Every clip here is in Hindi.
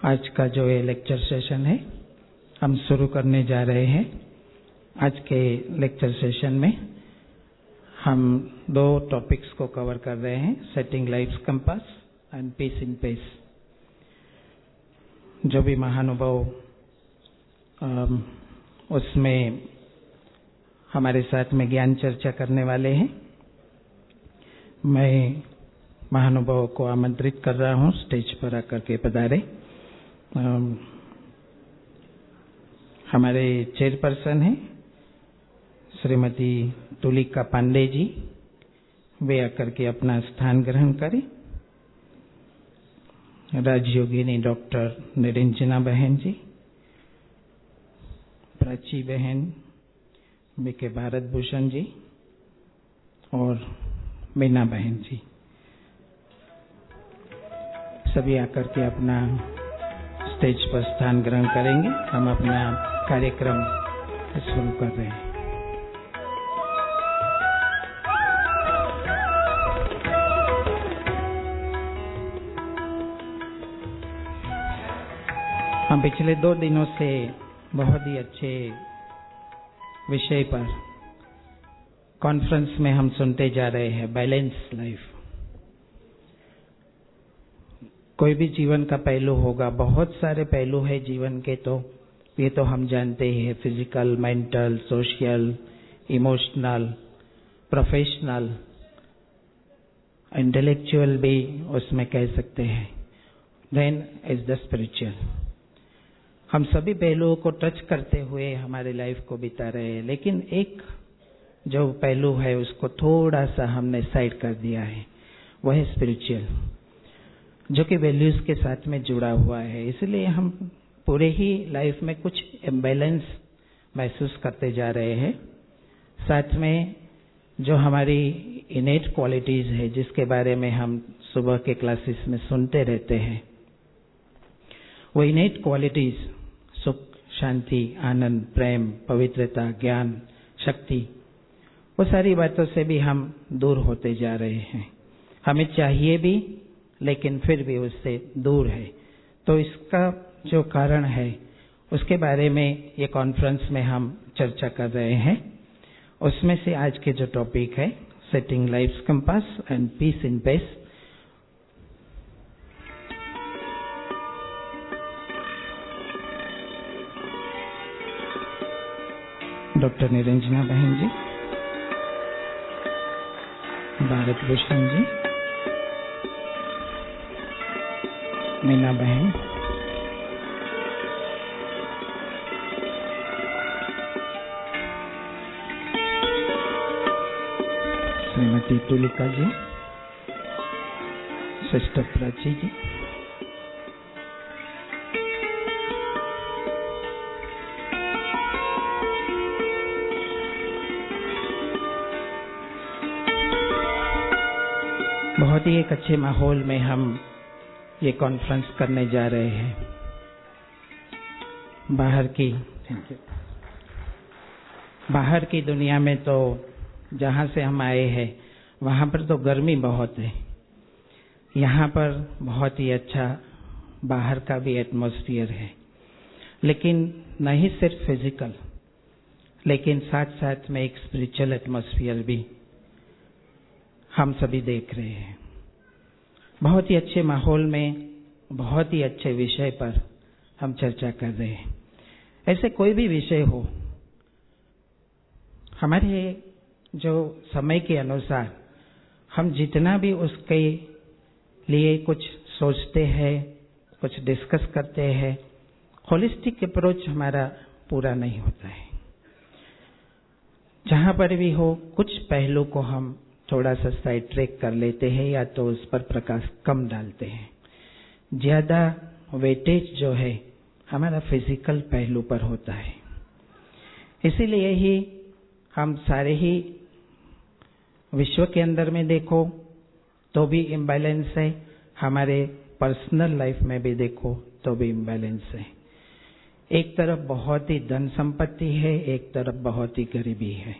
आज का जो ये लेक्चर सेशन है हम शुरू करने जा रहे हैं। आज के लेक्चर सेशन में हम दो टॉपिक्स को कवर कर रहे हैं, setting life's compass and peace in pace. जो भी महानुभाव उसमें हमारे साथ में ज्ञान चर्चा करने वाले हैं, मैं महानुभाव को आमंत्रित कर रहा हूं स्टेज पर आकर के पधारे। हमारे चेयरपर्सन हैं श्रीमती तुलिका पांडे जी, वे आकर के अपना स्थान ग्रहण करें। राजयोगिनी डॉक्टर निरंजना बहन जी, प्राची बहन, बीके भारत भूषण जी और मीना बहन जी, सभी आकर के अपना स्टेज पर स्थान ग्रहण करेंगे। हम अपना कार्यक्रम शुरू कर रहे हैं। हम पिछले 2 दिनों से बहुत ही अच्छे विषय पर कॉन्फ्रेंस में हम सुनते जा रहे हैं, बैलेंस लाइफ। कोई भी जीवन का पहलू होगा, बहुत सारे पहलू है जीवन के, तो ये तो हम जानते ही है, physical, mental, social, emotional, professional, intellectual भी उसमें कह सकते हैं। Then is the spiritual. हम सभी पहलुओं को टच करते हुए हमारी लाइफ को बिता रहे हैं, लेकिन एक जो पहलू है उसको थोड़ा सा हमने साइड कर दिया है, वह है स्पिरिचुअल, जो कि वैल्यूज के साथ में जुड़ा हुआ है। इसलिए हम पूरे ही लाइफ में कुछ इम्बैलेंस महसूस करते जा रहे हैं। साथ में जो हमारी इनेट क्वालिटीज है, जिसके बारे में हम सुबह के क्लासेस में सुनते रहते हैं, वो इनेट क्वालिटीज सुख, शांति, आनंद, प्रेम, पवित्रता, ज्ञान, शक्ति, वो सारी बातों से भी हम दूर होते जा रहे हैं। हमें चाहिए भी, लेकिन फिर भी उससे दूर है। तो इसका जो कारण है उसके बारे में ये कॉन्फ्रेंस में हम चर्चा कर रहे हैं। उसमें से आज के जो टॉपिक है, setting life's compass and peace in pace. Doctor Niranjana बहन जी, भारत भूषण जी, मीना बहन, श्रीमती तुलिका जी, सिस्टर प्राची जी, बहुत ही एक अच्छे माहौल में हम ये कॉन्फ्रेंस करने जा रहे हैं। बाहर की दुनिया में तो जहाँ से हम आए हैं वहाँ पर तो गर्मी बहुत है। यहाँ पर बहुत ही अच्छा बाहर का भी एटमॉस्फेयर है, लेकिन नहीं सिर्फ फिजिकल, लेकिन साथ साथ में एक स्पिरिचुअल एटमॉस्फेयर भी हम सभी देख रहे हैं। बहुत ही अच्छे माहौल में, बहुत ही अच्छे विषय पर हम चर्चा कर रहे हैं। ऐसे कोई भी विषय हो, हमारे जो समय के अनुसार हम जितना भी उसके लिए कुछ सोचते हैं, कुछ डिस्कस करते हैं, होलिस्टिक अप्रोच हमारा पूरा नहीं होता है। जहां पर भी हो, कुछ पहलू को हम थोड़ा सा साइड ट्रैक कर लेते हैं या तो उस पर प्रकाश कम डालते हैं। ज्यादा वेटेज जो है हमारा फिजिकल पहलू पर होता है। इसीलिए ही हम सारे ही विश्व के अंदर में देखो तो भी इम्बैलेंस है, हमारे पर्सनल लाइफ में भी देखो तो भी इम्बैलेंस है। एक तरफ बहुत ही धन संपत्ति है, एक तरफ बहुत ही गरीबी है।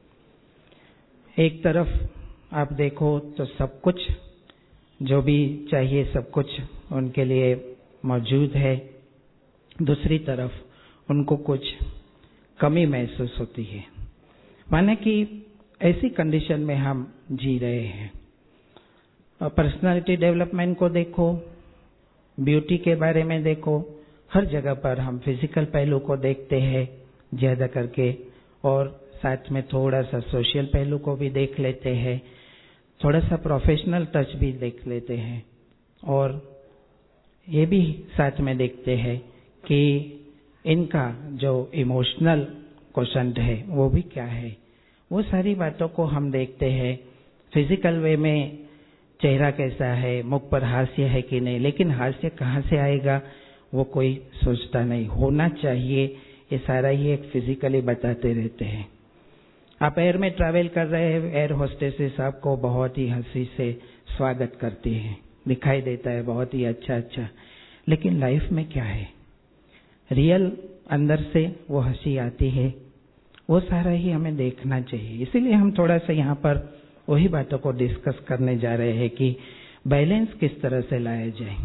एक तरफ आप देखो तो सब कुछ जो भी चाहिए सब कुछ उनके लिए मौजूद है, दूसरी तरफ उनको कुछ कमी महसूस होती है। माने कि ऐसी कंडीशन में हम जी रहे हैं। पर्सनालिटी डेवलपमेंट को देखो, ब्यूटी के बारे में देखो, हर जगह पर हम फिजिकल पहलू को देखते हैं ज्यादा करके, और साथ में थोड़ा सा सोशल पहलू को भी देख लेते हैं, थोड़ा सा प्रोफेशनल टच भी देख लेते हैं, और ये भी साथ में देखते हैं कि इनका जो इमोशनल क्वोशंट है वो भी क्या है। वो सारी बातों को हम देखते हैं। फिजिकल वे में चेहरा कैसा है, मुख पर हास्य है कि नहीं, लेकिन हास्य कहाँ से आएगा वो कोई सोचता नहीं। होना चाहिए, ये सारा ही एक फिजिकली बताते रहते हैं। आप एयर में ट्रैवल कर रहे हैं, एयर होस्टेसेस आपको बहुत ही हंसी से स्वागत करती है, दिखाई देता है बहुत ही अच्छा अच्छा, लेकिन लाइफ में क्या है, रियल अंदर से वो हंसी आती है, वो सारा ही हमें देखना चाहिए। इसीलिए हम थोड़ा सा यहाँ पर वही बातों को डिस्कस करने जा रहे हैं कि बैलेंस किस तरह से लाया जाए।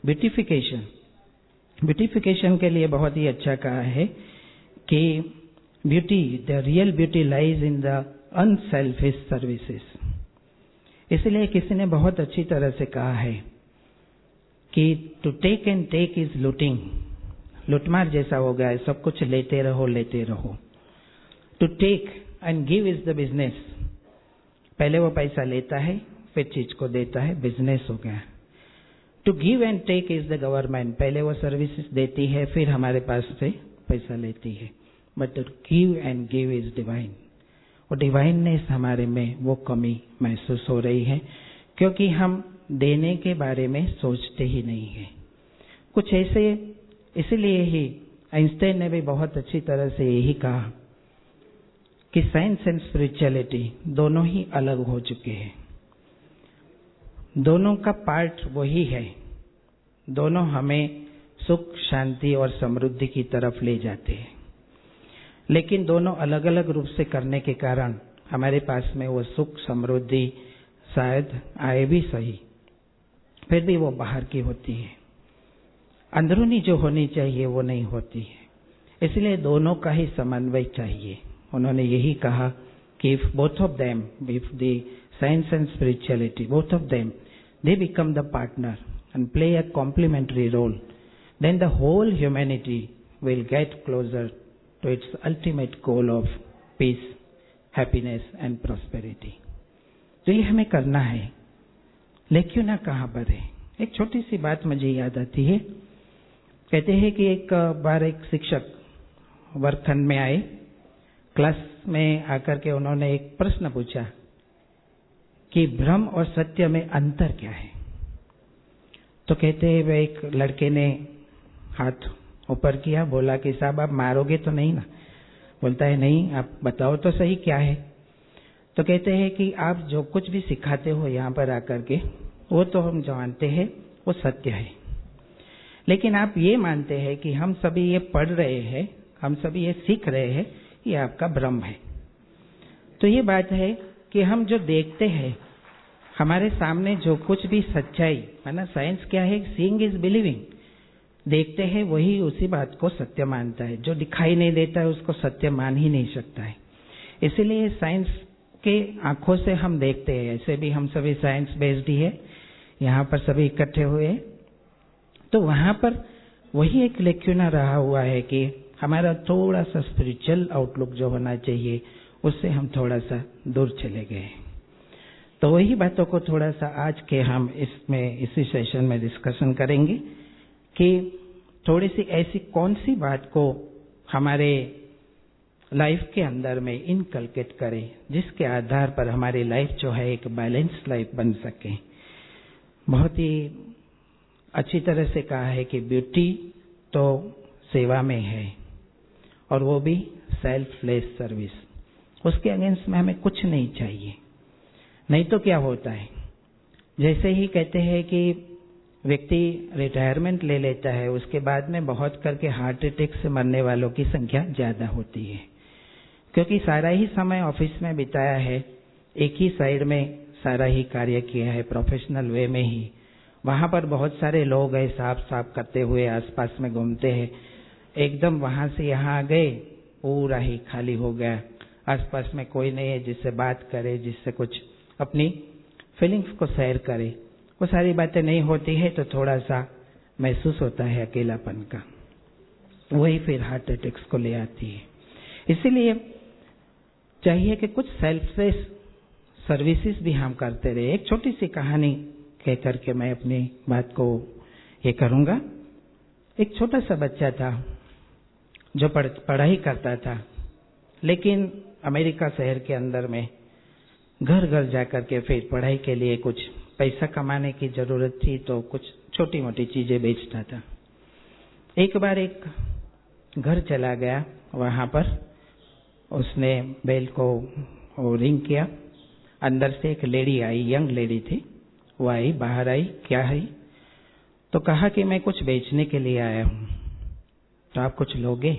ब्यूटिफिकेशन के लिए बहुत ही अच्छा कहा है कि beauty, the real beauty lies in the unselfish services. इसलिए किसी ने बहुत अच्छी तरह से कहा है कि to take and take is looting, लुटमार जैसा हो गया है, सब कुछ लेते रहो। To take and give is the business, पहले वो पैसा लेता है फिर चीज को देता है, बिजनेस हो गया। To give and take is the government, पहले वो सर्विसेज देती है फिर हमारे पास से पैसा लेती है। But to give and give is divine, वो डिवाइननेस हमारे में वो कमी महसूस हो रही है, क्योंकि हम देने के बारे में सोचते ही नहीं है कुछ ऐसे। इसलिए ही आइंस्टाइन ने भी बहुत अच्छी तरह से यही कहा कि साइंस एंड स्पिरिचुअलिटी दोनों ही अलग हो चुके हैं, दोनों का पार्ट वही है, दोनों हमें सुख, शांति और समृद्धि की तरफ ले जाते हैं, लेकिन दोनों अलग अलग रूप से करने के कारण हमारे पास में वो सुख, समृद्धि शायद आए भी सही, फिर भी वो बाहर की होती है, अंदरूनी जो होनी चाहिए वो नहीं होती है। इसलिए दोनों का ही समन्वय चाहिए। उन्होंने यही कहा कि if both of them, if the science and spirituality, both of them, they become the partner and play a complementary role, then the whole humanity will get closer to its ultimate goal of peace, happiness and prosperity. तो ये हमें करना है, लेकिन ना कहाँ पर है। एक छोटी सी बात मुझे याद आती है। कहते हैं कि एक बार एक शिक्षक वर्गखंड में आए, क्लास में आकर के उन्होंने एक प्रश्न पूछा कि भ्रम और सत्य में अंतर क्या है। तो कहते हैं वे एक लड़के ने हाथ ऊपर किया, बोला कि साहब आप मारोगे तो नहीं ना? बोलता है नहीं, आप बताओ तो सही क्या है। तो कहते हैं कि आप जो कुछ भी सिखाते हो यहाँ पर आकर के, वो तो हम जानते हैं वो सत्य है, लेकिन आप ये मानते हैं कि हम सभी ये पढ़ रहे हैं, हम सभी ये सीख रहे हैं, ये आपका भ्रम है। तो ये बात है कि हम जो देखते हैं हमारे सामने, जो कुछ भी सच्चाई है ना, साइंस क्या है, सीइंग इज बिलीविंग, देखते हैं वही उसी बात को सत्य मानता है, जो दिखाई नहीं देता है उसको सत्य मान ही नहीं सकता है। इसीलिए साइंस के आंखों से हम देखते हैं, ऐसे भी हम सभी साइंस बेस्ड ही है, यहाँ पर सभी इकट्ठे हुए हैं, तो वहां पर वही एक लेक्यूना रहा हुआ है कि हमारा थोड़ा सा स्पिरिचुअल आउटलुक जो होना चाहिए उससे हम थोड़ा सा दूर चले गए। तो वही बातों को थोड़ा सा आज के हम इसमें इसी सेशन में डिस्कशन करेंगे कि थोड़ी सी ऐसी कौन सी बात को हमारे लाइफ के अंदर में इनकलकेट करें जिसके आधार पर हमारी लाइफ जो है एक बैलेंस लाइफ बन सके। बहुत ही अच्छी तरह से कहा है कि ब्यूटी तो सेवा में है और वो भी सेल्फलेस सर्विस, उसके अगेंस्ट में हमें कुछ नहीं चाहिए। नहीं तो क्या होता है, जैसे ही कहते हैं कि व्यक्ति रिटायरमेंट ले लेता है, उसके बाद में बहुत करके हार्ट अटैक से मरने वालों की संख्या ज्यादा होती है, क्योंकि सारा ही समय ऑफिस में बिताया है, एक ही साइड में सारा ही कार्य किया है, प्रोफेशनल वे में ही वहां पर बहुत सारे लोग हैं, साफ साफ करते हुए आसपास में घूमते हैं। एकदम वहां से यहाँ आ गए, पूरा ही खाली हो गया। आसपास में कोई नहीं है जिससे बात करे, जिससे कुछ अपनी फीलिंग्स को शेयर करे। वो सारी बातें नहीं होती है तो थोड़ा सा महसूस होता है अकेलापन का, वही फिर हार्ट अटैक्स को ले आती है। इसीलिए चाहिए कि कुछ सेल्फलेस सर्विसेज भी हम करते रहे। एक छोटी सी कहानी कह करके मैं अपनी बात को ये करूंगा। एक छोटा सा बच्चा था जो पढ़ाई करता था, लेकिन अमेरिका शहर के अंदर में घर घर जाकर के फिर पढ़ाई के लिए कुछ पैसा कमाने की जरूरत थी, तो कुछ छोटी मोटी चीजें बेचता था। एक बार एक घर चला गया, वहां पर उसने बेल को रिंग किया। अंदर से एक लेडी आई, यंग लेडी थी, वो आई, बाहर आई, क्या है? तो कहा कि मैं कुछ बेचने के लिए आया हूं, तो आप कुछ लोगे?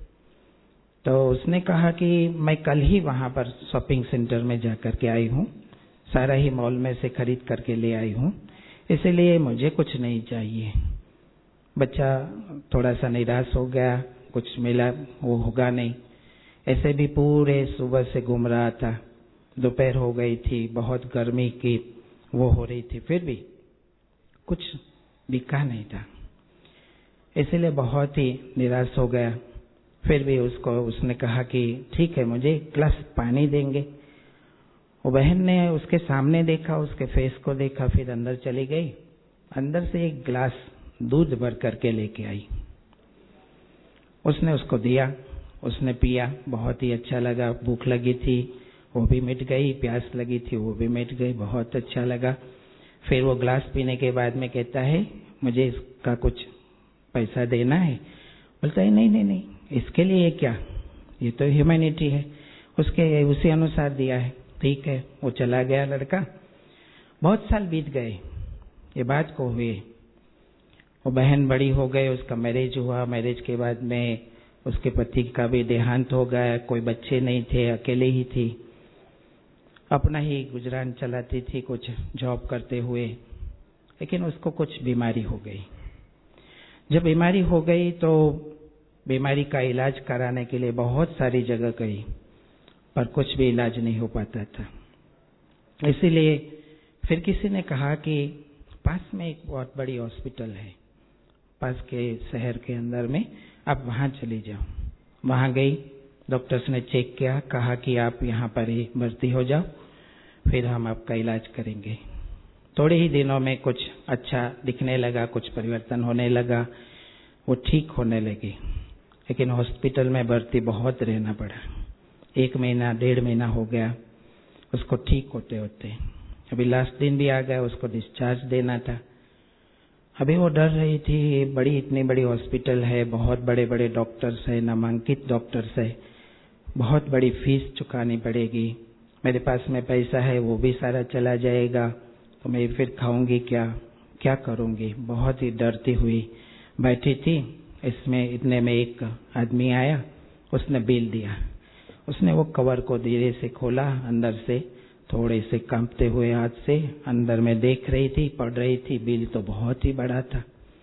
तो उसने कहा कि मैं कल ही वहां पर शॉपिंग सेंटर में जाकर के आई हूं, सारा ही मॉल में से खरीद करके ले आई हूं, इसलिए मुझे कुछ नहीं चाहिए। बच्चा थोड़ा सा निराश हो गया, कुछ मिला वो होगा नहीं। ऐसे भी पूरे सुबह से घूम रहा था, दोपहर हो गई थी, बहुत गर्मी की वो हो रही थी, फिर भी कुछ बिका नहीं था, इसलिए बहुत ही निराश हो गया। फिर भी उसने कहा कि ठीक है, मुझे एक ग्लास पानी देंगे? वो बहन ने उसके सामने देखा, उसके फेस को देखा, फिर अंदर चली गई, अंदर से एक ग्लास दूध भर करके लेके आई। उसने उसको दिया, उसने पिया, बहुत ही अच्छा लगा। भूख लगी थी वो भी मिट गई, प्यास लगी थी वो भी मिट गई, बहुत अच्छा लगा। फिर वो ग्लास पीने के बाद में कहता है मुझे इसका कुछ पैसा देना है। बोलता है नहीं नहीं नहीं, इसके लिए क्या, ये तो ह्यूमैनिटी है। उसके उसी अनुसार दिया है। ठीक है, वो चला गया लड़का। बहुत साल बीत गए ये बात को हुए। वो बहन बड़ी हो गई, उसका मैरिज हुआ। मैरिज के बाद में उसके पति का भी देहांत हो गया, कोई बच्चे नहीं थे, अकेले ही थी, अपना ही गुजरान चलाती थी कुछ जॉब करते हुए। लेकिन उसको कुछ बीमारी हो गई। जब बीमारी हो गई तो बीमारी का इलाज कराने के लिए बहुत सारी जगह गई, पर कुछ भी इलाज नहीं हो पाता था। इसीलिए फिर किसी ने कहा कि पास में एक बहुत बड़ी हॉस्पिटल है, पास के शहर के अंदर में, आप वहां चली जाओ। वहां गई, डॉक्टर्स ने चेक किया, कहा कि आप यहाँ पर ही भर्ती हो जाओ, फिर हम आपका इलाज करेंगे। थोड़े ही दिनों में कुछ अच्छा दिखने लगा, कुछ परिवर्तन होने लगा, वो ठीक होने लगी। लेकिन हॉस्पिटल में भर्ती बहुत रहना पड़ा, 1 महीना 1.5 महीना हो गया उसको ठीक होते होते। अभी लास्ट दिन भी आ गया, उसको डिस्चार्ज देना था। अभी वो डर रही थी, इतनी बड़ी हॉस्पिटल है, बहुत बड़े बड़े डॉक्टर्स है, नामांकित डॉक्टर्स है, बहुत बड़ी फीस चुकानी पड़ेगी, मेरे पास में पैसा है वो भी सारा चला जाएगा, तो मैं फिर खाऊंगी क्या करूंगी। बहुत ही डरती हुई बैठी थी। इसमें इतने में एक आदमी आया, उसने बिल दिया। उसने वो कवर को धीरे से खोला, अंदर से थोड़े से कांपते हुए हाथ से अंदर में देख रही थी, पढ़ रही थी। बिल तो बहुत ही बड़ा था,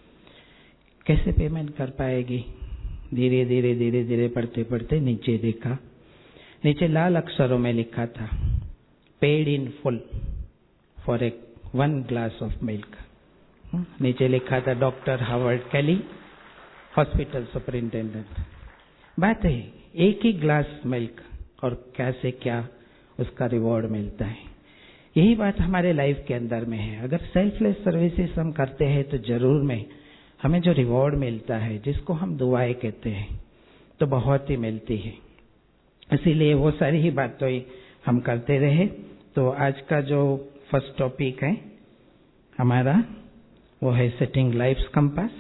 कैसे पेमेंट कर पाएगी। धीरे धीरे धीरे धीरे पढ़ते पढ़ते नीचे देखा, नीचे लाल अक्षरों में लिखा था, paid in full for 1 glass of milk. नीचे लिखा था doctor Howard Kelly, hospital superintendent. बात है एक ही ग्लास मिल्क और क्या से क्या उसका रिवॉर्ड मिलता है। यही बात हमारे लाइफ के अंदर में है। अगर सेल्फलेस सर्विसेज हम करते हैं तो जरूर में हमें जो रिवॉर्ड मिलता है, जिसको हम दुआएं कहते हैं, तो बहुत ही मिलती है। इसीलिए वो सारी ही बातें हम करते रहे। तो आज का जो फर्स्ट टॉपिक है हमारा, वो है सेटिंग लाइफ्स कंपास।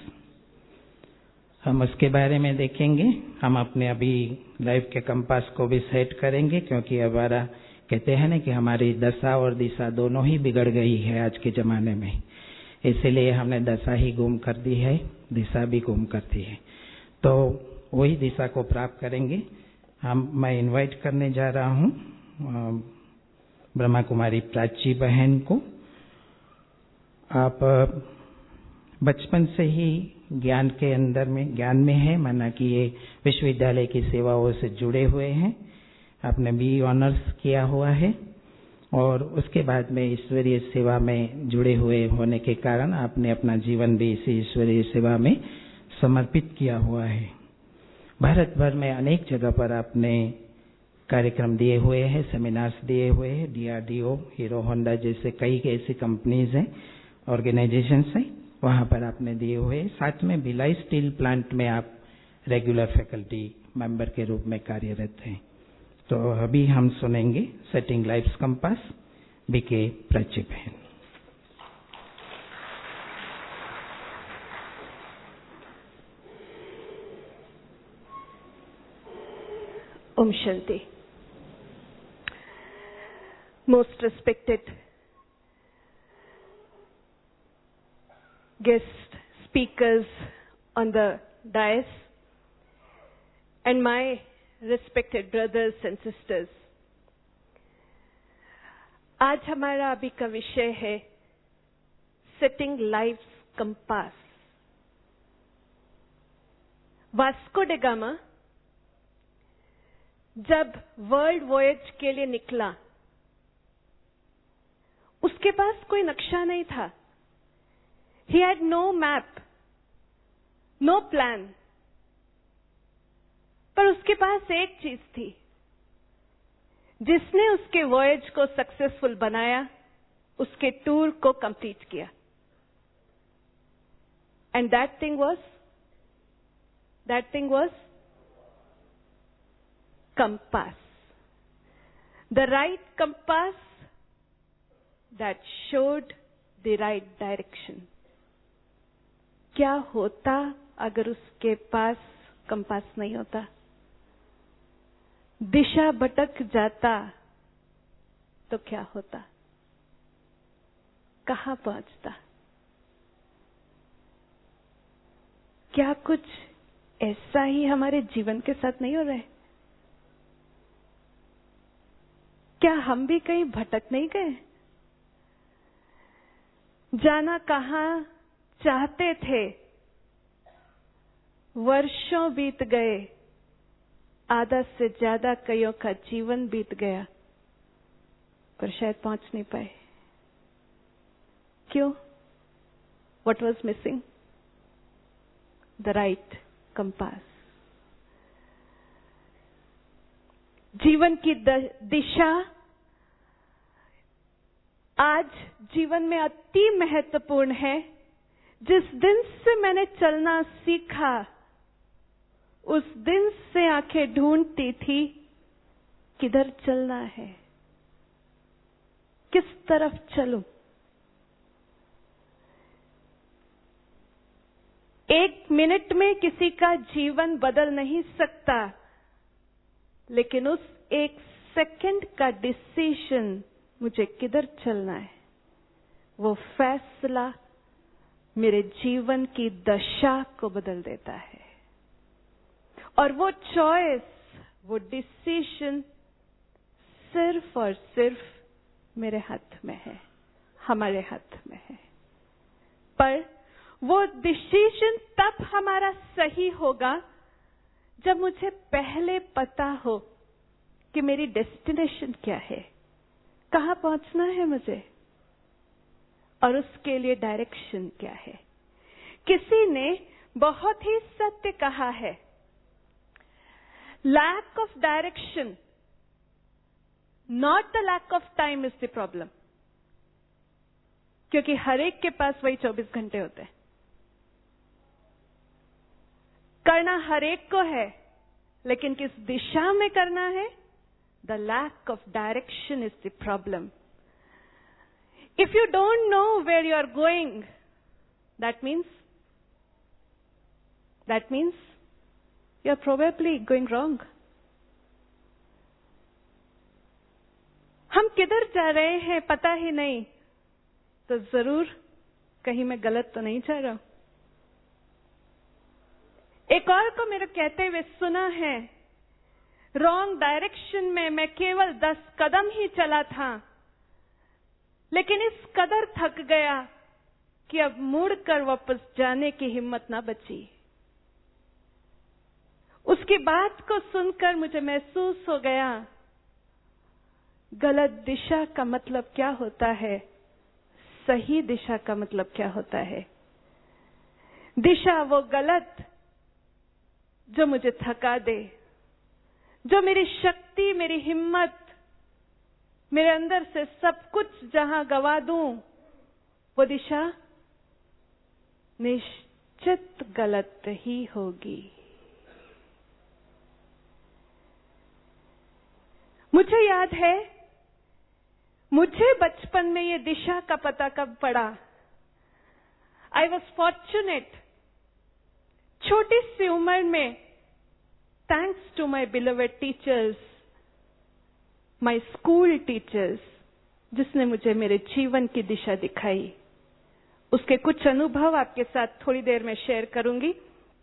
हम उसके बारे में देखेंगे। हम अपने अभी लाइफ के कंपास को भी सेट करेंगे, क्योंकि हमारा कहते हैं ना कि हमारी दशा और दिशा दोनों ही बिगड़ गई है आज के जमाने में। इसलिए हमने दशा ही गुम कर दी है, दिशा भी गुम कर दी है। तो वही दिशा को प्राप्त करेंगे। मैं इनवाइट करने जा रहा हूं ब्रह्मा कुमारी प्राची बहन को। आप बचपन से ही ज्ञान के अंदर में ज्ञान में है, माना कि ये विश्वविद्यालय की सेवाओं से जुड़े हुए हैं। आपने बी ऑनर्स किया हुआ है और उसके बाद में ईश्वरीय सेवा में जुड़े हुए होने के कारण आपने अपना जीवन भी इसी ईश्वरीय सेवा में समर्पित किया हुआ है। भारत भर में अनेक जगह पर आपने कार्यक्रम दिए हुए हैं, सेमिनार्स दिए हुए हैं। DRDO, हीरो होंडा जैसे कई ऐसी कंपनीज हैं, ऑर्गेनाइजेशंस हैं, वहां पर आपने दिए हुए। साथ में भिलाई स्टील प्लांट में आप रेगुलर फैकल्टी मेंबर के रूप में कार्यरत हैं। तो अभी हम सुनेंगे सेटिंग लाइफ्स कंपास, BK प्रचिबहन। Om Shanti. Most respected guest speakers on the dais and my respected brothers and sisters. आज हमारा अभी का विषय है setting life's compass. Vasco da Gama जब वर्ल्ड वॉयज के लिए निकला, उसके पास कोई नक्शा नहीं था। He had no map, no plan. पर उसके पास एक चीज थी जिसने उसके वॉयज को सक्सेसफुल बनाया, उसके टूर को कंप्लीट किया। And that thing was compass, the right compass that showed the right direction. क्या होता अगर उसके पास कंपास नहीं होता? दिशा भटक जाता तो क्या होता? कहां पहुंचता? क्या कुछ ऐसा ही हमारे जीवन के साथ नहीं हो रहा है? क्या हम भी कहीं भटक नहीं गए? जाना कहां चाहते थे, वर्षों बीत गए, आधा से ज्यादा कईयों का जीवन बीत गया, पर शायद पहुंच नहीं पाए। क्यों? What was missing? The right compass. जीवन की दिशा आज जीवन में अति महत्वपूर्ण है। जिस दिन से मैंने चलना सीखा, उस दिन से आंखें ढूंढती थी किधर चलना है, किस तरफ चलूं। एक मिनट में किसी का जीवन बदल नहीं सकता, लेकिन उस एक सेकंड का डिसीजन, मुझे किधर चलना है, वो फैसला मेरे जीवन की दशा को बदल देता है। और वो चॉइस, वो डिसीजन सिर्फ और सिर्फ मेरे हाथ में है, हमारे हाथ में है। पर वो डिसीजन तब हमारा सही होगा जब मुझे पहले पता हो कि मेरी डेस्टिनेशन क्या है, कहां पहुंचना है मुझे, और उसके लिए डायरेक्शन क्या है। किसी ने बहुत ही सत्य कहा है, lack of direction, not the lack of time is the problem. क्योंकि हर एक के पास वही 24 घंटे होते हैं। करना हर एक को है, लेकिन किस दिशा में करना है, the lack of direction is the problem. If you don't know where you are going, that means you are probably going wrong. हम किधर जा रहे हैं पता ही नहीं, तो जरूर कहीं मैं गलत तो नहीं जा रहा हूं। एक और को मेरे कहते हुए सुना है, रॉन्ग डायरेक्शन में मैं केवल 10 कदम ही चला था, लेकिन इस कदर थक गया कि अब मुड़कर वापस जाने की हिम्मत ना बची। उसकी बात को सुनकर मुझे महसूस हो गया, गलत दिशा का मतलब क्या होता है, सही दिशा का मतलब क्या होता है। दिशा वो गलत जो मुझे थका दे, जो मेरी शक्ति, मेरी हिम्मत, मेरे अंदर से सब कुछ जहां गवा दूं, वो दिशा निश्चित गलत ही होगी। मुझे याद है, मुझे बचपन में ये दिशा का पता कब पड़ा। आई वॉज फॉर्चुनेट, छोटी सी उम्र में, thanks to my beloved teachers, my school teachers, जिसने मुझे मेरे जीवन की दिशा दिखाई। उसके कुछ अनुभव आपके साथ थोड़ी देर में शेयर करूंगी।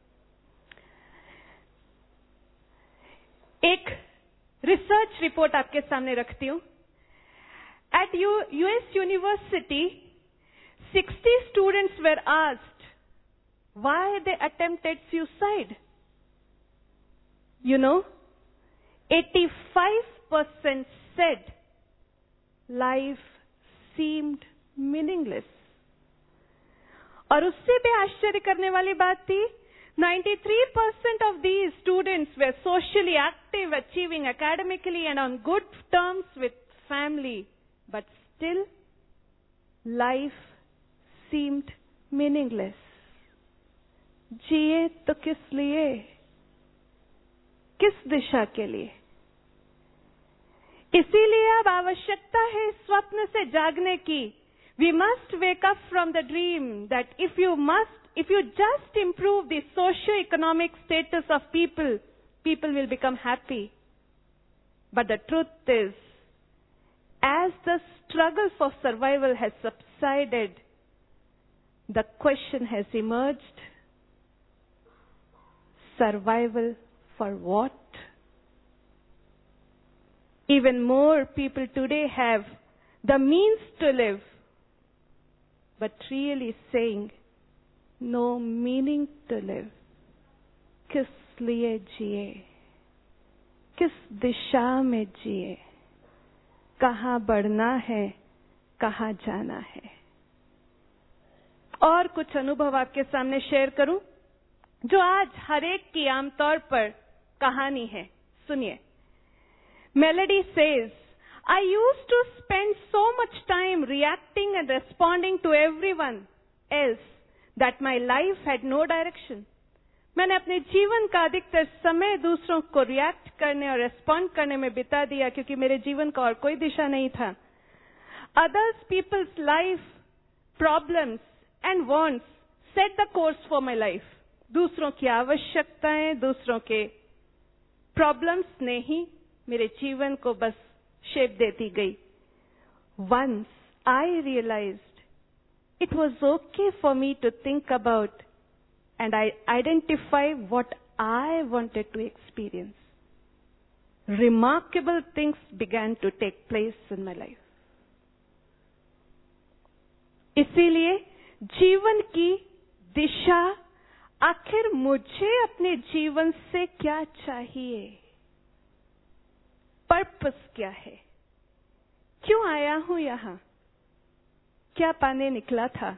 एक रिसर्च रिपोर्ट आपके सामने रखती हूं। At US University, 60 students were asked why they attempted suicide. You know, 85% said life seemed meaningless. और उससे भी आश्चर्य करने वाली बात थी, 93% of these students were socially active, achieving academically and on good terms with family, but still life seemed meaningless. जिए तो किस लिए, किस दिशा के लिए? इसीलिए अब आवश्यकता है स्वप्न से जागने की। We must wake up from the dream that if you just improve the socio-economic status of people, people will become happy. But the truth is, as the struggle for survival has subsided, the question has emerged, survival for what? Even more people today have the means to live, but really saying, no meaning to live. किस लिए जिए, किस दिशा में जिए, कहां बढ़ना है, कहां जाना है। और कुछ अनुभव आपके सामने शेयर करूं, जो आज हर एक की आमतौर पर कहानी है। सुनिए। Melody says, I used to spend so much time reacting and responding to everyone else that my life had no direction. मैंने अपने जीवन का अधिकतर समय दूसरों को रिएक्ट करने और रेस्पॉन्ड करने में बिता दिया, क्योंकि मेरे जीवन का और कोई दिशा नहीं था। Others people's life, problems and wants set the course for my life. दूसरों की आवश्यकताएं, दूसरों के प्रॉब्लम्स ने ही मेरे जीवन को बस शेप देती गई। Once I realized it was okay for me to think about and I identify what I wanted to experience. Remarkable things began to take place in my life. इसीलिए जीवन की दिशा, आखिर मुझे अपने जीवन से क्या चाहिए, पर्पस क्या है, क्यों आया हूं यहां, क्या पाने निकला था।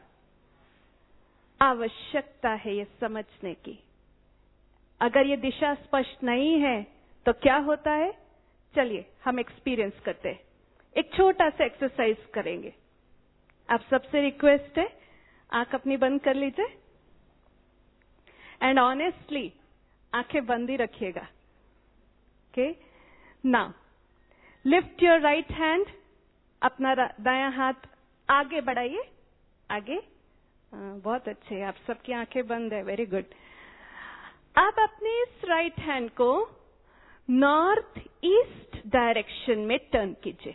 आवश्यकता है ये समझने की। अगर ये दिशा स्पष्ट नहीं है तो क्या होता है, चलिए हम एक्सपीरियंस करते हैं। एक छोटा सा एक्सरसाइज करेंगे। आप सबसे रिक्वेस्ट है, आंख अपनी बंद कर लीजिए एंड ऑनेस्टली आंखें बंद ही रखिएगा। Okay, now lift your right hand, अपना दायां हाथ आगे बढ़ाइए, आगे। बहुत अच्छे, आप सबकी आंखें बंद है, वेरी गुड। आप अपने इस राइट हैंड को नॉर्थ ईस्ट डायरेक्शन में टर्न कीजिए।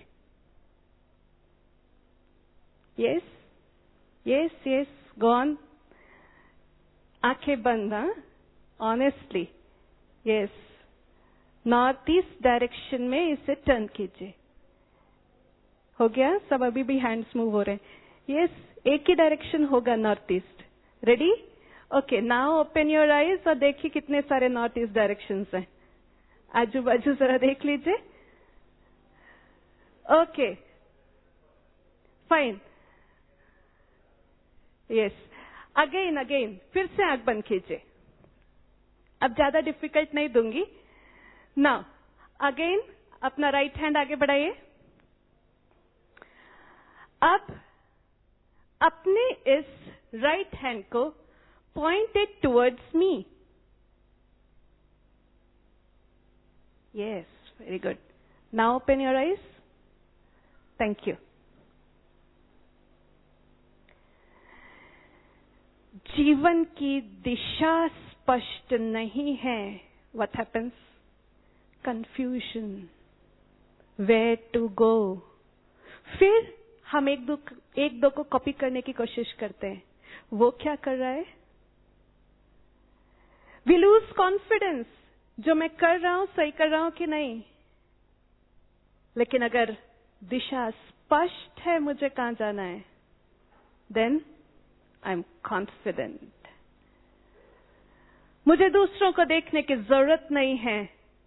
Yes yes yes, go on. आंखें बंद, हाँ, honestly. Yes, north east direction में इसे टर्न कीजिए। हो गया सब? अभी भी हैंड्स मूव हो रहे हैं। यस, एक ही डायरेक्शन होगा, north east. Ready? Okay, now open your eyes और देखिए कितने सारे नॉर्थ ईस्ट डायरेक्शंस हैं। आजू बाजू जरा देख लीजिए। Okay, fine, yes. अगेन फिर से आंख बंद कीजिए। अब ज्यादा डिफिकल्ट नहीं दूंगी। नाउ अगेन अपना राइट हैंड आगे बढ़ाइए। अब अपने इस राइट हैंड को point it towards me. Yes, very good. Now open your eyes. Thank you. जीवन की दिशा स्पष्ट नहीं है। What happens? Confusion, where to go. फिर हम एक दो को कॉपी करने की कोशिश करते हैं। वो क्या कर रहा है? वी लूज कॉन्फिडेंस, जो मैं कर रहा हूं सही कर रहा हूं कि नहीं। लेकिन अगर दिशा स्पष्ट है मुझे कहां जाना है, देन आई एम कॉन्फिडेंट। मुझे दूसरों को देखने की जरूरत नहीं है।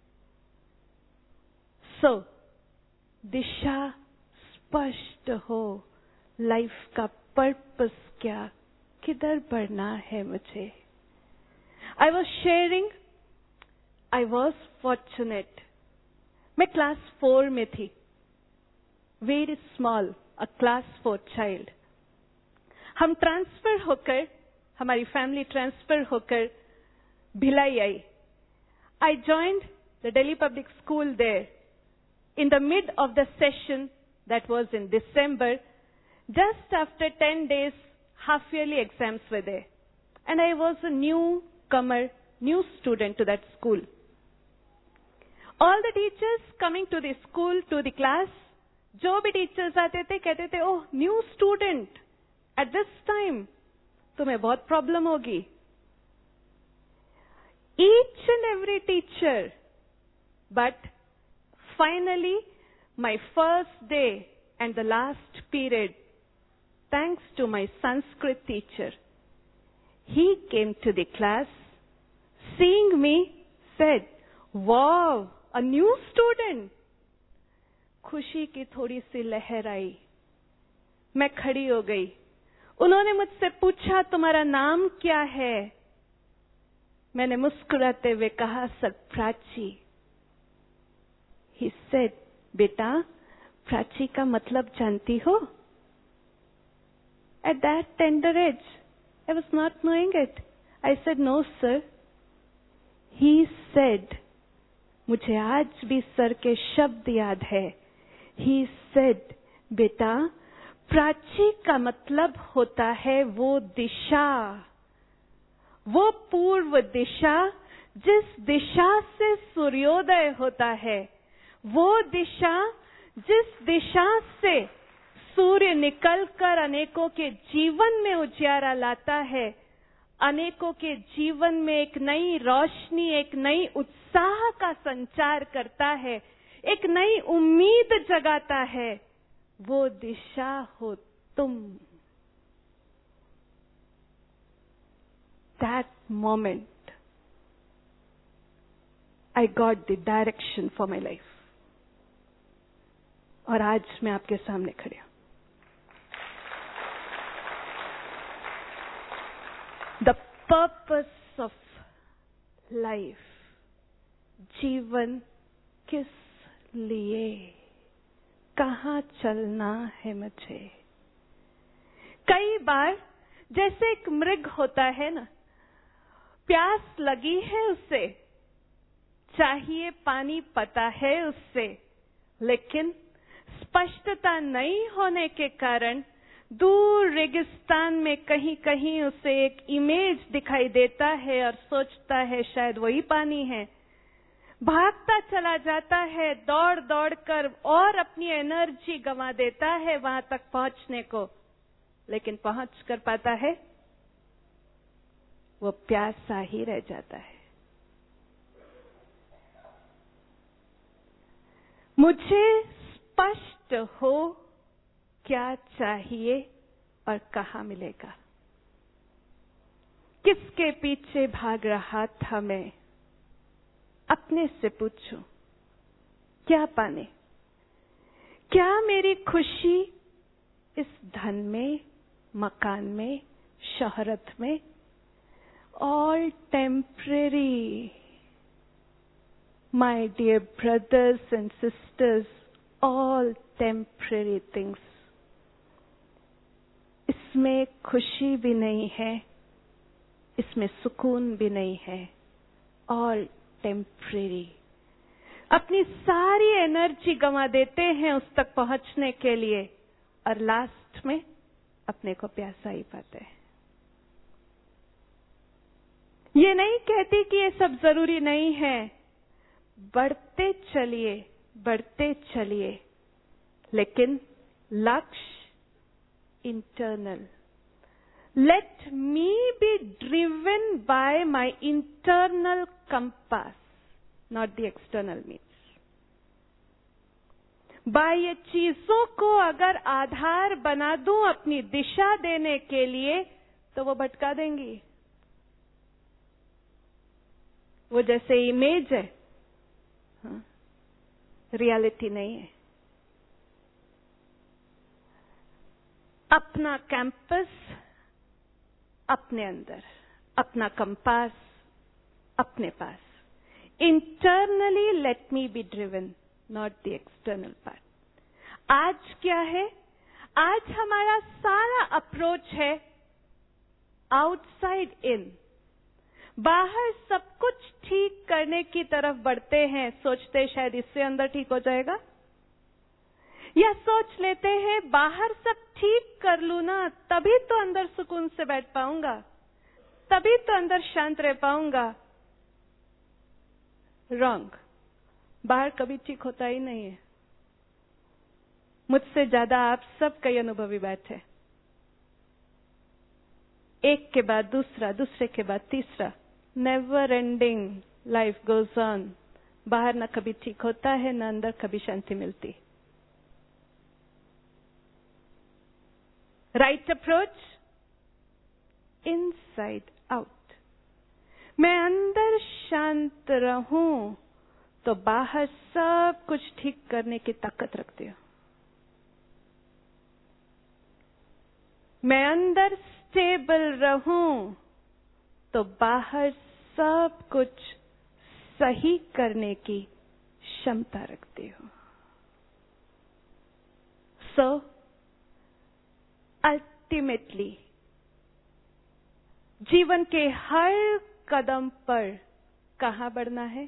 सो दिशा स्पष्ट हो। लाइफ का पर्पस क्या, किधर बढ़ना है मुझे। I was sharing, I was fortunate. मैं क्लास 4 में थी, very small, a class 4 child. हम ट्रांसफर होकर, हमारी फैमिली ट्रांसफर होकर भिलाई आई। I joined the Delhi public school there in the mid of the session, that was in December. Just after 10 days, half yearly exams were there, and I was a newcomer, new student to that school. All the teachers coming to the school, to the class, जो भी टीचर्स आते थे कहते थे, oh new student, at this time तुम्हें बहुत प्रॉब्लम होगी। Each and every teacher, but finally, my first day and the last period, thanks to my Sanskrit teacher, he came to the class, seeing me, said, wow, a new student. खुशी की थोड़ी सी लहर आई। मैं खड़ी हो गई। उन्होंने मुझसे पूछा, तुम्हारा नाम क्या है? मैंने मुस्कुराते हुए कहा, सर प्राची। He said, बेटा प्राची का मतलब जानती हो? At that tender age, I was not knowing it. I said, no sir. He said, मुझे आज भी सर के शब्द याद है। He said, बेटा प्राची का मतलब होता है वो दिशा, वो पूर्व दिशा जिस दिशा से सूर्योदय होता है, वो दिशा जिस दिशा से सूर्य निकलकर अनेकों के जीवन में उजियारा लाता है, अनेकों के जीवन में एक नई रोशनी, एक नई उत्साह का संचार करता है, एक नई उम्मीद जगाता है, वो दिशा हो तुम। That moment, I got the direction for my life. और आज मैं आपके सामने खड़ी हूं। द पर्पस ऑफ लाइफ, जीवन किस लिए, कहां चलना है मुझे। कई बार जैसे एक मृग होता है ना, प्यास लगी है उसे, चाहिए पानी पता है उससे, लेकिन स्पष्टता नहीं होने के कारण दूर रेगिस्तान में कहीं कहीं उसे एक इमेज दिखाई देता है और सोचता है शायद वही पानी है। भागता चला जाता है, दौड़ दौड़ कर, और अपनी एनर्जी गंवा देता है वहां तक पहुंचने को, लेकिन पहुंच कर पाता है वो प्यासा ही रह जाता है। मुझे स्पष्ट हो क्या चाहिए और कहाँ मिलेगा? किसके पीछे भाग रहा था मैं? अपने से पूछूं, क्या पाने? क्या मेरी खुशी इस धन में, मकान में, शोहरत में? All temporary. My dear brothers and sisters, all temporary things. इसमें खुशी भी नहीं है, इसमें सुकून भी नहीं है. All temporary. अपनी सारी एनर्जी गंवा देते हैं उस तक पहुंचने के लिए और लास्ट में अपने को प्यासा ही पाते हैं. ये नहीं कहती कि ये सब जरूरी नहीं है. बढ़ते चलिए, लेकिन लक्ष्य internal. Let me be driven by my internal compass, not the external means. बाह्य चीजों को अगर आधार बना दूं अपनी दिशा देने के लिए तो वो भटका देंगी. वो जैसे इमेज है, रियलिटी नहीं है. अपना कैंपस अपने अंदर, अपना कंपास अपने पास. Internally let me be driven, not the external part. आज क्या है? आज हमारा सारा अप्रोच है आउटसाइड इन. बाहर सब कुछ ठीक करने की तरफ बढ़ते हैं, सोचते शायद इससे अंदर ठीक हो जाएगा, या सोच लेते हैं बाहर सब ठीक कर लूं ना तभी तो अंदर सुकून से बैठ पाऊंगा, तभी तो अंदर शांत रह पाऊंगा. रॉन्ग. बाहर कभी ठीक होता ही नहीं है. मुझसे ज्यादा आप सब कई अनुभवी बैठे, एक के बाद दूसरा, दूसरे के बाद तीसरा. Never ending life goes on. बाहर ना कभी ठीक होता है, ना अंदर कभी शांति मिलती. Right approach inside out. मैं अंदर शांत रहूं तो बाहर सब कुछ ठीक करने की ताकत रखती हूं. मैं अंदर स्टेबल रहूं तो बाहर सब कुछ सही करने की क्षमता रखती हूं. सो अल्टीमेटली जीवन के हर कदम पर कहां बढ़ना है?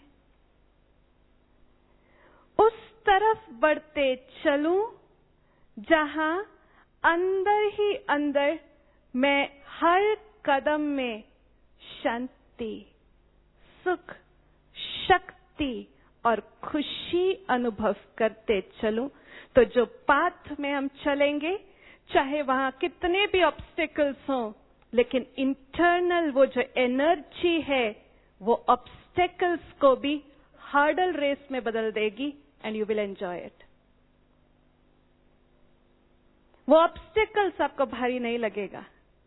उस तरफ बढ़ते चलूं जहां अंदर ही अंदर मैं हर कदम में शांति, सुख, शक्ति और खुशी अनुभव करते चलूं. तो जो पाथ में हम चलेंगे, चाहे वहां कितने भी ऑब्स्टेकल्स हों, लेकिन इंटरनल वो जो एनर्जी है वो ऑब्स्टेकल्स को भी हर्डल रेस में बदल देगी and you will enjoy it. वो ऑब्स्टेकल्स आपको भारी नहीं लगेगा.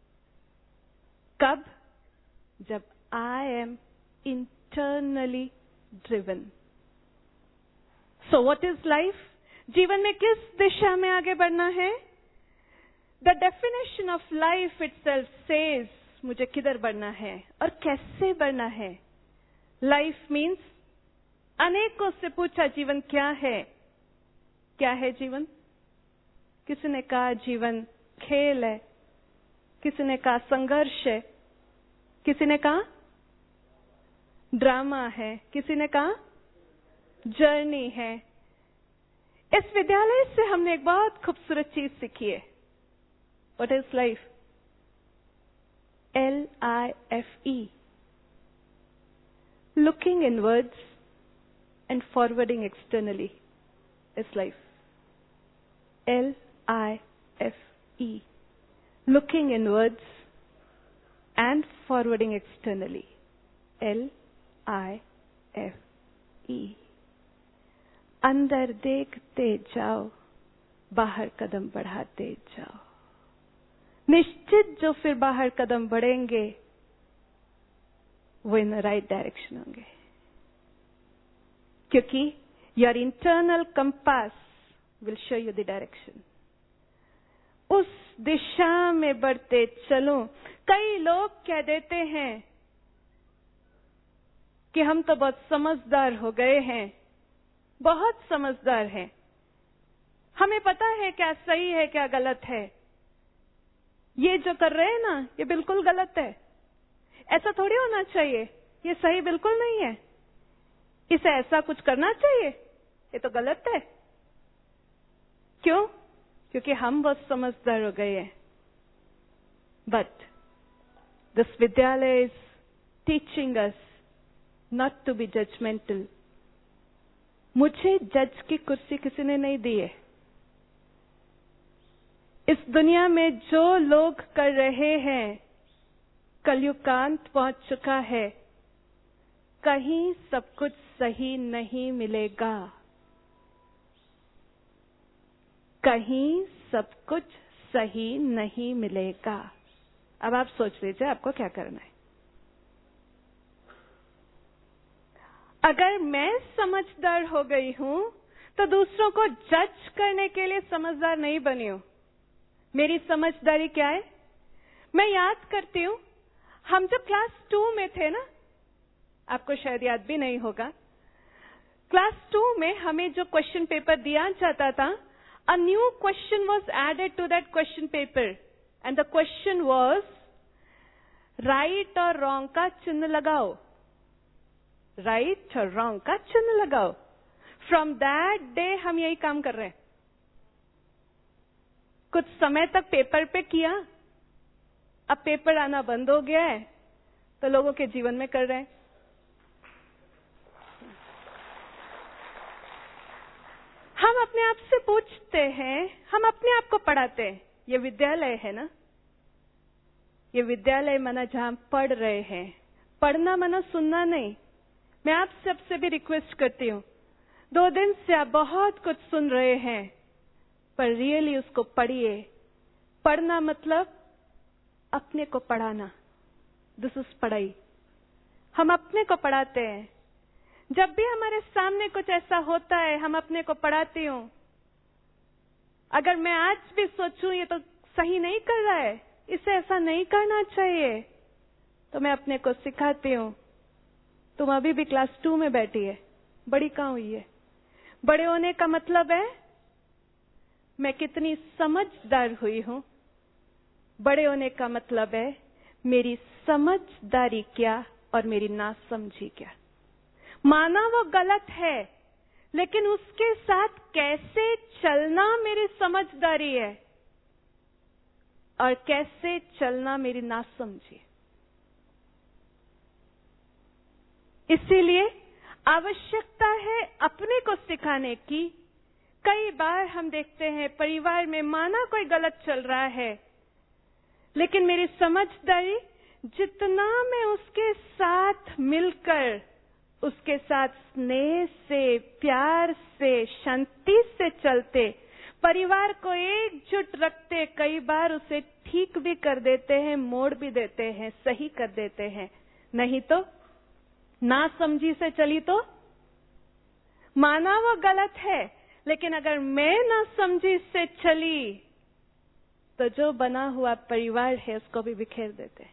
कब? जब I am internally driven. So what is life? जीवन में किस दिशा में आगे बढ़ना है? The definition of life itself says मुझे किधर बढ़ना है और कैसे बढ़ना है. लाइफ मीन्स, अनेकों से पूछा जीवन क्या है? क्या है जीवन? किसी ने कहा जीवन खेल है, किसी ने कहा संघर्ष है, किसी ने कहा ड्रामा है, किसी ने कहा जर्नी है. इस विद्यालय से हमने एक बहुत खूबसूरत चीज सीखी है. What is life? LIFE. Looking inwards and forwarding externally is life. LIFE. Looking inwards and forwarding externally. LIFE. अंदर देखते जाओ, बाहर कदम बढ़ाते जाओ. निश्चित जो फिर बाहर कदम बढ़ेंगे वो इन राइट डायरेक्शन होंगे, क्योंकि your internal compass will show you the direction. उस दिशा में बढ़ते चलो। कई लोग कह देते हैं कि हम तो बहुत समझदार हो गए हैं, बहुत समझदार हैं, हमें पता है क्या सही है क्या गलत है, ये जो कर रहे हैं ना ये बिल्कुल गलत है, ऐसा थोड़ी होना चाहिए, ये सही बिल्कुल नहीं है, इसे ऐसा कुछ करना चाहिए, ये तो गलत है। क्यों? क्योंकि हम बहुत समझदार हो गए हैं। बट दिस विद्यालय is teaching us not to be judgemental. मुझे जज की कुर्सी किसी ने नहीं दी है। इस दुनिया में जो लोग कर रहे हैं, कलयुग का अंत पहुंच चुका है, कहीं सब कुछ सही नहीं मिलेगा, कहीं सब कुछ सही नहीं मिलेगा। अब आप सोच लीजिए आपको क्या करना है। अगर मैं समझदार हो गई हूं तो दूसरों को जज करने के लिए समझदार नहीं बनी हूं। मेरी समझदारी क्या है? मैं याद करती हूं, हम जब क्लास 2 में थे ना, आपको शायद याद भी नहीं होगा, क्लास 2 में हमें जो क्वेश्चन पेपर दिया जाता था, a new question was added to that question paper and the question was right or wrong का चिन्ह लगाओ, right और wrong का चिन्ह लगाओ। From that day हम यही काम कर रहे हैं। कुछ समय तक पेपर पे किया, अब पेपर आना बंद हो गया है तो लोगों के जीवन में कर रहे हैं। हम अपने आप से पूछते हैं, हम अपने आप को पढ़ाते हैं, ये विद्यालय है ना, ये विद्यालय माना जहां पढ़ रहे हैं, पढ़ना माना सुनना नहीं। मैं आप सबसे भी रिक्वेस्ट करती हूँ, 2 दिन से आप बहुत कुछ सुन रहे हैं, पर रियली उसको पढ़िए। पढ़ना मतलब अपने को पढ़ाना, दिस इज पढ़ाई। हम अपने को पढ़ाते हैं। जब भी हमारे सामने कुछ ऐसा होता है, हम अपने को पढ़ाती हूँ। अगर मैं आज भी सोचूं ये तो सही नहीं कर रहा है, इसे ऐसा नहीं करना चाहिए, तो मैं अपने को सिखाती हूँ, तुम अभी भी क्लास 2 में बैठी है, बड़ी कहाँ हुई है? बड़े होने का मतलब है मैं कितनी समझदार हुई हूं। बड़े होने का मतलब है मेरी समझदारी क्या और मेरी नासमझी क्या। माना वो गलत है, लेकिन उसके साथ कैसे चलना मेरी समझदारी है और कैसे चलना मेरी नासमझी। इसीलिए आवश्यकता है अपने को सिखाने की। कई बार हम देखते हैं परिवार में माना कोई गलत चल रहा है, लेकिन मेरी समझदारी जितना मैं उसके साथ मिलकर, उसके साथ स्नेह से, प्यार से, शांति से चलते, परिवार को एकजुट रखते, कई बार उसे ठीक भी कर देते हैं, मोड़ भी देते हैं, सही कर देते हैं। नहीं तो नासमझी से चली तो माना वो गलत है, लेकिन अगर मैं नासमझी से चली तो जो बना हुआ परिवार है उसको भी बिखेर देते हैं।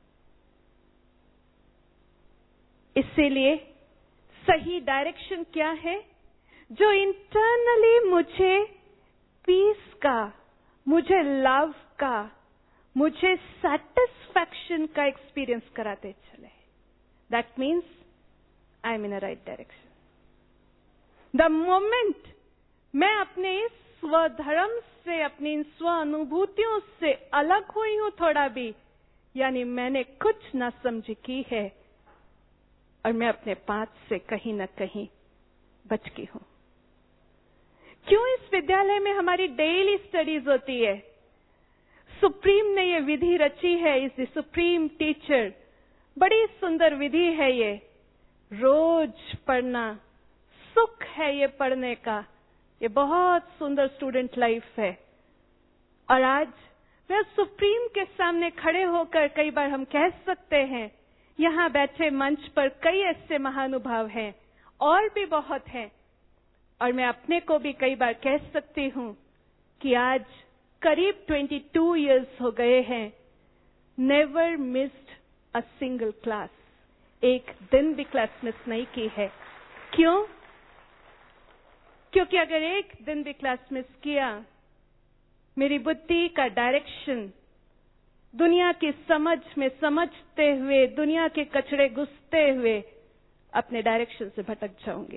इसीलिए सही डायरेक्शन क्या है? जो इंटरनली मुझे पीस का, मुझे लव का, मुझे सेटिस्फैक्शन का एक्सपीरियंस कराते चले। That means I am in a right direction. The moment मैं अपने इस स्वधर्म से, अपनी इन स्व अनुभूतियों से अलग हुई हूं थोड़ा भी, यानी मैंने कुछ ना समझी की है और मैं अपने पाथ से कहीं न कहीं बच गई हूं। क्यों इस विद्यालय में हमारी डेली स्टडीज होती है? सुप्रीम ने ये विधि रची है, इज द सुप्रीम टीचर। बड़ी सुंदर विधि है ये, रोज पढ़ना, सुख है ये पढ़ने का। ये बहुत सुंदर स्टूडेंट लाइफ है। और आज वह सुप्रीम के सामने खड़े होकर कई बार हम कह सकते हैं, यहाँ बैठे मंच पर कई ऐसे महानुभाव हैं, और भी बहुत हैं, और मैं अपने को भी कई बार कह सकती हूँ कि आज करीब 22 इयर्स हो गए हैं, never missed a single class, एक दिन भी क्लास मिस नहीं की है। क्यों? क्योंकि अगर एक दिन भी क्लास मिस किया, मेरी बुद्धि का डायरेक्शन दुनिया की समझ में समझते हुए, दुनिया के कचड़े घुसते हुए अपने डायरेक्शन से भटक जाऊंगे।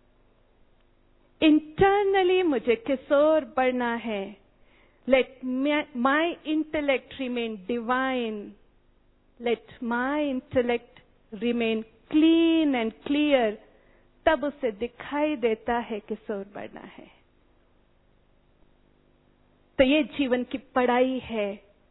इंटरनली मुझे किस ओर बढ़ना है? Let my intellect remain divine, let my intellect remain clean and clear, तब उसे दिखाई देता है किस ओर बढ़ना है। तो ये जीवन की पढ़ाई है,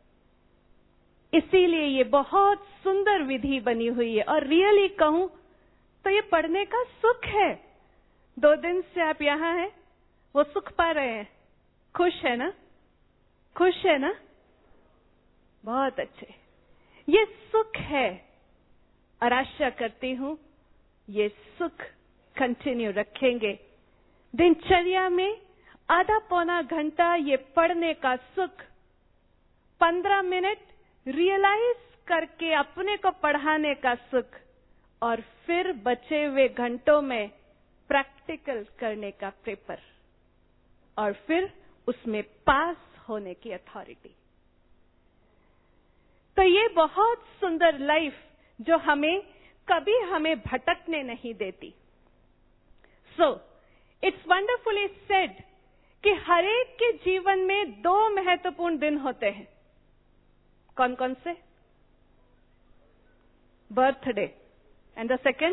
इसीलिए ये बहुत सुंदर विधि बनी हुई है। और रियली कहूं तो ये पढ़ने का सुख है। 2 दिन से आप यहां हैं, वो सुख पा रहे हैं, खुश है ना? खुश है ना? बहुत अच्छे। ये सुख है, और आशा करती हूं ये सुख कंटिन्यू रखेंगे। दिनचर्या में आधा पौना घंटा ये पढ़ने का सुख, 15 मिनट रियलाइज करके अपने को पढ़ाने का सुख, और फिर बचे हुए घंटों में प्रैक्टिकल करने का पेपर, और फिर उसमें पास होने की अथॉरिटी। तो ये बहुत सुंदर लाइफ जो कभी हमें भटकने नहीं देती। सो इट्स वंडरफुली सेड कि हर एक के जीवन में 2 महत्वपूर्ण दिन होते हैं। कौन कौन से? Birthday and the second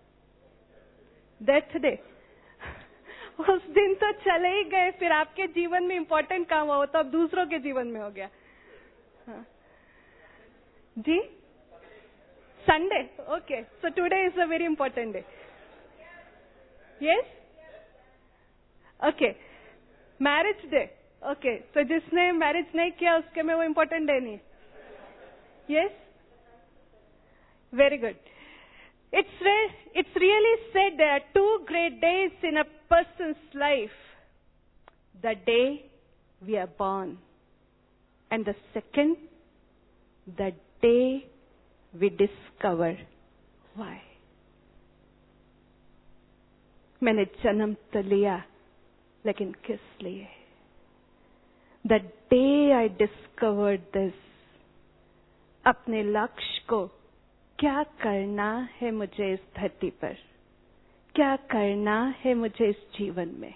death day. उस दिन तो चले ही गए, फिर आपके जीवन में इंपॉर्टेंट काम हुआ तो अब दूसरों के जीवन में हो गया। हाँ। जी, Sunday, okay, so today is a very important day. Yes, okay, marriage day, okay, तो जिसने मैरिज नहीं किया उसके में वो इंपॉर्टेंट डे नहीं। Yes, very good. It's really said there are 2 great days in a person's life. The day we are born, and the second, the day we discover why. मैंने जन्म तो लिया, लेकिन किस लिए? The day I discovered this, अपने लक्ष्य को, क्या करना है मुझे इस धरती पर, क्या करना है मुझे इस जीवन में,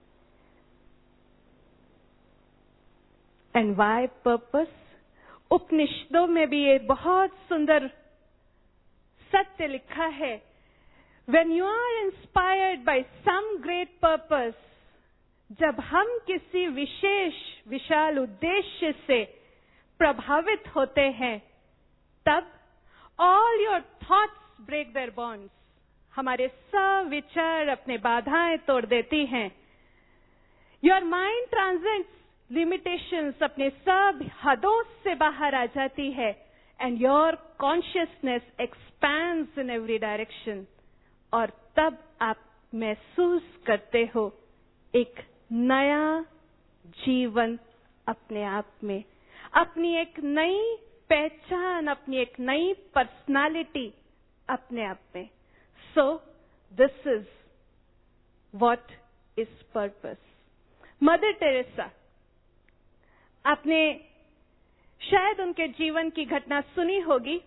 एंड वाई पर्पस। उपनिषदों में भी ये बहुत सुंदर सत्य लिखा है, when you are inspired by some great purpose, जब हम किसी विशेष विशाल उद्देश्य से प्रभावित होते हैं, तब all your thoughts break their bonds. हमारे सब विचार अपने बाधाएं तोड़ देती हैं। Your mind transcends limitations, अपने सब हदों से बाहर आ जाती है, and your consciousness expands in every direction. और तब आप महसूस करते हो एक नया जीवन अपने आप में, अपनी एक नई पहचान, अपनी एक नई पर्सनालिटी अपने आप में। So this is what is purpose. Mother Teresa, आपने शायद उनके जीवन की घटना सुनी होगी।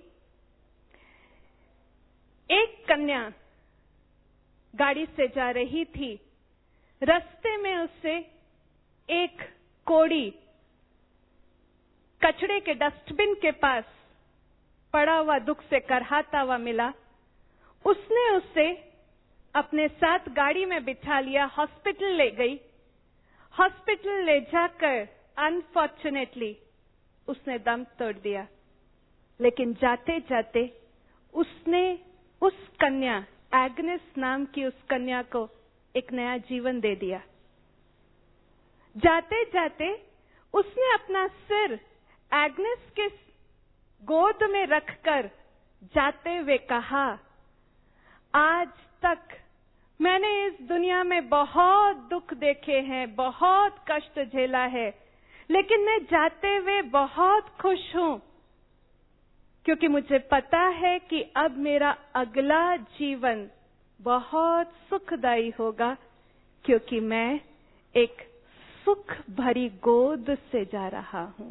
एक कन्या गाड़ी से जा रही थी, रास्ते में उससे एक कोढ़ी कचड़े के डस्टबिन के पास पड़ा हुआ दुख से करहाता हुआ मिला। उसने उसे अपने साथ गाड़ी में बिठा लिया, हॉस्पिटल ले गई। हॉस्पिटल ले जाकर अनफॉर्चुनेटली उसने दम तोड़ दिया, लेकिन जाते जाते उसने उस कन्या, एग्नेस नाम की उस कन्या को एक नया जीवन दे दिया। जाते जाते उसने अपना सिर एग्नेस के गोद में रखकर जाते हुए कहा, आज तक मैंने इस दुनिया में बहुत दुख देखे हैं, बहुत कष्ट झेला है, लेकिन मैं जाते हुए बहुत खुश हूं, क्योंकि मुझे पता है कि अब मेरा अगला जीवन बहुत सुखदायी होगा, क्योंकि मैं एक सुख भरी गोद से जा रहा हूं।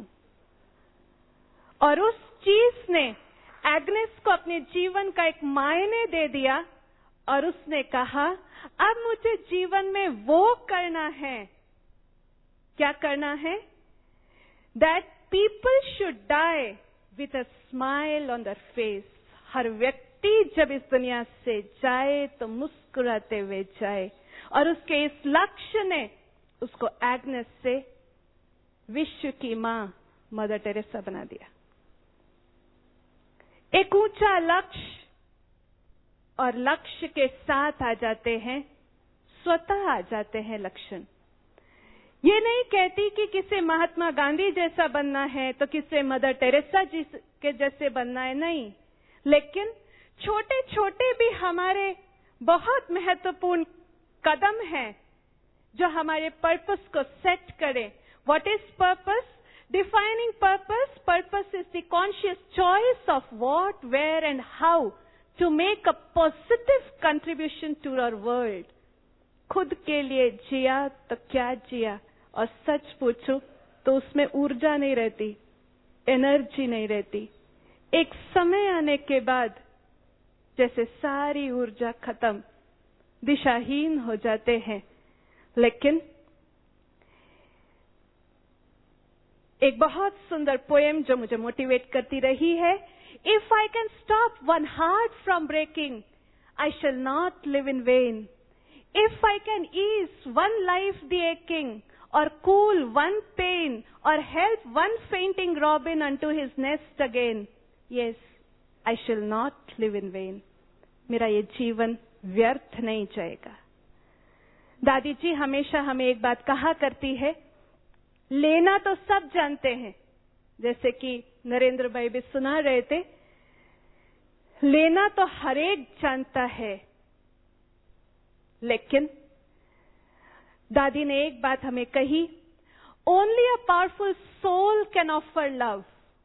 और उस चीज ने एग्नेस को अपने जीवन का एक मायने दे दिया और उसने कहा, अब मुझे जीवन में वो करना है। क्या करना है? That people should die with a smile on their face. हर व्यक्ति जब इस दुनिया से जाए तो मुस्कुराते हुए जाए। और उसके इस लक्ष्य ने उसको एग्नेस से विश्व की मां मदर टेरेसा बना दिया। एक ऊंचा लक्ष्य और लक्ष्य के साथ आ जाते हैं, स्वतः आ जाते हैं लक्षण। ये नहीं कहती कि किसे महात्मा गांधी जैसा बनना है तो किसे मदर टेरेसा जी के जैसे बनना है, नहीं। लेकिन छोटे छोटे भी हमारे बहुत महत्वपूर्ण कदम हैं जो हमारे पर्पस को सेट करें। What is purpose? Defining purpose. Purpose is the conscious choice of what, where and how to make a positive contribution to our world. खुद के लिए जिया तो क्या जिया, और सच पूछो तो उसमें ऊर्जा नहीं रहती, एनर्जी नहीं रहती। एक समय आने के बाद जैसे सारी ऊर्जा खत्म, दिशाहीन हो जाते हैं। लेकिन एक बहुत सुंदर पोएम जो मुझे मोटिवेट करती रही है, if I can stop one heart from breaking, I shall not live in vain. If I can ease one life the aching, or cool one pain, or help one fainting robin unto his nest again, yes, I shall not live in vain. मेरा ये जीवन व्यर्थ नहीं जाएगा। दादी जी हमेशा हमें एक बात कहा करती है, लेना तो सब जानते हैं, जैसे कि नरेंद्र भाई भी सुना रहे थे, लेना तो हर एक जानता है, लेकिन दादी ने एक बात हमें कही, only a powerful soul can offer love.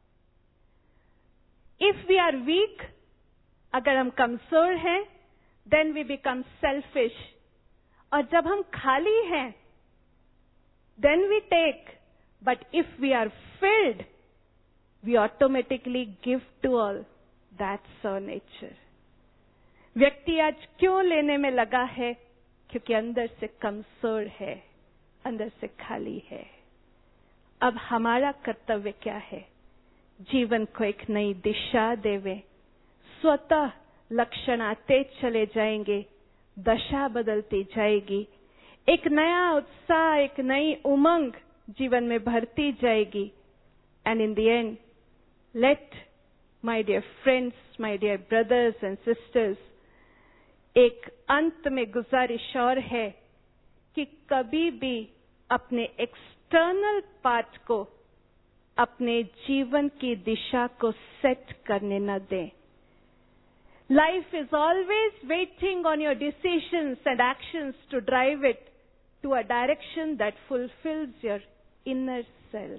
If we are weak, अगर हम कमजोर हैं, देन वी बिकम सेल्फिश। और जब हम खाली हैं, then we take, but if we are filled, we automatically give to all. That's our nature. व्यक्ति आज क्यों लेने में लगा है? क्योंकि अंदर से कमजोर है, अंदर से खाली है। अब हमारा कर्तव्य क्या है? जीवन को एक नई दिशा देवे। स्वतः लक्षण आते चले जाएंगे, दशा बदलती जाएगी, एक नया उत्साह, एक नई उमंग जीवन में भरती जाएगी। And in the end, let my dear friends, my dear brothers and sisters, एक अंत में गुजारिश और है कि कभी भी अपने एक्सटर्नल पार्ट को अपने जीवन की दिशा को सेट करने न दें। Life is always waiting on your decisions and actions to drive it to a direction that fulfils your inner self.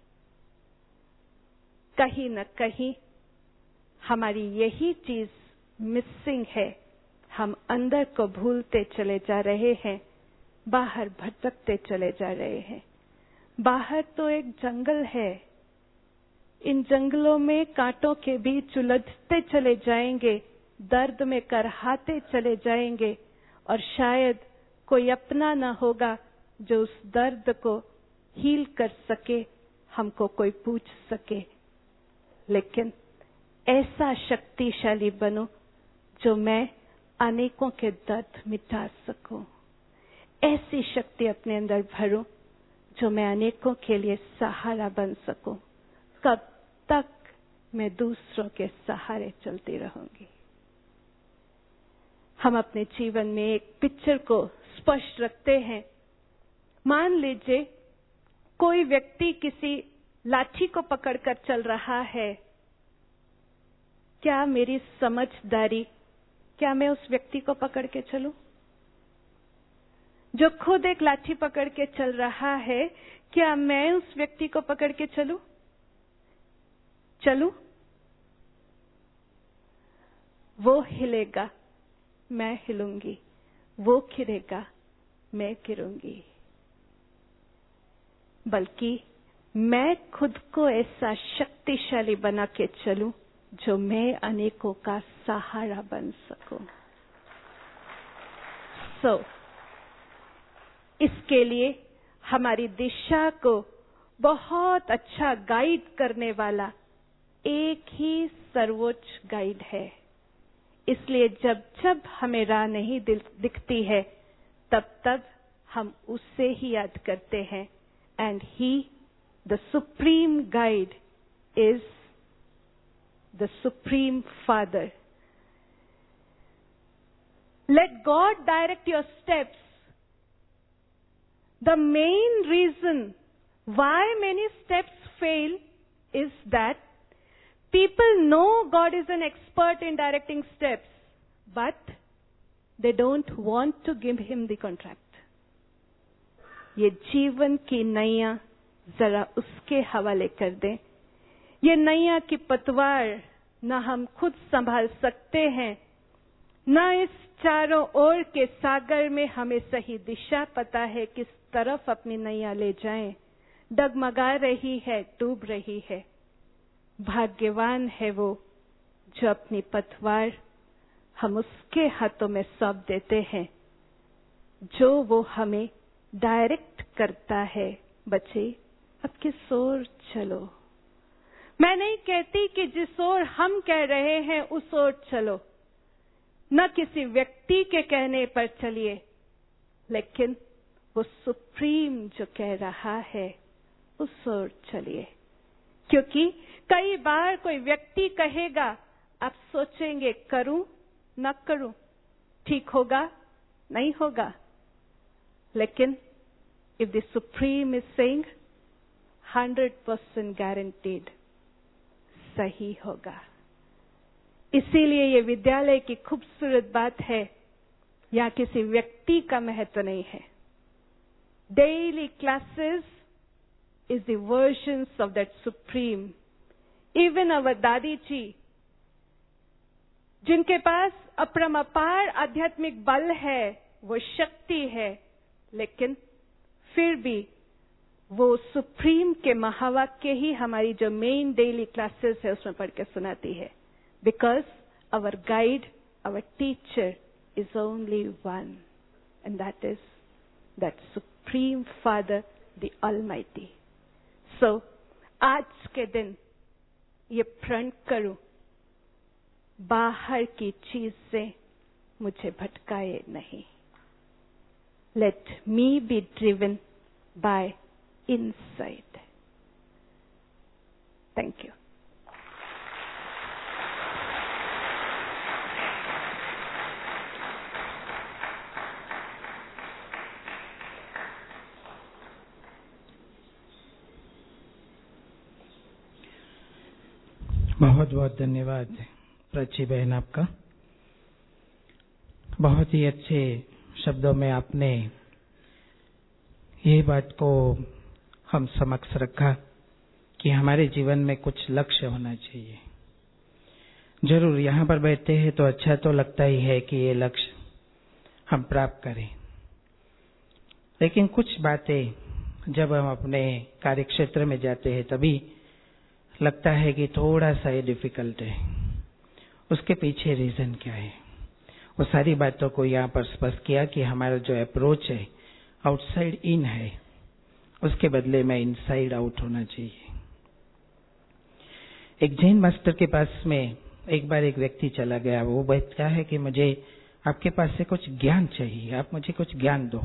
कहीं न कहीं हमारी यही चीज मिसिंग है। हम अंदर को भूलते चले जा रहे हैं, बाहर भटकते चले जा रहे हैं। बाहर तो एक जंगल है, इन जंगलों में कांटों के बीच उलझते चले जाएंगे, दर्द में करहाते चले जाएंगे, और शायद कोई अपना न होगा जो उस दर्द को हील कर सके, हमको कोई पूछ सके। लेकिन ऐसा शक्तिशाली बनो जो मैं अनेकों के दर्द मिटा सकूं। ऐसी शक्ति अपने अंदर भरूं जो मैं अनेकों के लिए सहारा बन सकूं। कब तक मैं दूसरों के सहारे चलती रहूंगी? हम अपने जीवन में एक पिक्चर को स्पष्ट रखते हैं। मान लीजिए कोई व्यक्ति किसी लाठी को पकड़कर चल रहा है, क्या मेरी समझदारी, क्या मैं उस व्यक्ति को पकड़ के चलूं? जो खुद एक लाठी पकड़ के चल रहा है, क्या मैं उस व्यक्ति को पकड़ के चलूं? वो हिलेगा, मैं हिलूंगी, वो गिरेगा, मैं गिरूंगी। बल्कि मैं खुद को ऐसा शक्तिशाली बना के चलूं जो मैं अनेकों का सहारा बन सकूं। इसके लिए हमारी दिशा को बहुत अच्छा गाइड करने वाला एक ही सर्वोच्च गाइड है। इसलिए जब जब हमें राह नहीं दिखती है, तब हम उससे ही याद करते हैं। And he, the supreme guide, is the supreme father. Let God direct your steps. The main reason why many steps fail is that people know God is an expert in directing steps, but they don't want to give him the contract. ये जीवन की नैया जरा उसके हवाले कर दें। ये नैया की पतवार न हम खुद संभाल सकते हैं, न इस चारों ओर के सागर में हमें सही दिशा पता है, किस तरफ अपनी नैया ले जाएं। डगमगा रही है, डूब रही है। भाग्यवान है वो जो अपनी पतवार हम उसके हाथों में सौंप देते हैं, जो वो हमें डायरेक्ट करता है। बच्चे, अब किस ओर चलो? मैं नहीं कहती कि जिस ओर हम कह रहे हैं उस ओर चलो, न किसी व्यक्ति के कहने पर चलिए, लेकिन वो सुप्रीम जो कह रहा है उस ओर चलिए। क्योंकि कई बार कोई व्यक्ति कहेगा, आप सोचेंगे करूं न करूं, ठीक होगा नहीं होगा, लेकिन if the supreme is saying 100% guaranteed सही होगा। इसीलिए ये विद्यालय की खूबसूरत बात है, यहाँ किसी व्यक्ति का महत्व नहीं है। Daily classes is the versions of that supreme. Even our dadi ji, जिनके पास अपरंपार आध्यात्मिक बल है, वो शक्ति है, लेकिन फिर भी वो सुप्रीम के महावाक्य ही हमारी जो मेन डेली क्लासेस है उसमें पढ़ के सुनाती है। Because our guide, our teacher is only one, and that is that Supreme Father, the Almighty. So, आज के दिन ये प्रण करूं, बाहर की चीज से मुझे भटकाए नहीं। Let me be driven by inside. Thank you. बहुत बहुत धन्यवाद प्राची बहन आपका। बहुत ही अच्छे शब्दों में आपने ये बात को हम समक्ष रखा कि हमारे जीवन में कुछ लक्ष्य होना चाहिए। जरूर यहाँ पर बैठते हैं तो अच्छा तो लगता ही है कि ये लक्ष्य हम प्राप्त करें, लेकिन कुछ बातें जब हम अपने कार्यक्षेत्र में जाते हैं तभी लगता है कि थोड़ा सा ये डिफिकल्ट है। उसके पीछे रीजन क्या है, वो सारी बातों को यहाँ पर स्पष्ट किया कि हमारा जो अप्रोच है आउटसाइड इन है, उसके बदले में इनसाइड आउट होना चाहिए। एक जैन मास्टर के पास में एक बार एक व्यक्ति चला गया। वो कहता है कि मुझे आपके पास से कुछ ज्ञान चाहिए, आप मुझे कुछ ज्ञान दो।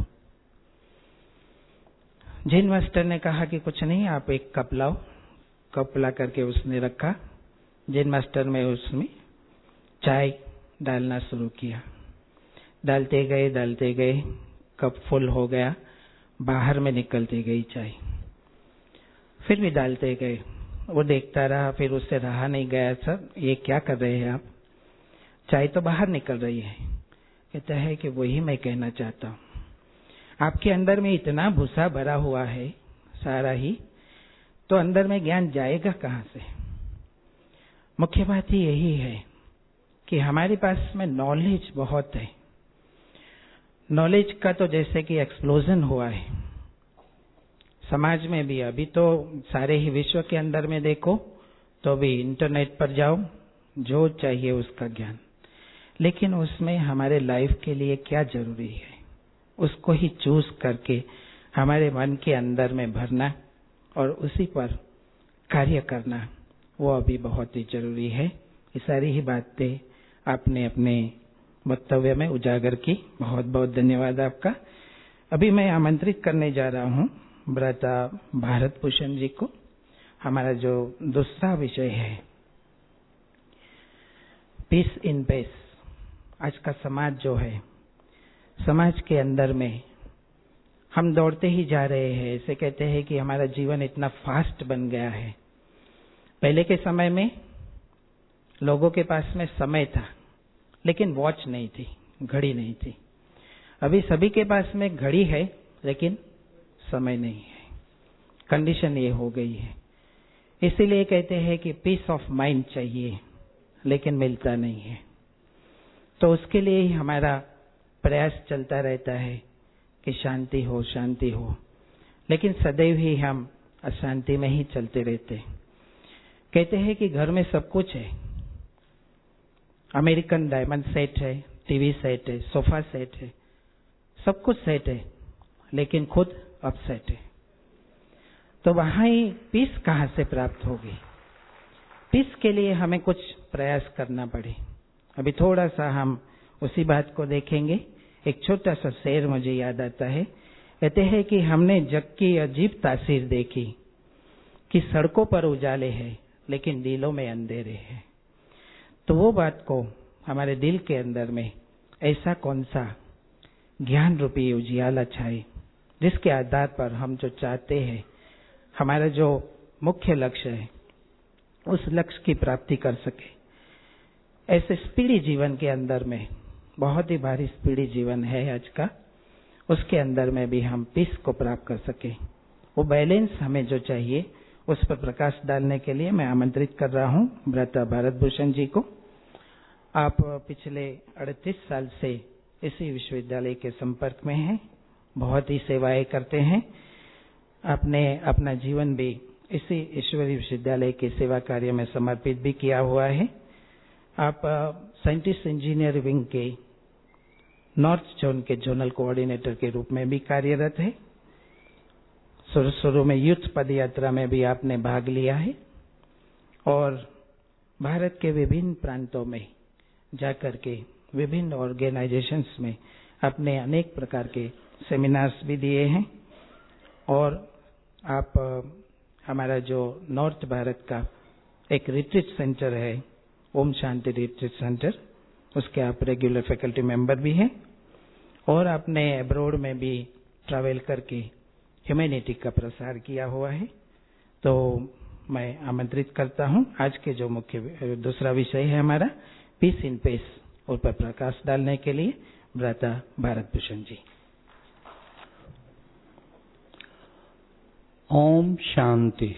जैन मास्टर ने कहा कि कुछ नहीं, आप एक कप लाओ। कप ला करके उसने रखा। जैन मास्टर ने उसमें चाय डालना शुरू किया। डालते गए, कप फुल हो गया, बाहर में निकलती गई चाय। फिर भी डालते गए। वो देखता रहा, फिर उससे रहा नहीं गया। सर ये क्या कर रहे हैं आप? चाय तो बाहर निकल रही है। कहता है कि वही मैं कहना चाहता हूँ, आपके अंदर में इतना भूसा भरा हुआ है सारा ही, तो अंदर में ज्ञान जाएगा कहाँ से? मुख्य बात ही यही है कि हमारे पास में नॉलेज बहुत है। नॉलेज का तो जैसे कि एक्सप्लोजन हुआ है समाज में भी। अभी तो सारे ही विश्व के अंदर में देखो तो भी इंटरनेट पर जाओ, जो चाहिए उसका ज्ञान, लेकिन उसमें हमारे लाइफ के लिए क्या जरूरी है उसको ही चूज करके हमारे मन के अंदर में भरना और उसी पर कार्य करना, वो अभी बहुत ही जरूरी है। ये सारी ही बातें आपने अपने वक्तव्य में उजागर की। बहुत बहुत धन्यवाद आपका। अभी मैं आमंत्रित करने जा रहा हूँ भ्राता भारत भूषण जी को। हमारा जो दूसरा विषय है पीस इन पेस। आज का समाज जो है, समाज के अंदर में हम दौड़ते ही जा रहे हैं। ऐसे कहते हैं कि हमारा जीवन इतना फास्ट बन गया है। पहले के समय में लोगों के पास में समय था, लेकिन वॉच नहीं थी, घड़ी नहीं थी। अभी सभी के पास में घड़ी है, लेकिन समय नहीं है। कंडीशन ये हो गई है। इसीलिए कहते हैं कि पीस ऑफ माइंड चाहिए, लेकिन मिलता नहीं है। तो उसके लिए ही हमारा प्रयास चलता रहता है कि शांति हो, शांति हो, लेकिन सदैव ही हम अशांति में ही चलते रहते। कहते हैं कि घर में सब कुछ है, अमेरिकन डायमंड सेट है, टीवी सेट है, सोफा सेट है, सब कुछ सेट है, लेकिन खुद अपसेट है। तो वहां ही पीस कहां से प्राप्त होगी? पीस के लिए हमें कुछ प्रयास करना पड़े। अभी थोड़ा सा हम उसी बात को देखेंगे। एक छोटा सा शेर मुझे याद आता है। कहते हैं कि हमने जग की अजीब तासीर देखी कि सड़कों पर उजाले हैं, लेकिन दिलों में अंधेरे हैं। तो वो बात को हमारे दिल के अंदर में ऐसा कौन सा ज्ञान रूपी उजियाला छाए, जिसके आधार पर हम जो चाहते हैं, हमारा जो मुख्य लक्ष्य है, उस लक्ष्य की प्राप्ति कर सके। ऐसे स्पीडी जीवन के अंदर में, बहुत ही भारी स्पीडी जीवन है आज का, उसके अंदर में भी हम पीस को प्राप्त कर सके। वो बैलेंस हमें जो चाहिए, उस पर प्रकाश डालने के लिए मैं आमंत्रित कर रहा हूं भ्राता भारत भूषण जी को। आप पिछले 38 साल से इसी विश्वविद्यालय के संपर्क में हैं, बहुत ही सेवाएं करते हैं। आपने अपना जीवन भी इसी ईश्वरीय विश्वविद्यालय के सेवा कार्य में समर्पित भी किया हुआ है। आप साइंटिस्ट इंजीनियर विंग के नॉर्थ जोन के जोनल कोऑर्डिनेटर के रूप में भी कार्यरत है। शुरू में यूथ पद यात्रा में भी आपने भाग लिया है और भारत के विभिन्न प्रांतों में जाकर के विभिन्न ऑर्गेनाइजेशंस में अपने अनेक प्रकार के सेमिनार्स भी दिए हैं। और आप हमारा जो नॉर्थ भारत का एक रिट्रीट सेंटर है, ओम शांति रिट्रीट सेंटर, उसके आप रेगुलर फैकल्टी मेंबर भी हैं। और आपने अब्रॉड में भी ट्रैवल करके ह्यूमैनिटी का प्रसार किया हुआ है। तो मैं आमंत्रित करता हूं, आज के जो मुख्य दूसरा विषय है हमारा पीस इन पेस, उस पर प्रकाश डालने के लिए भ्राता भारत भूषण जी। ओम शांति।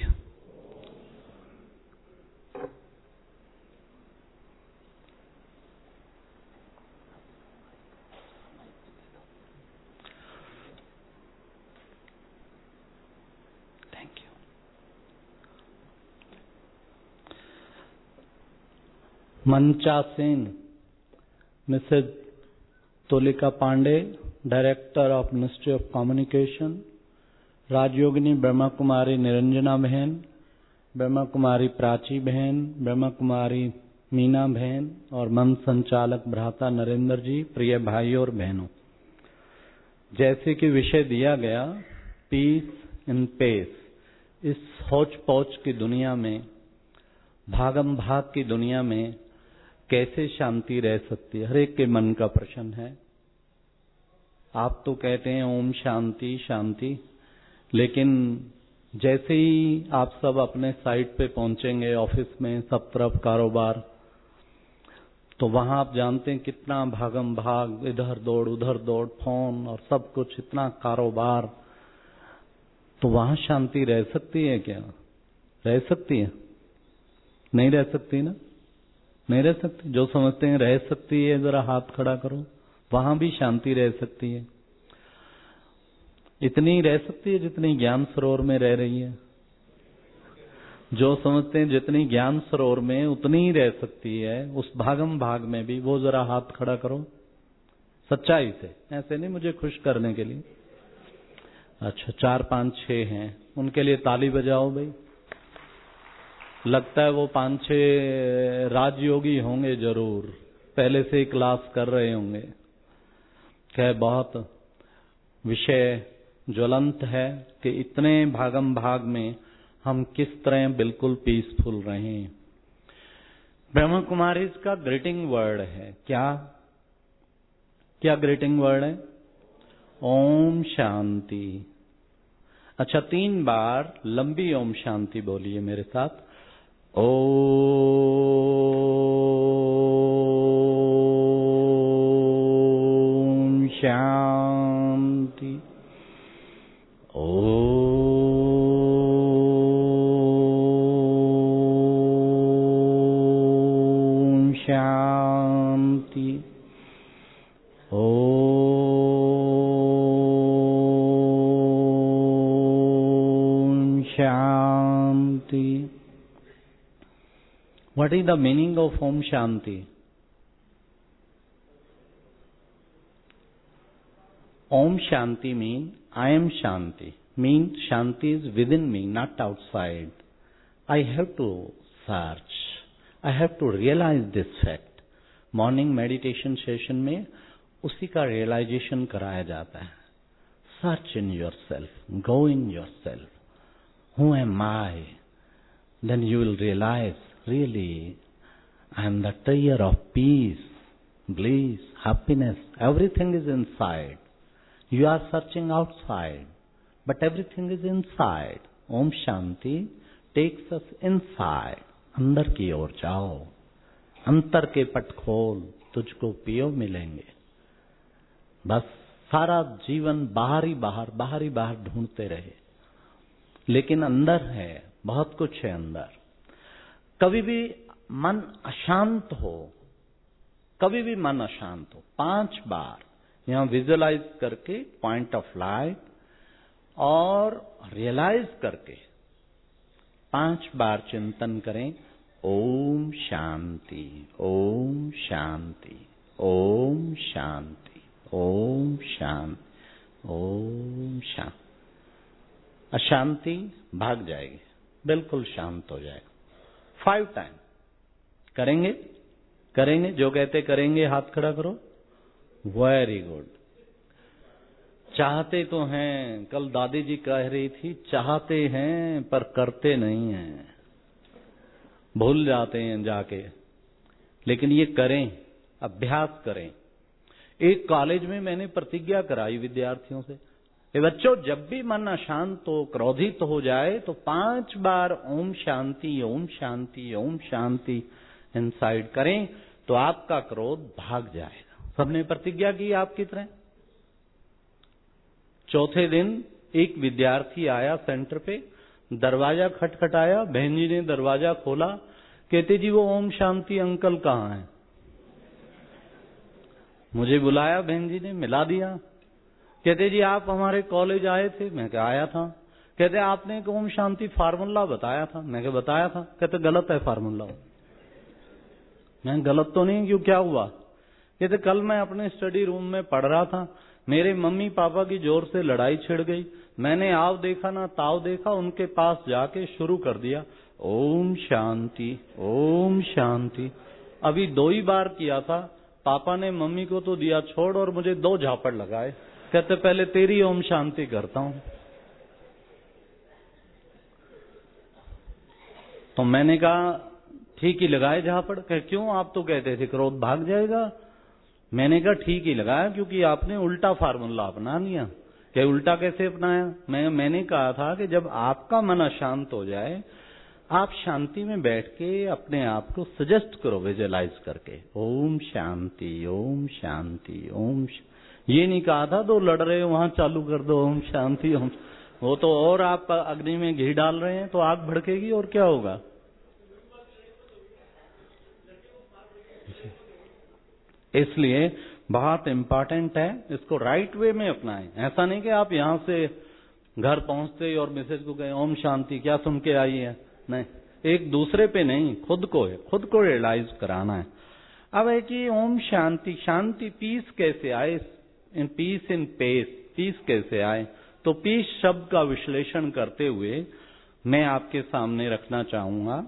मंचासेन Mrs Tulika Pandey, director of ministry of communication, राजयोगिनी ब्रह्मा कुमारी निरंजना बहन, ब्रह्मा कुमारी प्राची बहन, ब्रह्मा कुमारी मीना बहन और मंच संचालक भ्राता नरेंद्र जी, प्रिय भाइयों और बहनों, जैसे कि विषय दिया गया पीस इन पेस, इस हौच पौच की दुनिया में, भागम भाग की दुनिया में कैसे शांति रह सकती है? हर एक के मन का प्रश्न है। आप तो कहते हैं ओम शांति शांति, लेकिन जैसे ही आप सब अपने साइट पे पहुंचेंगे, ऑफिस में सब तरफ कारोबार, तो वहां आप जानते हैं कितना भागम भाग, इधर दौड़ उधर दौड़, फोन और सब कुछ, इतना कारोबार। तो वहां शांति रह सकती है क्या? रह सकती है? नहीं रह सकती ना? नहीं रह सकती। जो समझते हैं रह सकती है, जरा हाथ खड़ा करो। वहां भी शांति रह सकती है। इतनी रह सकती है जितनी ज्ञान सरोवर में रह रही है। जो समझते हैं जितनी ज्ञान सरोवर में उतनी ही रह सकती है, उस भागम भाग में भी, वो जरा हाथ खड़ा करो सच्चाई से, ऐसे नहीं मुझे खुश करने के लिए। अच्छा, 4, 5, 6 हैं, उनके लिए ताली बजाओ भाई। लगता है वो 5, 6 राजयोगी होंगे जरूर, पहले से ही क्लास कर रहे होंगे। क्या बहुत विषय ज्वलंत है कि इतने भागम भाग में हम किस तरह बिल्कुल पीसफुल रहें। ब्रह्मा कुमारी का ग्रीटिंग वर्ड है क्या? क्या ग्रीटिंग वर्ड है? ओम शांति। अच्छा, 3 बार लंबी ओम शांति बोलिए मेरे साथ। Om Shanti. Om Shanti. Om Shanti. What is the meaning of Om Shanti? Om Shanti means I am Shanti. Means Shanti is within me, not outside. I have to search. I have to realize this fact. Morning meditation session में उसी का realization कराया जाता है. Search in yourself. Go in yourself. Who am I? Then you will realize, really, I am the treasure of peace, bliss, happiness. Everything is inside. You are searching outside, but everything is inside. Om Shanti takes us inside. अंदर की ओर जाओ, अंतर के पट खोल, तुझको पियो मिलेंगे। बस सारा जीवन बाहर ही बाहर ढूंढते रहे, लेकिन अंदर है, बहुत कुछ है अंदर। कभी भी मन अशांत हो, कभी भी मन अशांत हो, 5 बार यहां विजुअलाइज करके पॉइंट ऑफ लाइट और रियलाइज करके 5 बार चिंतन करें। ओम शांति, ओम शांति, ओम शांति, ओम शांति, ओम शांति। अशांति भाग जाएगी, बिल्कुल शांत हो जाएगा। 5 टाइम करेंगे। करेंगे, जो कहते करेंगे हाथ खड़ा करो। Very good. चाहते तो हैं, कल दादी जी कह रही थी, चाहते हैं पर करते नहीं हैं, भूल जाते हैं जाके। लेकिन ये करें, अभ्यास करें। एक कॉलेज में मैंने प्रतिज्ञा कराई विद्यार्थियों से, बच्चों जब भी मन अशांत हो, क्रोधित हो जाए तो 5 बार ओम शांति, ओम शांति, ओम शांति इनसाइड करें तो आपका क्रोध भाग जाएगा। सबने प्रतिज्ञा की आपकी तरह। चौथे दिन एक विद्यार्थी आया सेंटर पे, दरवाजा खटखटाया, बहन जी ने दरवाजा खोला, कहते जी वो ओम शांति अंकल कहाँ है? मुझे बुलाया, बहन जी ने मिला दिया। कहते जी आप हमारे कॉलेज आए थे? मैं कहा आया था। कहते आपने एक ओम शांति फार्मूला बताया था? मैं कहा बताया था। कहते गलत है फार्मूला। मैं गलत तो नहीं, क्यों क्या हुआ? कहते कल मैं अपने स्टडी रूम में पढ़ रहा था, मेरे मम्मी पापा की जोर से लड़ाई छिड़ गई, मैंने आव देखा ना ताव देखा, उनके पास जाके शुरू कर दिया ओम शांति, ओम शांति। अभी 2 ही बार किया था, पापा ने मम्मी को तो दिया छोड़ और मुझे 2 झापड़ लगाए। कहते पहले तेरी ओम शांति करता हूं। तो मैंने कहा ठीक ही लगाए झापड़। कह क्यों? आप तो कहते थे क्रोध भाग जाएगा। मैंने कहा ठीक ही लगाया, क्योंकि आपने उल्टा फार्मूला अपना लिया। क्या उल्टा कैसे अपनाया? मैंने कहा था कि जब आपका मन अशांत हो जाए, आप शांति में बैठ के अपने आप को सजेस्ट करो विजुअलाइज करके, ओम शांति ओम शांति ओम। ये नहीं कहा था दो लड़ रहे हो वहां चालू कर दो ओम शांति ओम, वो तो और आप अग्नि में घी डाल रहे हैं तो आग भड़केगी और क्या होगा। इसलिए बहुत इंपॉर्टेंट है, इसको राइट वे में अपनाएं। ऐसा नहीं कि आप यहां से घर पहुंचते और मैसेज को कहें ओम शांति, क्या सुन के आई है, नहीं, एक दूसरे पे नहीं, खुद को रियलाइज कराना है। अब है कि ओम शांति, शांति पीस कैसे आए, in peace in pace, peace कैसे आए। तो पीस शब्द का विश्लेषण करते हुए मैं आपके सामने रखना चाहूंगा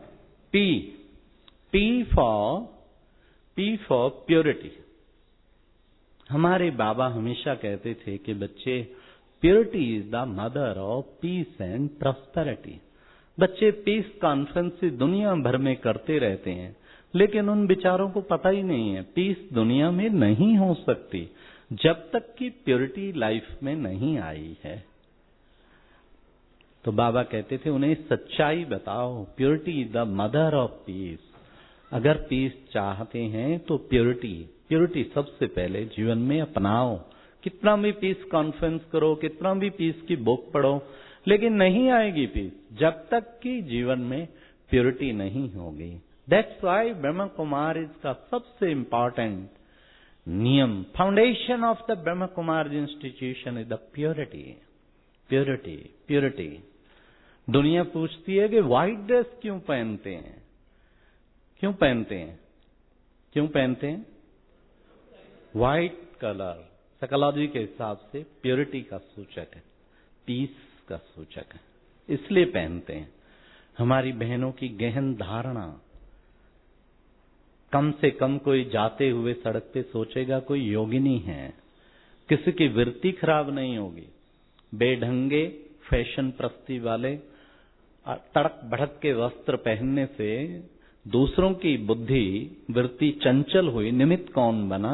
पी फॉर प्योरिटी। हमारे बाबा हमेशा कहते थे कि बच्चे, purity is the mother of peace and prosperity. बच्चे पीस कॉन्फ्रेंस दुनिया भर में करते रहते हैं, लेकिन उन विचारों को पता ही नहीं है पीस दुनिया में नहीं हो सकती जब तक कि प्योरिटी लाइफ में नहीं आई है। तो बाबा कहते थे उन्हें सच्चाई बताओ, purity is the mother of peace. अगर पीस चाहते हैं तो प्योरिटी सबसे पहले जीवन में अपनाओ। कितना भी पीस कॉन्फ्रेंस करो, कितना भी पीस की बुक पढ़ो, लेकिन नहीं आएगी पीस जब तक कि जीवन में प्योरिटी नहीं होगी। दैट्स व्हाई ब्रह्म कुमार का सबसे इंपॉर्टेंट नियम, foundation of the Brahma Kumar institution is the purity. दुनिया पूछती है कि व्हाइट ड्रेस क्यों पहनते हैं, क्यों पहनते हैं? व्हाइट कलर साइकोलॉजी के हिसाब से प्योरिटी का सूचक है, पीस का सूचक है, इसलिए पहनते हैं। हमारी बहनों की गहन धारणा, कम से कम कोई जाते हुए सड़क पे सोचेगा कोई योगिनी है, किसी की वृत्ति खराब नहीं होगी। बेढंगे फैशन प्रस्ती वाले तड़क भड़क के वस्त्र पहनने से दूसरों की बुद्धि वृत्ति चंचल हुई, निमित्त कौन बना।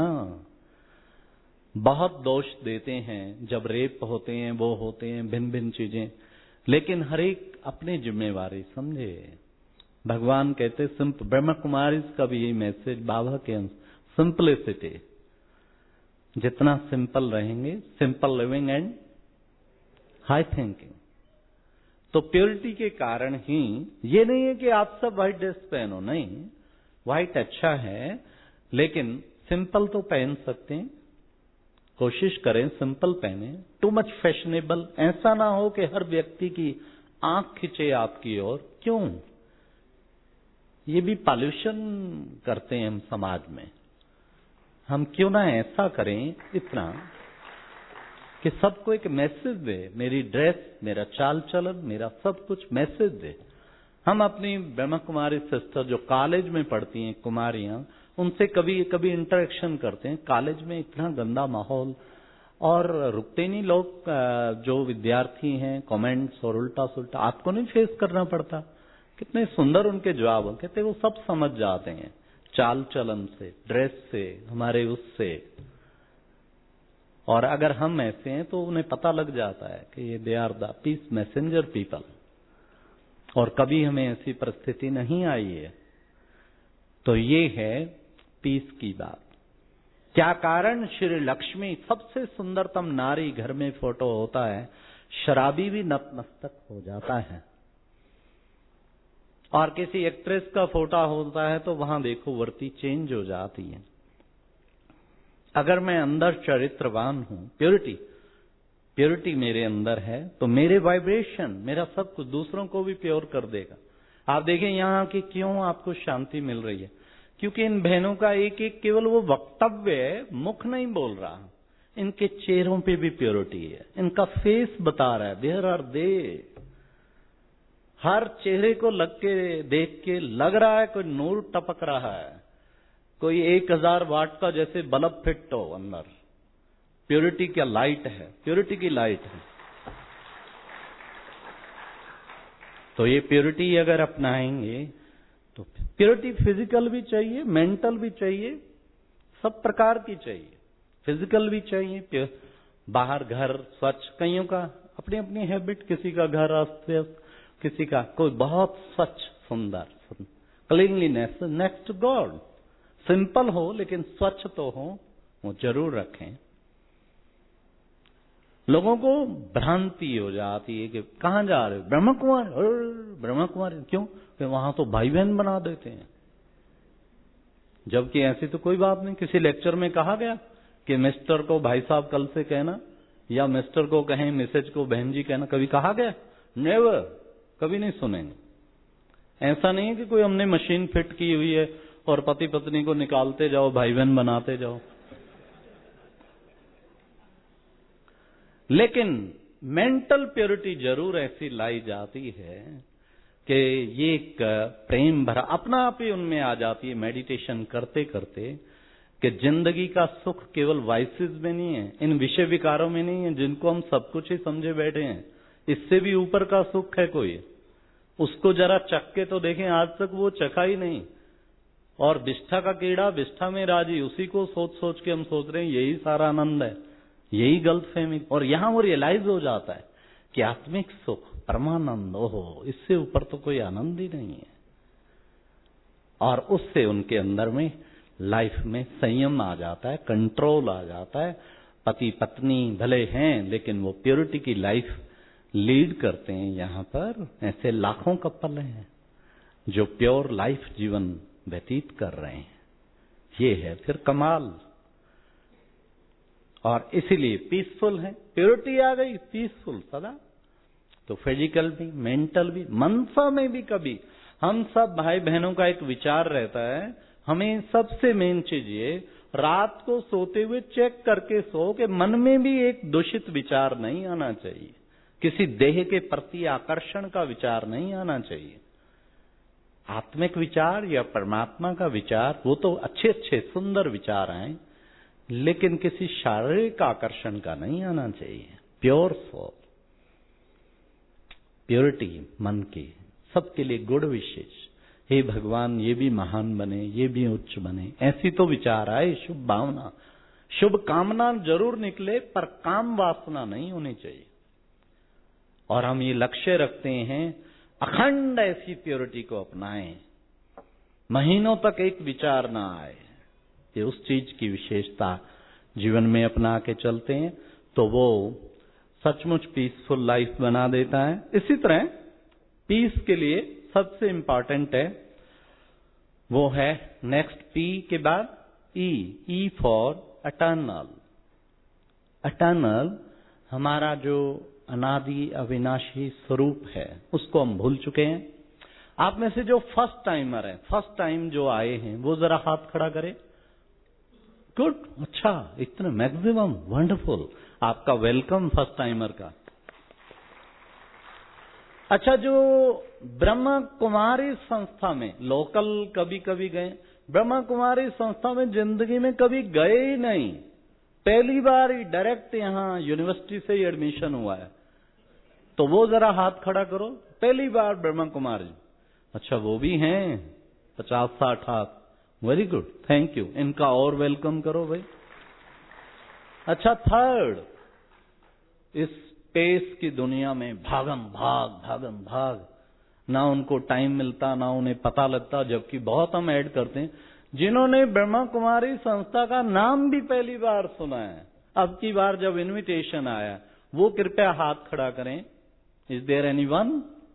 बहुत दोष देते हैं जब रेप होते हैं, वो होते हैं, भिन्न भिन्न चीजें, लेकिन हर एक अपनी जिम्मेवारी समझे। भगवान कहते ब्रह्म कुमारी का भी यही मैसेज बाबा के सिंपलिसिटी, जितना सिंपल रहेंगे, simple living and high thinking. तो प्योरिटी के कारण ही, ये नहीं है कि आप सब व्हाइट ड्रेस पहनो, नहीं, व्हाइट अच्छा है, लेकिन सिंपल तो पहन सकते हैं। कोशिश करें सिंपल पहने, टू मच फैशनेबल ऐसा ना हो कि हर व्यक्ति की आंख खिंचे आपकी ओर। क्यों? ये भी पॉल्यूशन करते हैं हम समाज में। हम क्यों ना ऐसा करें इतना कि सबको एक मैसेज दे, मेरी ड्रेस, मेरा चाल चलन, मेरा सब कुछ मैसेज दे। हम अपनी ब्रह्म कुमारी सिस्टर जो कॉलेज में पढ़ती हैं, कुमारियां, उनसे कभी कभी इंटरेक्शन करते हैं। कॉलेज में इतना गंदा माहौल और रुकते नहीं लोग, जो विद्यार्थी हैं, कमेंट्स और उल्टा सुल्टा आपको नहीं फेस करना पड़ता। कितने सुंदर उनके जवाब, कहते वो सब समझ जाते हैं, चाल चलन से, ड्रेस से, हमारे उससे। और अगर हम ऐसे हैं तो उन्हें पता लग जाता है कि ये they are the peace messenger people. और कभी हमें ऐसी परिस्थिति नहीं आई है। तो ये है पीस की बात। क्या कारण? श्री लक्ष्मी सबसे सुंदरतम नारी, घर में फोटो होता है, शराबी भी नतमस्तक हो जाता है। और किसी एक्ट्रेस का फोटो होता है तो वहां देखो वृत्ति चेंज हो जाती है। अगर मैं अंदर चरित्रवान हूं, प्योरिटी मेरे अंदर है, तो मेरे वाइब्रेशन, मेरा सब कुछ दूसरों को भी प्योर कर देगा। आप देखें यहां की क्यों आपको शांति मिल रही है, क्योंकि इन बहनों का एक एक केवल वो वक्तव्य है, मुख नहीं बोल रहा, इनके चेहरों पे भी प्योरिटी है, इनका फेस बता रहा है, देयर आर दे। हर चेहरे को लग के देख के लग रहा है कोई नूर टपक रहा है, कोई 1000 वाट का जैसे बल्ब फिट हो अंदर। प्योरिटी क्या लाइट है, प्योरिटी की लाइट है। तो ये प्योरिटी अगर अपनाएंगे तो प्योरिटी फिजिकल भी चाहिए, मेंटल भी चाहिए, सब प्रकार की चाहिए। फिजिकल भी चाहिए, बाहर घर स्वच्छ, कईयों का अपनी अपनी हैबिट, किसी का घर अस्त व्यस्त, किसी का कोई बहुत स्वच्छ सुंदर, क्लीनलीनेस नेक्स्ट गॉड। सिंपल हो लेकिन स्वच्छ तो हो, वो जरूर रखें। लोगों को भ्रांति हो जाती है कि कहां जा रहे हो, ब्रह्म कुमारी, ब्रह्म कुमारी क्यों, कि वहां तो भाई बहन बना देते हैं। जबकि ऐसी तो कोई बात नहीं। किसी लेक्चर में कहा गया कि मिस्टर को भाई साहब कल से कहना, या मिस्टर को कहें मिसेज को बहन जी कहना, कभी कहा गया? नेवर, कभी नहीं सुनेंगे। ऐसा नहीं है कि कोई हमने मशीन फिट की हुई है और पति पत्नी को निकालते जाओ, भाई बहन बनाते जाओ। लेकिन मेंटल प्योरिटी जरूर ऐसी लाई जाती है कि ये एक प्रेम भरा अपना आप ही उनमें आ जाती है मेडिटेशन करते करते, कि जिंदगी का सुख केवल वाइसेस में नहीं है, इन विषय विकारों में नहीं है जिनको हम सब कुछ ही समझे बैठे हैं। इससे भी ऊपर का सुख है कोई, उसको जरा चख के तो देखें, आज तक वो चखा ही नहीं। और विष्ठा का कीड़ा विष्ठा में राजी, उसी को सोच सोच के हम सोच रहे हैं यही सारा आनंद है, यही गलतफहमी। और यहां वो रियलाइज हो जाता है कि आत्मिक सुख परमानंद, ओहो, इससे ऊपर तो कोई आनंद ही नहीं है। और उससे उनके अंदर में लाइफ में संयम आ जाता है, कंट्रोल आ जाता है। पति पत्नी भले हैं लेकिन वो प्योरिटी की लाइफ लीड करते हैं। यहां पर ऐसे लाखों कपल हैं जो प्योर लाइफ जीवन व्यतीत कर रहे हैं। ये है फिर कमाल। और इसीलिए पीसफुल है, प्योरिटी आ गई, पीसफुल सदा। तो फिजिकल भी, मेंटल भी, मनसा में भी कभी हम सब भाई बहनों का एक विचार रहता है, हमें सबसे मेन चीज ये, रात को सोते हुए चेक करके सो कि मन में भी एक दूषित विचार नहीं आना चाहिए, किसी देह के प्रति आकर्षण का विचार नहीं आना चाहिए। आत्मिक विचार या परमात्मा का विचार, वो तो अच्छे अच्छे सुंदर विचार आए, लेकिन किसी शारीरिक आकर्षण का नहीं आना चाहिए। प्योर सोल, प्योरिटी मन की, सबके लिए गुड विशेष। हे भगवान ये भी महान बने, ये भी उच्च बने, ऐसी तो विचार आए, शुभ भावना, शुभ कामना जरूर निकले, पर काम वासना नहीं होनी चाहिए। और हम ये लक्ष्य रखते हैं अखंड ऐसी प्योरिटी को अपनाएं, महीनों तक एक विचार ना आए। ये उस चीज की विशेषता जीवन में अपना के चलते हैं तो वो सचमुच पीसफुल लाइफ बना देता है। इसी तरह पीस के लिए सबसे इंपॉर्टेंट है, वो है नेक्स्ट पी के बाद ई फॉर अटर्नल। अटर्नल हमारा जो अनादि अविनाशी स्वरूप है उसको हम भूल चुके हैं। आप में से जो फर्स्ट टाइमर है, फर्स्ट टाइम जो आए हैं, वो जरा हाथ खड़ा करें। गुड, अच्छा, इतना मैक्सिमम, वंडरफुल, आपका वेलकम फर्स्ट टाइमर का। अच्छा, जो ब्रह्मा कुमारी संस्था में लोकल कभी कभी गए, ब्रह्मा कुमारी संस्था में जिंदगी में कभी गए ही नहीं, पहली बार ही डायरेक्ट यहां यूनिवर्सिटी से ही एडमिशन हुआ है, तो वो जरा हाथ खड़ा करो, पहली बार ब्रह्मा कुमारी। अच्छा, वो भी हैं 50-60 हाथ, वेरी गुड, थैंक यू, इनका और वेलकम करो भाई। अच्छा, थर्ड, इस स्पेस की दुनिया में भागम भाग, ना उनको टाइम मिलता, ना उन्हें पता लगता, जबकि बहुत हम ऐड करते हैं जिन्होंने ब्रह्मा कुमारी संस्था का नाम भी पहली बार सुना है। अब की बार जब इनविटेशन आया, वो कृपया हाथ खड़ा करें। Is there anyone?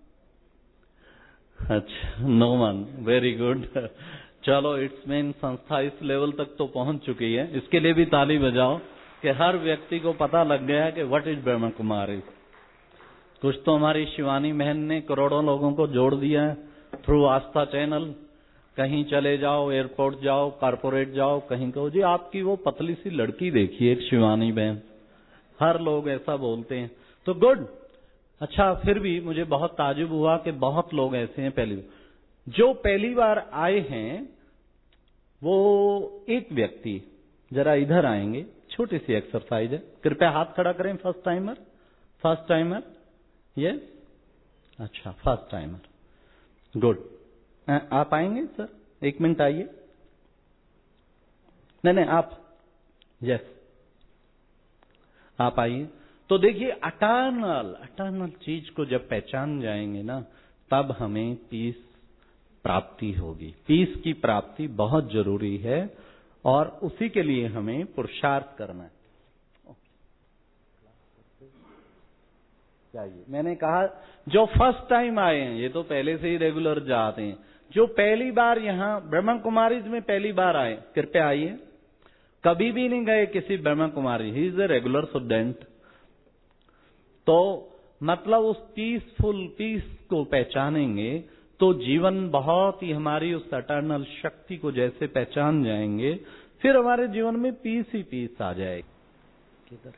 अच्छा, नो वन, वेरी गुड। चलो, इट्स मीन संस्था इस लेवल तक तो पहुंच चुकी है, इसके लिए भी ताली बजाओ कि हर व्यक्ति को पता लग गया है कि व्हाट इज ब्रह्मा कुमारी। कुछ तो हमारी शिवानी बहन ने करोड़ों लोगों को जोड़ दिया है थ्रू आस्था चैनल। कहीं चले जाओ, एयरपोर्ट जाओ, कारपोरेट जाओ, कहीं कहो जी आपकी वो पतली सी लड़की देखिए, एक शिवानी बहन, हर लोग ऐसा बोलते हैं, तो गुड। अच्छा, फिर भी मुझे बहुत ताजुब हुआ कि बहुत लोग ऐसे हैं जो पहली बार आए हैं। वो एक व्यक्ति जरा इधर आएंगे, छोटी सी एक्सरसाइज है, कृपया हाथ खड़ा करें। First timer, first timer, yes, अच्छा, फर्स्ट टाइमर, गुड। आप आएंगे सर, 1 मिनट आइए। नहीं, आप, यस, आप आइए। तो देखिए अटर्नल चीज को जब पहचान जाएंगे ना, तब हमें पीस प्राप्ति होगी। पीस की प्राप्ति बहुत जरूरी है और उसी के लिए हमें पुरुषार्थ करना है। चाहिए, मैंने कहा जो फर्स्ट टाइम आए हैं, ये तो पहले से ही रेगुलर जाते हैं, जो पहली बार यहां ब्रह्मा कुमारीज में पहली बार आए, कृपया आइए। कभी भी नहीं गए किसी Brahma Kumari, he is a regular student. तो मतलब उस पीसफुल पीस को पहचानेंगे तो जीवन बहुत ही, हमारी उस अटर्नल शक्ति को जैसे पहचान जाएंगे, फिर हमारे जीवन में पीस ही पीस आ जाएगी। किधर?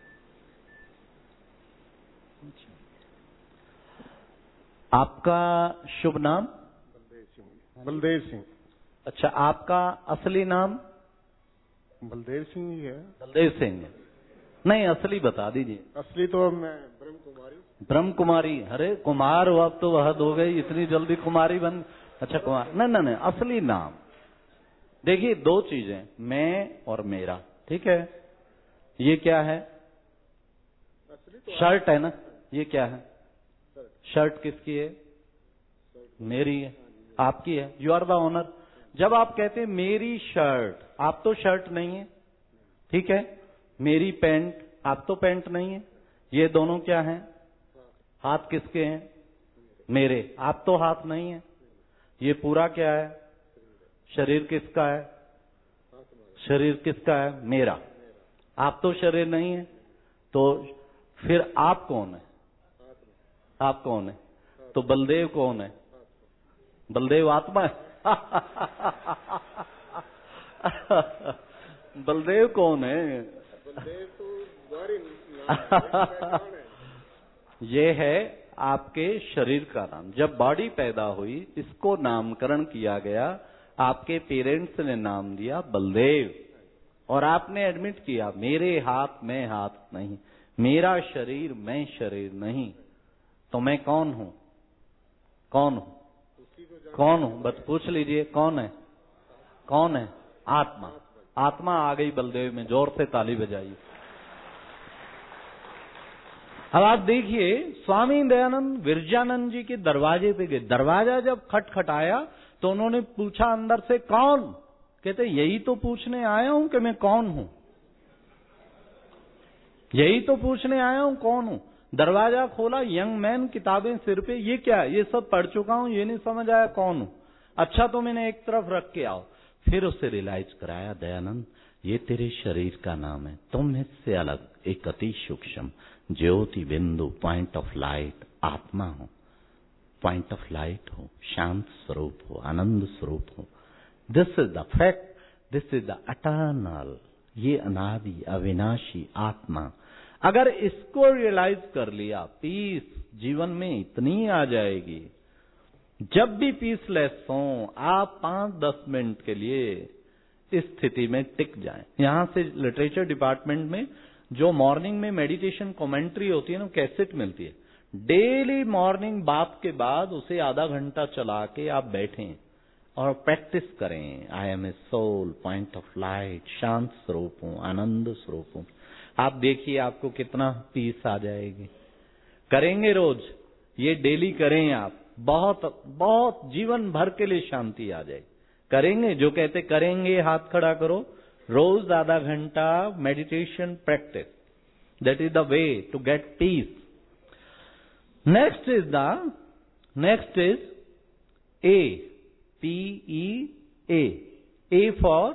आपका शुभ नाम? बलदेव सिंह। अच्छा, आपका असली नाम? बलदेव सिंह ही है। बलदेव सिंह नहीं, असली बता दीजिए। असली तो मैं ब्रह्म कुमारी। ब्रह्म कुमारी? अरे कुमार हो, अब तो हद हो गई, इतनी जल्दी कुमारी बन। अच्छा कुमार, नहीं, असली नाम। देखिए दो चीजें, मैं और मेरा, ठीक है। ये क्या है? तो शर्ट है ना, ये क्या है? शर्ट किसकी है? मेरी है। आपकी है, यू आर द ओनर। जब आप कहते हैं मेरी शर्ट, आप तो शर्ट नहीं है, ठीक है। मेरी पैंट, आप तो पैंट नहीं है। ये दोनों क्या हैं? हाथ किसके हैं? मेरे। आप तो हाथ नहीं है। ये पूरा क्या है? शरीर किसका है? शरीर किसका है? मेरा। आप तो शरीर नहीं है, तो फिर आप कौन है? आप कौन है? तो बलदेव कौन है? बलदेव आत्मा है। बलदेव कौन है? बलदेव तो ये है आपके शरीर का नाम। जब बॉडी पैदा हुई, इसको नामकरण किया गया, आपके पेरेंट्स ने नाम दिया बलदेव, और आपने एडमिट किया मेरे हाथ मैं हाथ नहीं, मेरा शरीर मैं शरीर नहीं। तो मैं कौन हूं? कौन हूं? कौन हूं? बस पूछ लीजिए, कौन है? कौन है? आत्मा। आत्मा आ गई बलदेव में, जोर से ताली बजाइए। अब आप देखिए, स्वामी दयानंद विरजानंद जी के दरवाजे पे गए। दरवाजा जब खटखटाया तो उन्होंने पूछा अंदर से, कौन? कहते यही तो पूछने आया हूं कि मैं कौन हूं, यही तो पूछने आया हूं कौन हूं। दरवाजा खोला, यंग मैन, किताबें सिर पे, ये क्या? ये सब पढ़ चुका हूं, ये नहीं समझ आया कौन हूं। अच्छा तो मैंने एक तरफ रख के आओ। फिर उसे रियलाइज कराया, दयानंद ये तेरे शरीर का नाम है, तुम इससे अलग एक अति सूक्ष्म ज्योति बिंदु, पॉइंट ऑफ लाइट आत्मा हो, पॉइंट ऑफ लाइट हो, शांत स्वरूप हो, आनंद स्वरूप हो। This is the fact, this is the eternal, ये अनादि अविनाशी आत्मा। अगर इसको रियलाइज कर लिया, पीस जीवन में इतनी आ जाएगी। जब भी पीसलेस हो, आप 5-10 मिनट के लिए इस स्थिति में टिक जाएं। यहां से लिटरेचर डिपार्टमेंट में जो मॉर्निंग में मेडिटेशन कमेंट्री होती है ना, कैसेट मिलती है। डेली मॉर्निंग बात के बाद उसे आधा घंटा चला के आप बैठें और प्रैक्टिस करें। I am a soul, point of light, शांत स्वरूप हूं, आनंद स्वरूप हूं। आप देखिए आपको कितना पीस आ जाएगी। करेंगे रोज, ये डेली करें आप, बहुत बहुत जीवन भर के लिए शांति आ जाए। करेंगे, जो कहते करेंगे हाथ खड़ा करो, रोज आधा घंटा meditation practice, that is the way to get peace. Next is A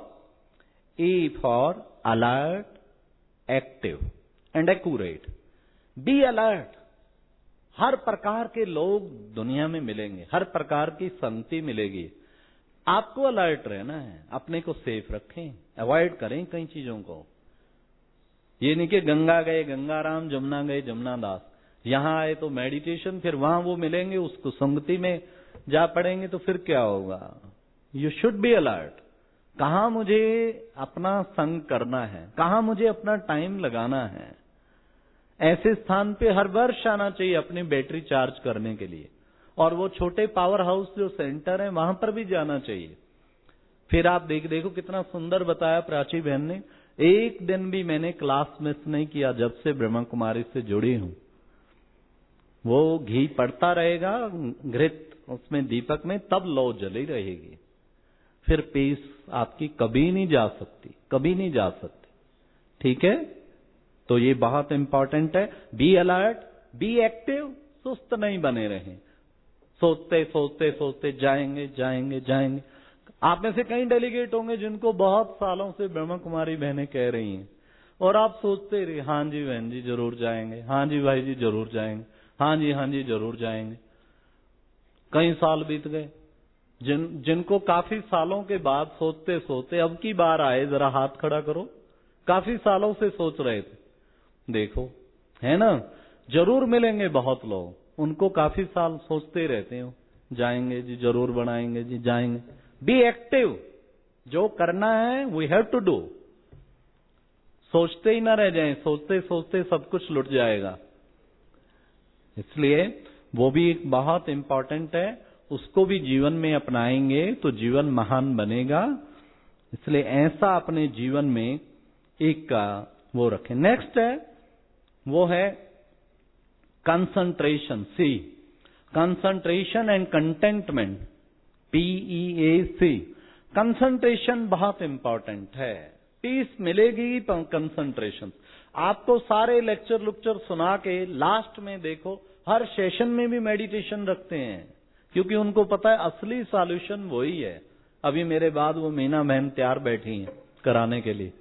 for alert, active and accurate. Be alert. हर प्रकार के लोग दुनिया में मिलेंगे, हर प्रकार की संगति मिलेगी। आपको अलर्ट रहना है, अपने को सेफ रखें, अवॉइड करें कई चीजों को। ये नहीं कि गंगा गए गंगाराम, जमुना गए जमुनादास, यहां आए तो मेडिटेशन, फिर वहां वो मिलेंगे, उसको संगति में जा पड़ेंगे तो फिर क्या होगा। You should be alert. कहां मुझे अपना संग करना है, कहां मुझे अपना टाइम लगाना है। ऐसे स्थान पे हर वर्ष आना चाहिए अपनी बैटरी चार्ज करने के लिए, और वो छोटे पावर हाउस जो सेंटर है वहां पर भी जाना चाहिए। फिर आप देखो कितना सुंदर बताया प्राची बहन ने, एक दिन भी मैंने क्लास मिस नहीं किया जब से ब्रह्मा कुमारी से जुड़ी हूं। वो घी पड़ता रहेगा, घृत उसमें दीपक में, तब लौ जली रहेगी। फिर पीस आपकी कभी नहीं जा सकती, कभी नहीं जा सकती। ठीक है, तो ये बहुत इंपॉर्टेंट है। बी अलर्ट, बी एक्टिव, सुस्त नहीं बने रहे। सोचते सोचते सोचते जाएंगे जाएंगे जाएंगे। आप में से कई डेलीगेट होंगे जिनको बहुत सालों से ब्रह्मा कुमारी बहनें कह रही हैं, और आप सोचते रहे, हाँ जी बहन जी जरूर जाएंगे, हाँ जी भाई जी जरूर जाएंगे, हाँ जी जरूर जाएंगे। कई साल बीत गए। जिनको काफी सालों के बाद सोचते सोचते अब की बार आए, जरा हाथ खड़ा करो। काफी सालों से सोच रहे थे, देखो है ना, जरूर मिलेंगे बहुत लोग, उनको काफी साल सोचते रहते हो, जाएंगे जी जरूर, बनाएंगे जी जाएंगे। बी एक्टिव, जो करना है वी हैव टू डू। सोचते ही ना रह जाएं, सोचते सोचते सब कुछ लुट जाएगा। इसलिए वो भी एक बहुत इंपॉर्टेंट है, उसको भी जीवन में अपनाएंगे तो जीवन महान बनेगा। इसलिए ऐसा अपने जीवन में एक का वो रखें। नेक्स्ट है, वो है concentration. See, concentration and contentment, PEAC। Concentration बहुत इंपॉर्टेंट है। पीस मिलेगी कंसंट्रेशन। आपको सारे लेक्चर सुना के लास्ट में देखो, हर सेशन में भी मेडिटेशन रखते हैं, क्योंकि उनको पता है असली सॉल्यूशन वही है। अभी मेरे बाद वो मीना बहन तैयार बैठी हैं कराने के लिए।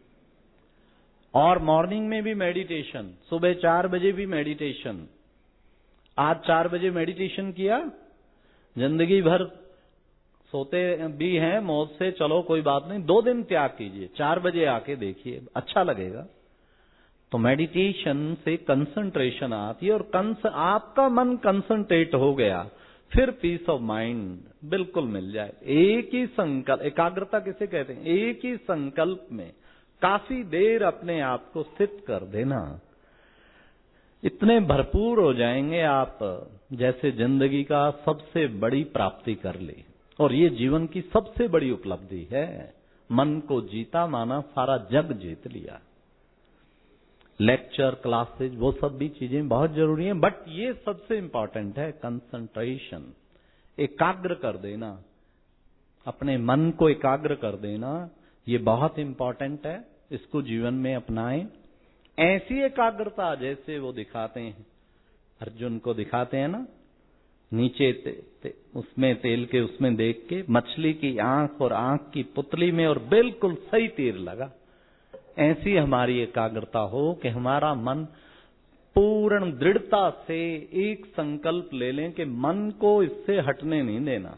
और मॉर्निंग में भी मेडिटेशन, सुबह 4 बजे भी मेडिटेशन। आज 4 बजे मेडिटेशन किया, जिंदगी भर सोते भी हैं मौत से, चलो कोई बात नहीं, 2 दिन त्याग कीजिए, 4 बजे आके देखिए, अच्छा लगेगा। तो मेडिटेशन से कंसंट्रेशन आती है, और आपका मन कंसंट्रेट हो गया, फिर पीस ऑफ माइंड बिल्कुल मिल जाए। एक ही संकल्प, एकाग्रता किसे कहते हैं, एक ही संकल्प में काफी देर अपने आप को स्थित कर देना, इतने भरपूर हो जाएंगे आप, जैसे जिंदगी का सबसे बड़ी प्राप्ति कर ली। और ये जीवन की सबसे बड़ी उपलब्धि है। मन को जीता माना सारा जग जीत लिया। लेक्चर, क्लासेज, वो सब भी चीजें बहुत जरूरी हैं, बट ये सबसे इंपॉर्टेंट है कंसंट्रेशन। एकाग्र कर देना, अपने मन को एकाग्र कर देना, ये बहुत इंपॉर्टेंट है। इसको जीवन में अपनाएं। ऐसी एकाग्रता जैसे वो दिखाते हैं, अर्जुन को दिखाते हैं ना, नीचे उसमें तेल के उसमें देख के मछली की आंख और आंख की पुतली में, और बिल्कुल सही तीर लगा। ऐसी हमारी एकाग्रता हो कि हमारा मन पूर्ण दृढ़ता से एक संकल्प ले लें कि मन को इससे हटने नहीं देना।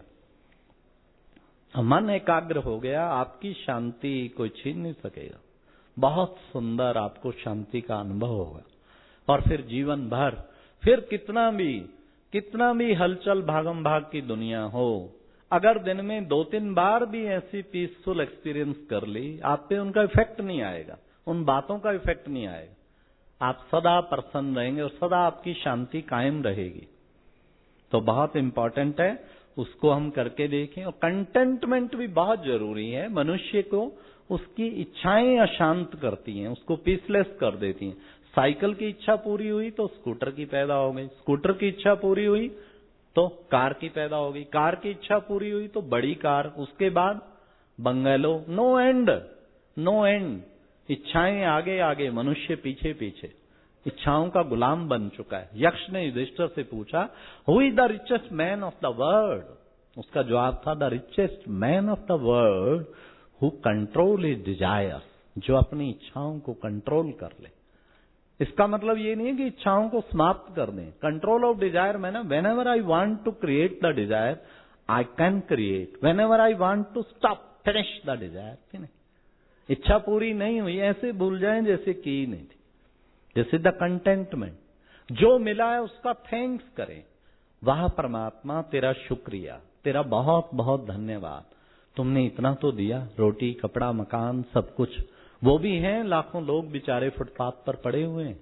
मन एकाग्र हो गया, आपकी शांति कोई छीन नहीं सकेगा। बहुत सुंदर आपको शांति का अनुभव होगा। और फिर जीवन भर, फिर कितना भी हलचल भागम भाग की दुनिया हो, अगर दिन में 2-3 बार भी ऐसी पीसफुल एक्सपीरियंस कर ली, आप पे उनका इफेक्ट नहीं आएगा, उन बातों का इफेक्ट नहीं आएगा। आप सदा प्रसन्न रहेंगे और सदा आपकी शांति कायम रहेगी। तो बहुत इंपॉर्टेंट है, उसको हम करके देखें। और कंटेंटमेंट भी बहुत जरूरी है। मनुष्य को उसकी इच्छाएं अशांत करती हैं, उसको पीसलेस कर देती हैं। साइकिल की इच्छा पूरी हुई तो स्कूटर की पैदा हो गई, स्कूटर की इच्छा पूरी हुई तो कार की पैदा हो गई, कार की इच्छा पूरी हुई तो बड़ी कार, उसके बाद बंगलो। No and. इच्छाएं आगे आगे, मनुष्य पीछे पीछे, इच्छाओं का गुलाम बन चुका है। यक्ष ने युधिष्ठिर से पूछा, who is the richest man of the world? उसका जवाब था, the richest man of the world who control his desire, जो अपनी इच्छाओं को कंट्रोल कर ले। इसका मतलब ये नहीं है कि इच्छाओं को समाप्त कर दें। कंट्रोल ऑफ डिजायर मैंने, whenever I want to create the desire I can create, whenever I want to stop finish the desire. इच्छा पूरी नहीं हुई, ऐसे भूल जाएं जैसे की नहीं थी। जैसे द कंटेंटमेंट, जो मिला है उसका थैंक्स करें। वाह परमात्मा, तेरा शुक्रिया, तेरा बहुत बहुत धन्यवाद, तुमने इतना तो दिया, रोटी कपड़ा मकान सब कुछ। वो भी हैं, लाखों लोग बेचारे फुटपाथ पर पड़े हुए हैं।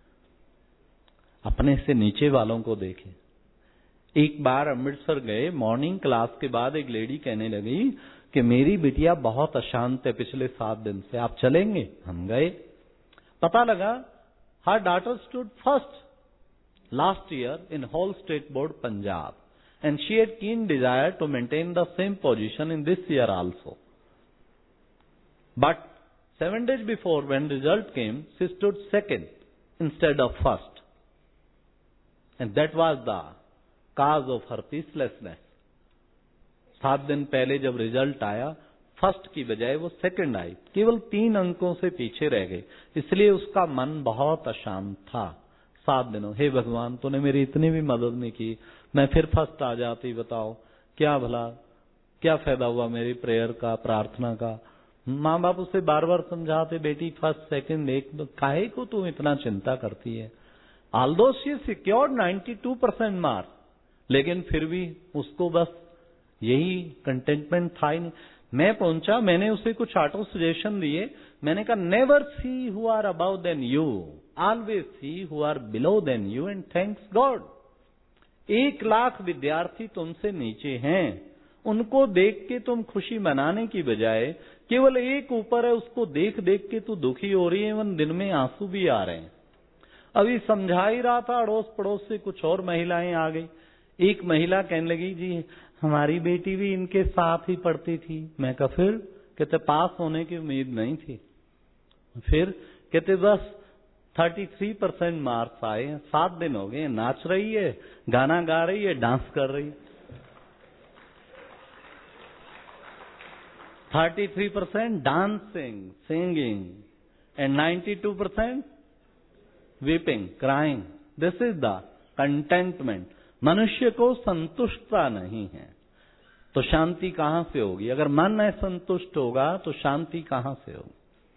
अपने से नीचे वालों को देखें। एक बार अमृतसर गए, मॉर्निंग क्लास के बाद एक लेडी कहने लगी कि मेरी बिटिया बहुत अशांत है पिछले 7 दिन से, आप चलेंगे? हम गए। पता लगा her daughter stood first last year in whole state board Punjab, and she had keen desire to maintain the same position in this year also. But 7 days before, when result came, she stood second instead of first, and that was the cause of her peacelessness. 7 दिन पहले जब रिजल्ट आया, फर्स्ट की बजाय वो सेकंड आई, केवल 3 अंकों से पीछे रह गई, इसलिए उसका मन बहुत अशांत था 7 दिनों। हे भगवान, तूने मेरी इतनी भी मदद नहीं की, मैं फिर फर्स्ट आ जाती, बताओ क्या भला, क्या फायदा हुआ मेरी प्रेयर का, प्रार्थना का। माँ बाप उसे बार बार समझाते, बेटी फर्स्ट सेकंड एक दो, काहे को तू इतना चिंता करती है। ऑल्दो शी सिक्योर्ड 92% मार्क्स, लेकिन फिर भी उसको बस यही कंटेंटमेंट था ही नहीं। मैं पहुंचा, मैंने उसे कुछ ऑटो सजेशन दिए, मैंने कहा never see who are above than you, always see who are below than you, and thanks God. 1 lakh विद्यार्थी तुमसे नीचे हैं, उनको देख के तुम खुशी मनाने की बजाय केवल एक ऊपर है, उसको देख देख के तू दुखी हो रही है, एवं दिन में आंसू भी आ रहे हैं। अभी समझा ही रहा था, अड़ोस पड़ोस से कुछ और महिलाएं आ गई। एक महिला कहने लगी, जी हमारी बेटी भी इनके साथ ही पढ़ती थी। मैं कहा फिर? कहते पास होने की उम्मीद नहीं थी। फिर कहते बस 33% मार्क्स आए हैं, 7 दिन हो गए, नाच रही है, गाना गा रही है, डांस कर रही है। 33% dancing, singing, and 92% weeping, crying. This is the contentment. मनुष्य को संतुष्टता नहीं है तो शांति कहां से होगी? अगर मन असंतुष्ट होगा तो शांति कहां से होगी?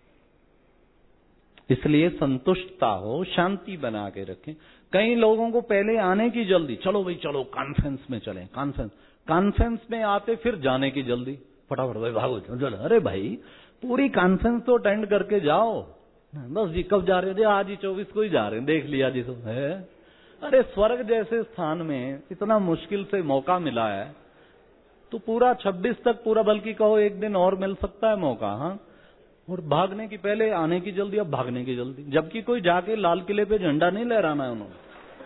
इसलिए संतुष्टता हो, शांति बना के रखें। कई लोगों को पहले आने की जल्दी, चलो भाई चलो कॉन्फ्रेंस में चलें, कॉन्फ्रेंस में आते फिर जाने की जल्दी, फटाफट भाई भागो चलो। अरे भाई पूरी कॉन्फ्रेंस तो अटेंड करके जाओ। बस जी कब जा रहे हो? आज ही 24 को ही जा रहे हैं, देख लिया जी तो है। अरे स्वर्ग जैसे स्थान में इतना मुश्किल से मौका मिला है, तो पूरा 26 तक पूरा, बल्कि कहो 1 दिन और मिल सकता है मौका। हाँ, और भागने की, पहले आने की जल्दी, अब भागने की जल्दी, जबकि कोई जाके लाल किले पे झंडा नहीं लहराना है उन्होंने।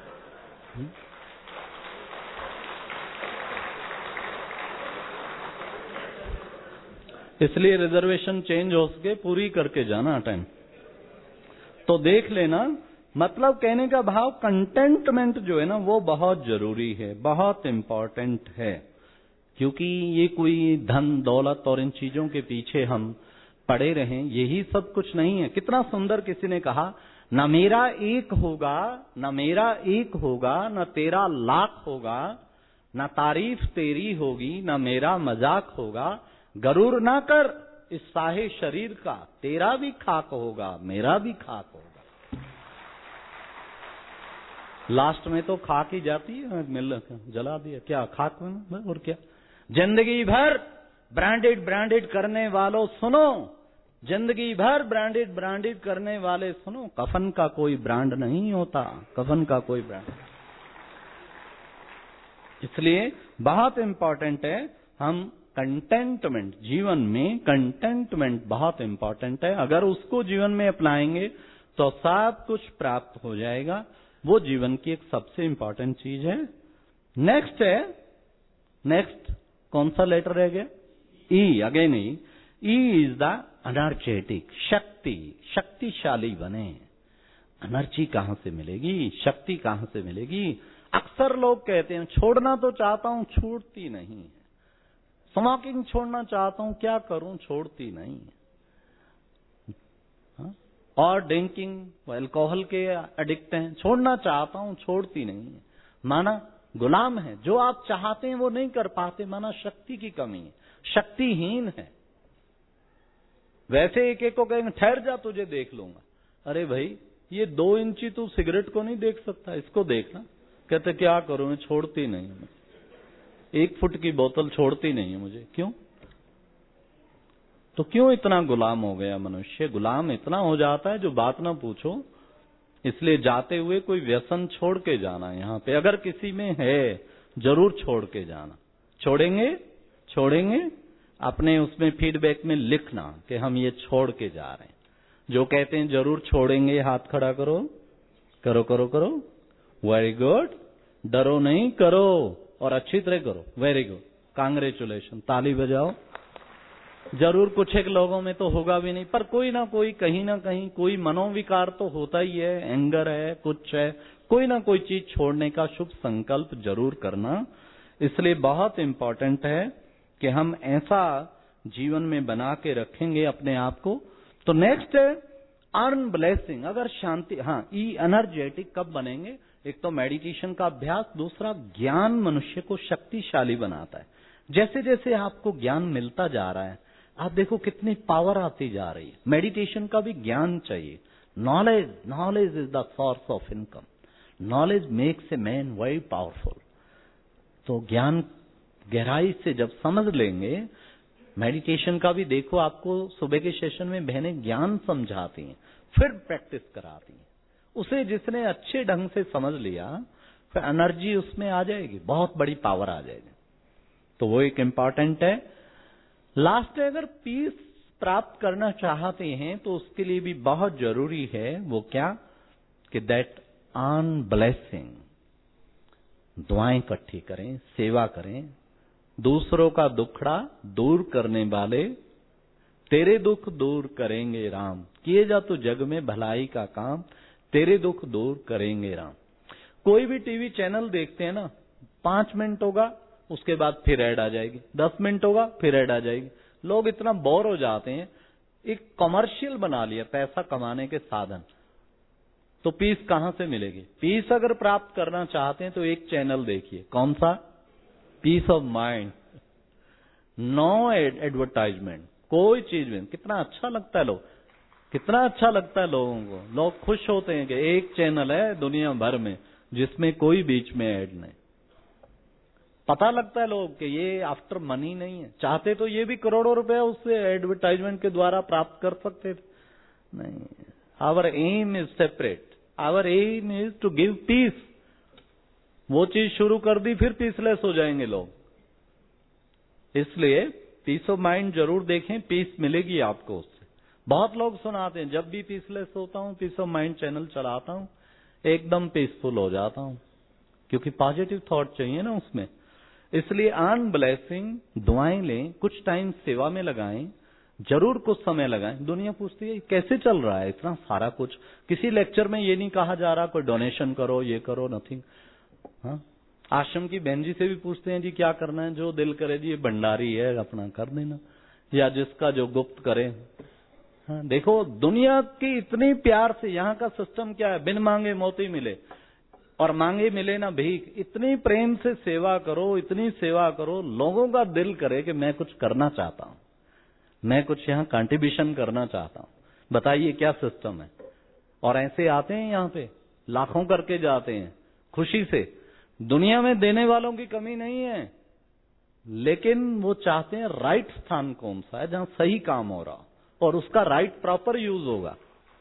इसलिए रिजर्वेशन चेंज हो सके पूरी करके जाना टाइम। तो देख लेना, मतलब कहने का भाव कंटेंटमेंट जो है ना वो बहुत जरूरी है, बहुत इंपॉर्टेंट है। क्योंकि ये कोई धन दौलत और इन चीजों के पीछे हम पड़े रहें, यही सब कुछ नहीं है। कितना सुंदर किसी ने कहा, न मेरा एक होगा, न मेरा एक होगा, न तेरा लाख होगा, न तारीफ तेरी होगी, न मेरा मजाक होगा। गरूर ना कर इस साहे शरीर का, तेरा भी खाक होगा, मेरा भी खाक होगा। लास्ट में तो खाक ही जाती है, मिल जला दिया क्या खाक में, और क्या। जिंदगी भर ब्रांडेड ब्रांडेड करने वालों सुनो, जिंदगी भर ब्रांडेड ब्रांडेड करने वाले सुनो, कफन का कोई ब्रांड नहीं होता, कफन का कोई ब्रांड। इसलिए बहुत इंपॉर्टेंट है हम कंटेंटमेंट, जीवन में कंटेंटमेंट बहुत इंपॉर्टेंट है। अगर उसको जीवन में अपनाएंगे तो सब कुछ प्राप्त हो जाएगा। वो जीवन की एक सबसे इंपॉर्टेंट चीज है। नेक्स्ट है, नेक्स्ट कौन सा लेटर रह गया? E, again E. E is the energetic, शक्ति, शक्तिशाली बने। एनर्जी कहां से मिलेगी? शक्ति कहां से मिलेगी? अक्सर लोग कहते हैं छोड़ना तो चाहता हूं, छूटती नहीं है। स्मोकिंग छोड़ना चाहता हूं, क्या करूं, छोड़ती नहीं है। और ड्रिंकिंग, अल्कोहल के एडिक्ट हैं, छोड़ना चाहता हूं, छोड़ती नहीं है। माना गुलाम है, जो आप चाहते हैं वो नहीं कर पाते, माना शक्ति की कमी है, शक्तिहीन है। वैसे एक एक को कहेंगे ठहर जा तुझे देख लूंगा। अरे भाई ये 2 इंची तू सिगरेट को नहीं देख सकता, इसको देखना। कहते क्या करूं, छोड़ती नहीं है, 1 फुट की बोतल छोड़ती नहीं है मुझे। क्यों? तो क्यों इतना गुलाम हो गया मनुष्य? गुलाम इतना हो जाता है जो बात ना पूछो। इसलिए जाते हुए कोई व्यसन छोड़ के जाना, यहाँ पे अगर किसी में है जरूर छोड़ के जाना। छोड़ेंगे छोड़ेंगे अपने उसमें फीडबैक में लिखना कि हम ये छोड़ के जा रहे हैं। जो कहते हैं जरूर छोड़ेंगे, हाथ खड़ा करो, करो करो करो। वेरी गुड, डरो नहीं, करो और अच्छी तरह करो। वेरी गुड, कांग्रेचुलेशन, ताली बजाओ। जरूर कुछ एक लोगों में तो होगा भी नहीं, पर कोई ना कोई कहीं ना कहीं कोई मनोविकार तो होता ही है, एंगर है, कुछ है, कोई ना कोई चीज छोड़ने का शुभ संकल्प जरूर करना। इसलिए बहुत इंपॉर्टेंट है कि हम ऐसा जीवन में बना के रखेंगे अपने आप को। तो नेक्स्ट है अर्न ब्लेसिंग। अगर शांति, हाँ, एनर्जेटिक कब बनेंगे? एक तो मेडिटेशन का अभ्यास, दूसरा ज्ञान मनुष्य को शक्तिशाली बनाता है। जैसे जैसे आपको ज्ञान मिलता जा रहा है, आप देखो कितनी पावर आती जा रही है। मेडिटेशन का भी ज्ञान चाहिए। Knowledge is the source of income. Knowledge makes a man very powerful. तो ज्ञान गहराई से जब समझ लेंगे, मेडिटेशन का भी देखो, आपको सुबह के सेशन में बहनें ज्ञान समझाती हैं, फिर प्रैक्टिस कराती हैं। उसे जिसने अच्छे ढंग से समझ लिया, फिर एनर्जी उसमें आ जाएगी, बहुत बड़ी पावर आ जाएगी। तो वो एक इम्पॉर्टेंट है। लास्ट है, अगर पीस प्राप्त करना चाहते हैं तो उसके लिए भी बहुत जरूरी है। वो क्या? कि दैट ऑन ब्लेसिंग, दुआएं इकट्ठी करें, सेवा करें। दूसरों का दुखड़ा दूर करने वाले तेरे दुख दूर करेंगे राम। किए जा तो जग में भलाई का काम, तेरे दुख दूर करेंगे राम। कोई भी टीवी चैनल देखते हैं ना, 5 मिनट होगा, उसके बाद फिर ऐड आ जाएगी, 10 मिनट होगा, फिर ऐड आ जाएगी। लोग इतना बोर हो जाते हैं। एक कमर्शियल बना लिया पैसा कमाने के साधन। तो पीस कहां से मिलेगी? पीस अगर प्राप्त करना चाहते हैं तो एक चैनल देखिए। कौन सा? Peace of mind. No advertisement, कोई चीज में। कितना अच्छा लगता है लोग, कितना अच्छा लगता है लोगों को। लोग खुश होते हैं कि एक चैनल है दुनिया भर में जिसमें कोई बीच में ऐड नहीं। पता लगता है लोग कि ये आफ्टर मनी नहीं है। चाहते तो ये भी करोड़ों रुपया उससे एडवर्टाइजमेंट के द्वारा प्राप्त कर सकते थे, नहीं। Our aim is separate. Our aim is to give peace. वो चीज शुरू कर दी, फिर पीसलेस हो जाएंगे लोग। इसलिए पीस ऑफ माइंड जरूर देखें, पीस मिलेगी आपको उससे। बहुत लोग सुनाते हैं, जब भी पीसलेस होता हूं, पीस ऑफ माइंड चैनल चलाता हूं, एकदम पीसफुल हो जाता हूं, क्योंकि पॉजिटिव थॉट चाहिए ना उसमें। इसलिए ऑन ब्लेसिंग दुआएं लें, कुछ टाइम सेवा में लगाएं, जरूर कुछ समय लगाएं। दुनिया पूछती है कैसे चल रहा है इतना सारा कुछ। किसी लेक्चर में ये नहीं कहा जा रहा कोई डोनेशन करो, ये करो, नथिंग। हाँ, आश्रम की बहन जी से भी पूछते हैं जी क्या करना है, जो दिल करे जी, ये भंडारी है अपना कर देना, या जिसका जो गुप्त करे। हाँ, देखो दुनिया की इतनी प्यार से, यहाँ का सिस्टम क्या है, बिन मांगे मोती मिले और मांगे मिले ना भीख। इतनी प्रेम से सेवा करो, इतनी सेवा करो, लोगों का दिल करे कि मैं कुछ करना चाहता हूं, मैं कुछ यहाँ कंट्रीब्यूशन करना चाहता हूं। बताइए क्या सिस्टम है। और ऐसे आते हैं यहाँ पे, लाखों करके जाते हैं खुशी से। दुनिया में देने वालों की कमी नहीं है, लेकिन वो चाहते हैं राइट स्थान कौन सा है जहां सही काम हो रहा और उसका राइट प्रॉपर यूज होगा।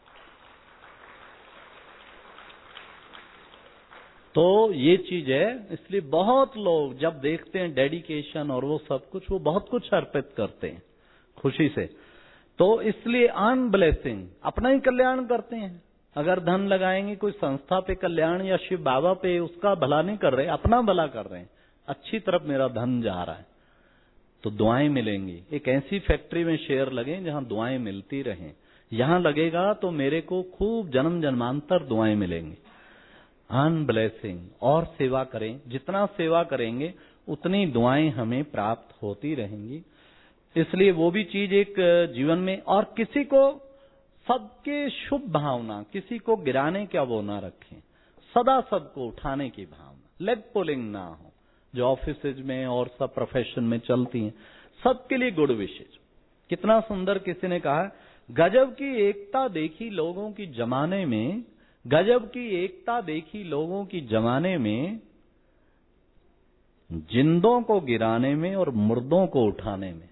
तो ये चीज है। इसलिए बहुत लोग जब देखते हैं डेडिकेशन और वो सब कुछ, वो बहुत कुछ अर्पित करते हैं खुशी से। तो इसलिए ऑन ब्लेसिंग अपना ही कल्याण करते हैं। अगर धन लगाएंगे कोई संस्था पे कल्याण या शिव बाबा पे, उसका भला नहीं कर रहे, अपना भला कर रहे हैं। अच्छी तरफ मेरा धन जा रहा है तो दुआएं मिलेंगी। एक ऐसी फैक्ट्री में शेयर लगे जहां दुआएं मिलती रहें। यहां लगेगा तो मेरे को खूब जन्म जन्मांतर दुआएं मिलेंगी। On blessing. और सेवा करें, जितना सेवा करेंगे उतनी दुआएं हमें प्राप्त होती रहेंगी। इसलिए वो भी चीज एक जीवन में, और किसी को सबके शुभ भावना, किसी को गिराने का वो ना रखें, सदा सबको उठाने की भावना, लेग पुलिंग ना हो, जो ऑफिस में और सब प्रोफेशन में चलती हैं, सबके लिए गुड विशेष। कितना सुंदर किसी ने कहा, गजब की एकता देखी लोगों की जमाने में, गजब की एकता देखी लोगों की जमाने में, जिंदों को गिराने में और मुर्दों को उठाने में।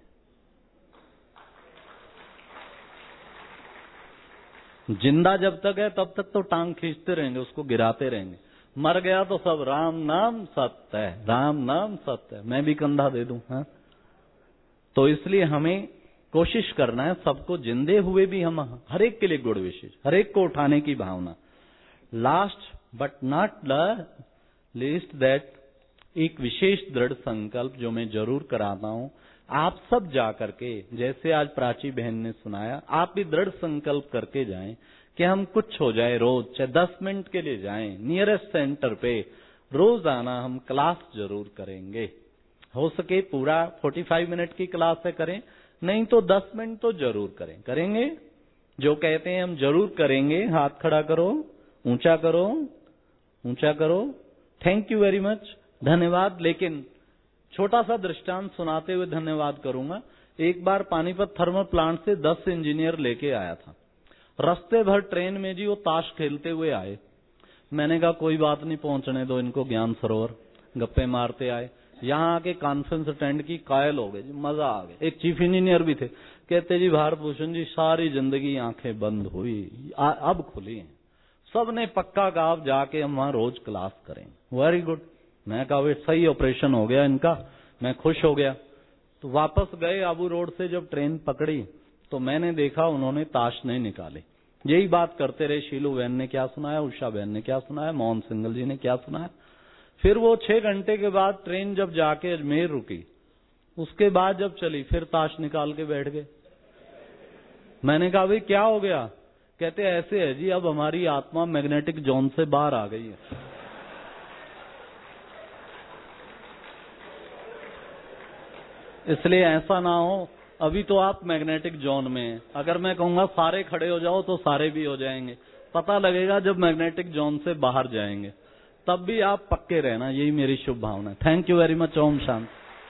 जिंदा जब तक है तब तक तो टांग खींचते रहेंगे, उसको गिराते रहेंगे। मर गया तो सब राम नाम सत्य है, राम नाम सत्य है, मैं भी कंधा दे दूं। हाँ? तो इसलिए हमें कोशिश करना है सबको, जिंदे हुए भी हम हर एक के लिए गुड विशेष, हर एक को उठाने की भावना। Last but not the least that, एक विशेष दृढ़ संकल्प जो मैं जरूर कराता हूं, आप सब जा करके, जैसे आज प्राची बहन ने सुनाया, आप भी दृढ़ संकल्प करके जाएं कि हम कुछ हो जाए रोज, चाहे 10 मिनट के लिए जाएं, नियरेस्ट सेंटर पे रोज आना, हम क्लास जरूर करेंगे। हो सके पूरा 45 मिनट की क्लास है करें, नहीं तो 10 मिनट तो जरूर करें। करेंगे? जो कहते हैं हम जरूर करेंगे, हाथ खड़ा करो, ऊंचा करो, ऊंचा करो। थैंक यू वेरी मच, धन्यवाद। लेकिन छोटा सा दृष्टांत सुनाते हुए धन्यवाद करूंगा। एक बार पानीपत थर्मल प्लांट से 10 इंजीनियर लेके आया था। रास्ते भर ट्रेन में जी वो ताश खेलते हुए आए। मैंने कहा कोई बात नहीं, पहुंचने दो इनको ज्ञान सरोवर। गप्पे मारते आए, यहाँ आके कॉन्फ्रेंस अटेंड की, कायल हो गए जी, मजा आ गया। एक चीफ इंजीनियर भी थे, कहते जी भारत भूषण जी सारी जिंदगी आंखें बंद हुई, अब खुली हैं। सबने पक्का कहा अब जाके हम वहां रोज क्लास करें। Very good. मैं कहा सही ऑपरेशन हो गया इनका, मैं खुश हो गया। तो वापस गए आबू रोड से, जब ट्रेन पकड़ी तो मैंने देखा उन्होंने ताश नहीं निकाले। यही बात करते रहे। शीलू बहन ने क्या सुनाया, उषा बहन ने क्या सुनाया, मोहन सिंगल जी ने क्या सुनाया। फिर वो 6 घंटे के बाद ट्रेन जब जाके अजमेर रुकी, उसके बाद जब चली, फिर ताश निकाल के बैठ गए। मैंने कहा भाई क्या हो गया? कहते ऐसे है जी, अब हमारी आत्मा मैग्नेटिक जोन से बाहर आ गई है। इसलिए ऐसा ना हो, अभी तो आप मैग्नेटिक जोन में हैं। अगर मैं कहूंगा सारे खड़े हो जाओ तो सारे भी हो जाएंगे। पता लगेगा जब मैग्नेटिक जोन से बाहर जाएंगे, तब भी आप पक्के रहना, यही मेरी शुभ भावना है। Thank you very much. ओम शांति।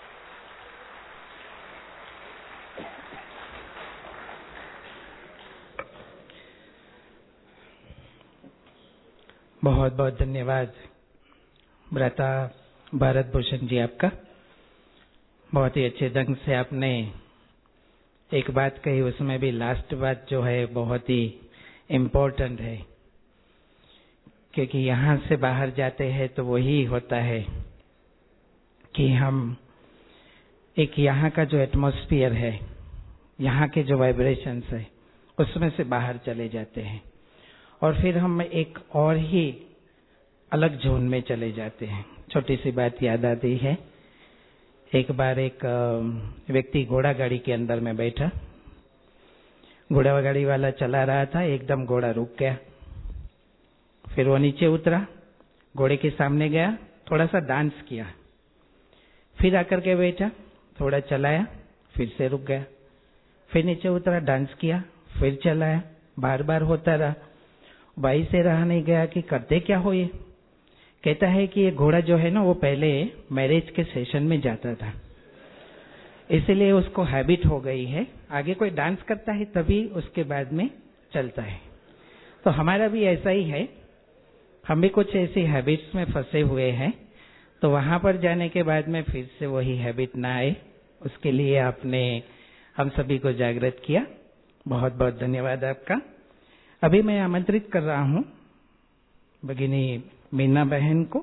बहुत बहुत धन्यवाद भ्राता भारत भूषण जी, आपका। बहुत ही अच्छे ढंग से आपने एक बात कही, उसमें भी लास्ट बात जो है बहुत ही इम्पोर्टेंट है, क्योंकि यहाँ से बाहर जाते हैं तो वही होता है कि हम एक यहाँ का जो एटमॉस्फेयर है, यहाँ के जो वाइब्रेशंस है, उसमें से बाहर चले जाते हैं और फिर हम एक और ही अलग जोन में चले जाते हैं। छोटी सी बात याद आती है, एक बार एक व्यक्ति घोड़ा गाड़ी के अंदर में बैठा, घोड़ा गाड़ी वाला चला रहा था, एकदम घोड़ा रुक गया। फिर वो नीचे उतरा, घोड़े के सामने गया, थोड़ा सा डांस किया, फिर आकर के बैठा, थोड़ा चलाया, फिर से रुक गया, फिर नीचे उतरा, डांस किया, फिर चलाया, बार बार होता रहा। भाई से रहा नहीं गया कि करते क्या हो ये। कहता है कि ये घोड़ा जो है ना, वो पहले मैरिज के सेशन में जाता था, इसलिए उसको हैबिट हो गई है, आगे कोई डांस करता है तभी उसके बाद में चलता है। तो हमारा भी ऐसा ही है, हम भी कुछ ऐसी हैबिट्स में फंसे हुए हैं, तो वहां पर जाने के बाद में फिर से वही हैबिट ना आए, उसके लिए आपने हम सभी को जागृत किया। बहुत बहुत धन्यवाद आपका। अभी मैं आमंत्रित कर रहा हूं भगिनी मीना बहन को।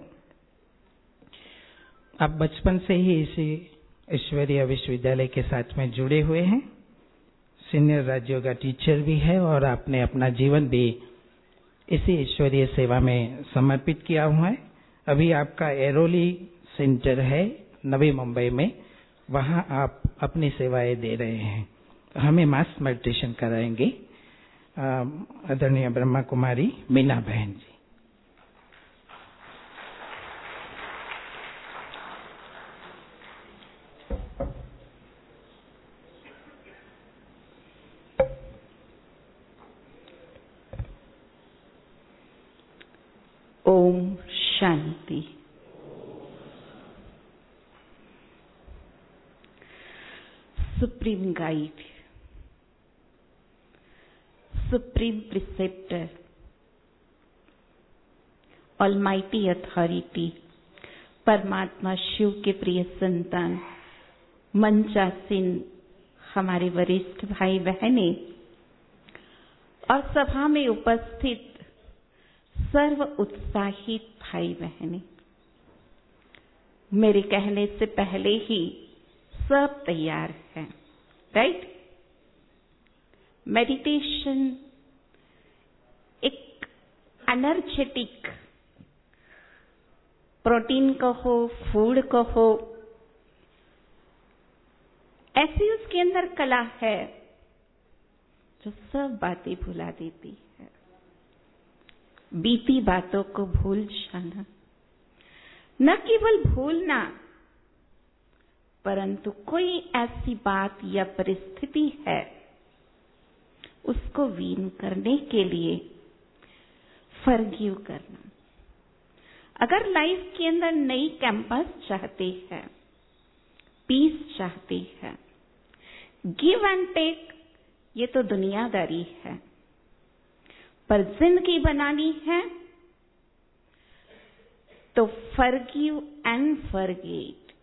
आप बचपन से ही इसी ईश्वरीय विश्वविद्यालय के साथ में जुड़े हुए हैं, सीनियर राजयोगा टीचर भी है और आपने अपना जीवन भी इसी ईश्वरीय सेवा में समर्पित किया हुआ है। अभी आपका एरोली सेंटर है नवी मुंबई में, वहां आप अपनी सेवाएं दे रहे हैं। हमें मास मेडिटेशन कराएंगे आदरणीय ब्रह्मा कुमारी मीना बहन जी। ओम शांति। Supreme guide, supreme preceptor, almighty authority, परमात्मा शिव के प्रिय संतान, मंचासीन हमारे वरिष्ठ भाई बहने और सभा में उपस्थित सर्व उत्साहित भाई बहने, मेरे कहने से पहले ही सब तैयार है, राइट? मेडिटेशन एक एनर्जेटिक, प्रोटीन कहो, फूड कहो, ऐसी उसके अंदर कला है जो सब बातें भुला देती है। बीती बातों को भूल जाना, न केवल भूलना, परंतु कोई ऐसी बात या परिस्थिति है उसको वीन करने के लिए फॉरगिव करना। अगर लाइफ के अंदर नई कैंपस चाहते हैं, पीस चाहते हैं, गिव एंड टेक, ये तो दुनियादारी है, पर जिंदगी बनानी है तो फॉरगिव एंड फॉरगेट।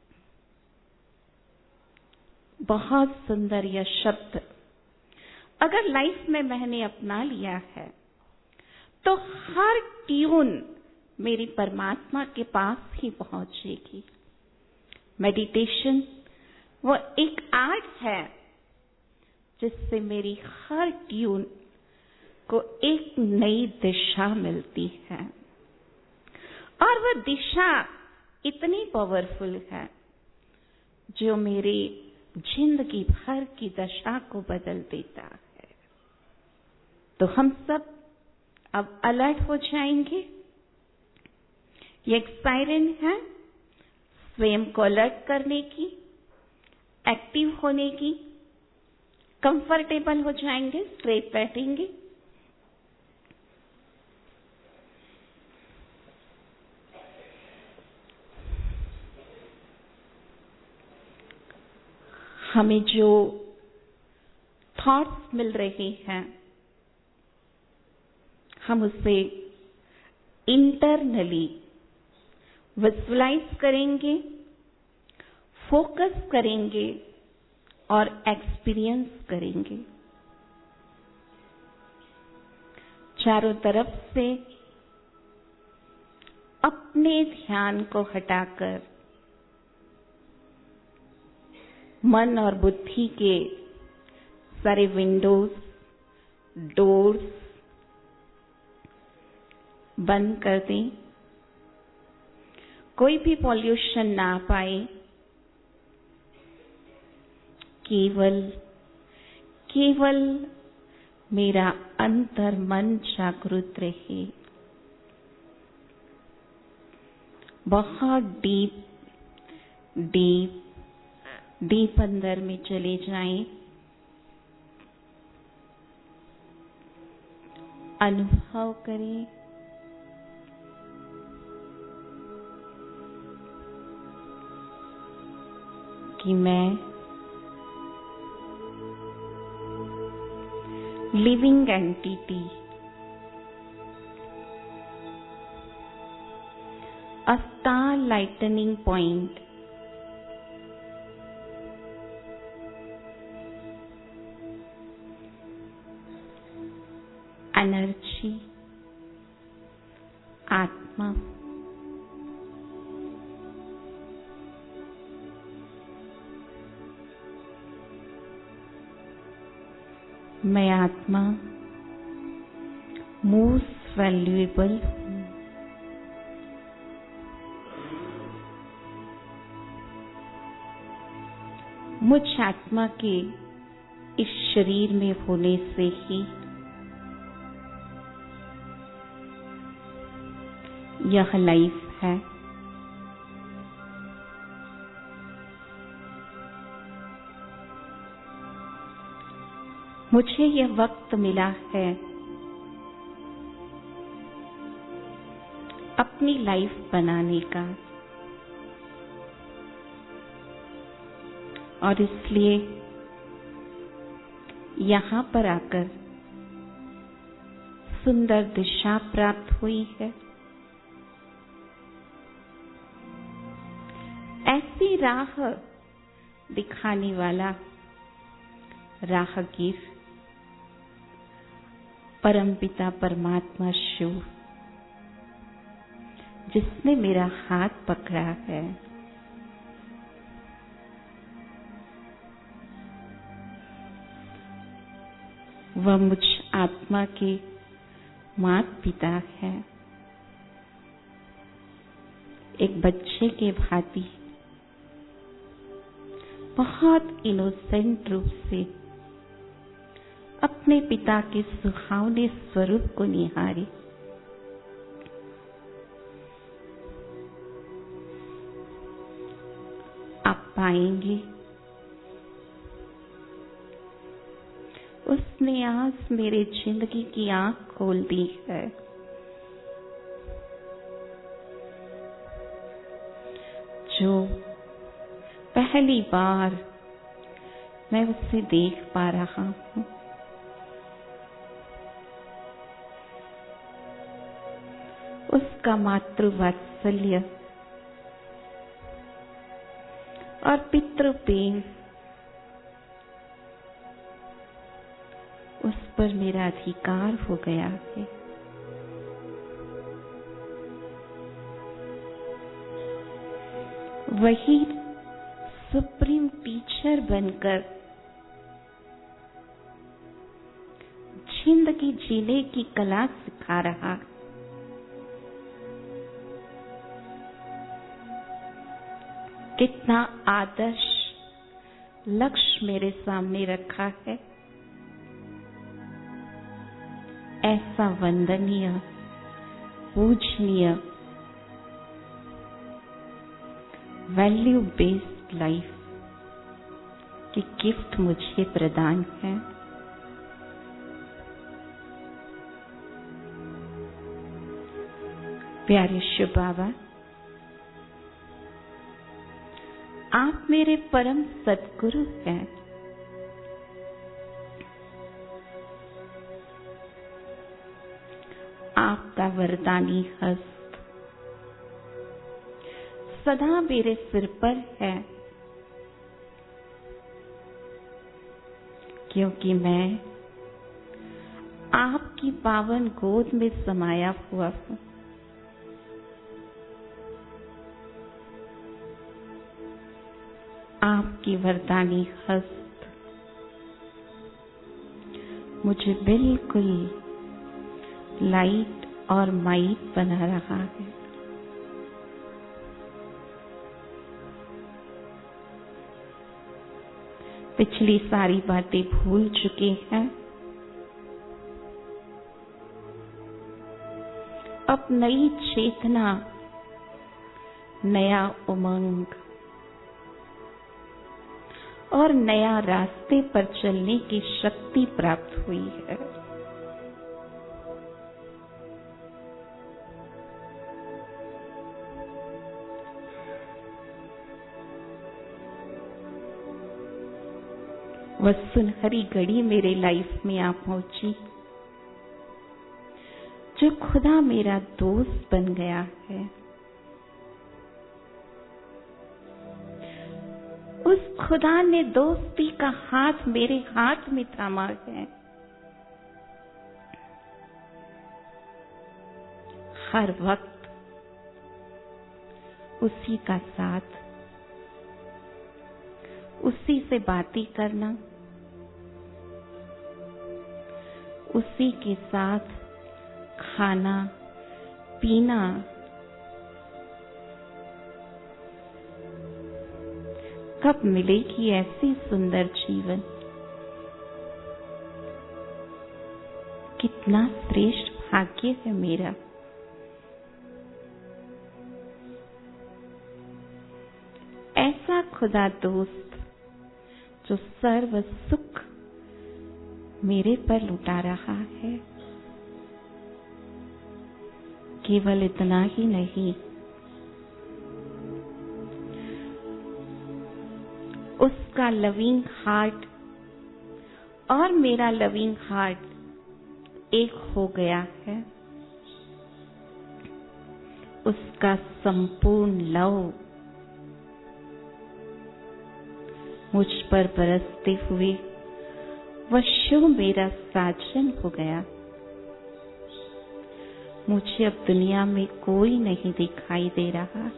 बहुत सुंदर यह शब्द अगर लाइफ में मैंने अपना लिया है तो हर ट्यून मेरी परमात्मा के पास ही पहुंचेगी। मेडिटेशन वो एक आर्ट है जिससे मेरी हर ट्यून को एक नई दिशा मिलती है, और वह दिशा इतनी पावरफुल है जो मेरी जिंदगी भर की दशा को बदल देता है। तो हम सब अब अलर्ट हो जाएंगे। ये एक सायरन है स्वयं को अलर्ट करने की, एक्टिव होने की। कंफर्टेबल हो जाएंगे, स्ट्रेट बैठेंगे। हमें जो थॉट्स मिल रहे हैं हम उसे इंटरनली विजुअलाइज करेंगे, फोकस करेंगे और एक्सपीरियंस करेंगे। चारों तरफ से अपने ध्यान को हटाकर मन और बुद्धि के सारे विंडोज, डोर्स बंद कर दें। कोई भी पॉल्यूशन ना पाए, केवल मेरा अंतर मन जागृत रहे। बहुत डीप अंदर में चले जाएं। अनुभव करें कि मैं living entity, a star lightening point, energy, आत्मा, मैं आत्मा मोस्ट वैल्यूएबल हूं। मुझ आत्मा के इस शरीर में होने से ही यह लाइफ है। मुझे यह वक्त मिला है अपनी लाइफ बनाने का, और इसलिए यहां पर आकर सुंदर दिशा प्राप्त हुई है। ऐसी राह दिखाने वाला राहगीर परमपिता परमात्मा शिव, जिसने मेरा हाथ पकड़ा है, वह मुझ आत्मा के माता पिता है। एक बच्चे के भांति बहुत इनोसेंट रूप से अपने पिता के सुहावने स्वरूप को निहारे। आप पाएंगे उसने आज मेरे जिंदगी की आंख खोल दी है। जो पहली बार मैं उसे देख पा रहा हूं, उसका मातृ वात्सल्य और पितृ प्रेम उस पर मेरा अधिकार हो गया है। वही सुप्रीम टीचर बनकर जिंदगी जीने की कला सिखा रहा। कितना आदर्श लक्ष्य मेरे सामने रखा है। ऐसा वंदनीय, पूजनीय, वैल्यू बेस्ड लाइफ की गिफ्ट मुझे प्रदान है। प्यारे शिव बाबा, आप मेरे परम सद्गुरु हैं। आपका वरदानी हस्त सदा मेरे सिर पर है, क्योंकि मैं आपकी पावन गोद में समाया हुआ हूं। आपकी वरदानी हस्त मुझे बिल्कुल लाइट और माइट बना रहा है। पिछली सारी बातें भूल चुके हैं। अब नई चेतना, नया उमंग और नया रास्ते पर चलने की शक्ति प्राप्त हुई है। वह सुनहरी घड़ी मेरे लाइफ में आ पहुंची, जो खुदा मेरा दोस्त बन गया है। उस खुदा ने दोस्ती का हाथ मेरे हाथ में थामा है। हर वक्त उसी का साथ, उसी से बातें करना, उसी के साथ खाना पीना, कब मिलेगी ऐसी सुंदर जीवन। कितना श्रेष्ठ भाग्य है मेरा। ऐसा खुदा दोस्त जो सर्व सुख मेरे पर लुटा रहा है। केवल इतना ही नहीं, उसका लविंग हार्ट और मेरा लविंग हार्ट एक हो गया है। उसका संपूर्ण लव मुझ पर बरसते हुए वह शिव मेरा साजन हो गया। मुझे अब दुनिया में कोई नहीं दिखाई दे रहा।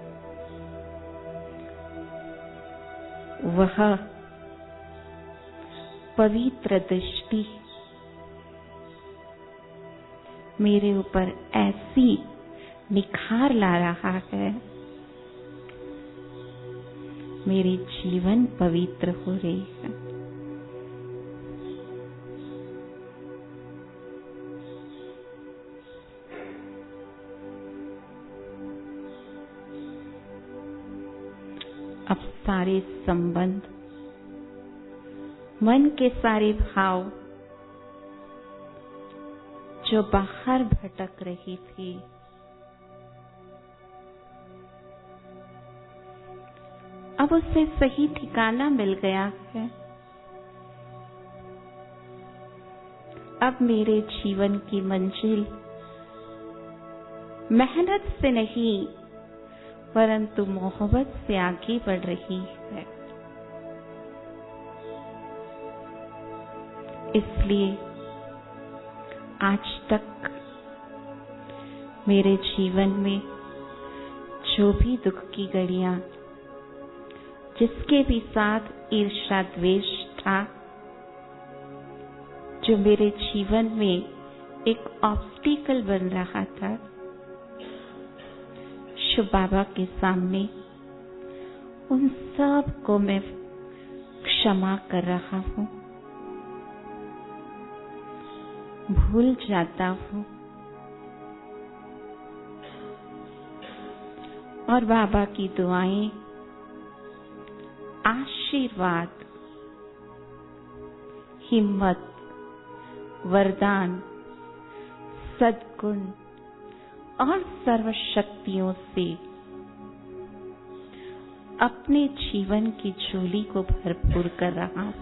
वह पवित्र दृष्टि मेरे ऊपर ऐसी निखार ला रहा है, मेरी जीवन पवित्र हो रही है। अब सारे संबंध, मन के सारे भाव जो बाहर भटक रही थी, अब उसे सही ठिकाना मिल गया है। अब मेरे जीवन की मंजिल मेहनत से नहीं परंतु मोहब्बत से आगे बढ़ रही है। इसलिए आज तक मेरे जीवन में जो भी दुख की घड़ियां, जिसके भी साथ ईर्ष्या द्वेष था, जो मेरे जीवन में एक ऑब्स्टिकल बन रहा था, शिव बाबा के सामने उन सब को मैं क्षमा कर रहा हूं, भूल जाता हूं और बाबा की दुआएं, आशीर्वाद, हिम्मत, वरदान, सद्गुण और सर्व शक्तियों से अपने जीवन की झोली को भरपूर कर रहा हूं।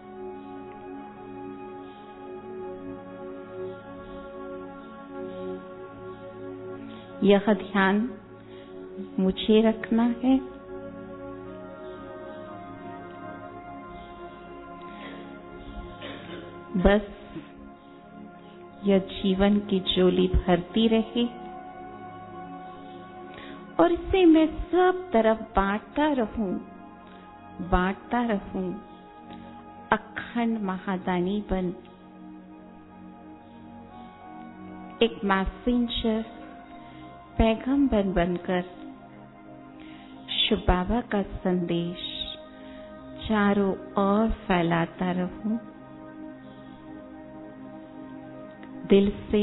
यह ध्यान मुझे रखना है। बस यह जीवन की झोली भरती रहे और इसे मैं सब तरफ बांटता रहूं, अखंड महादानी बन, एक मैसेंजर, पैगंबर बनकर शिव बाबा का संदेश चारों ओर फैलाता रहूं। दिल से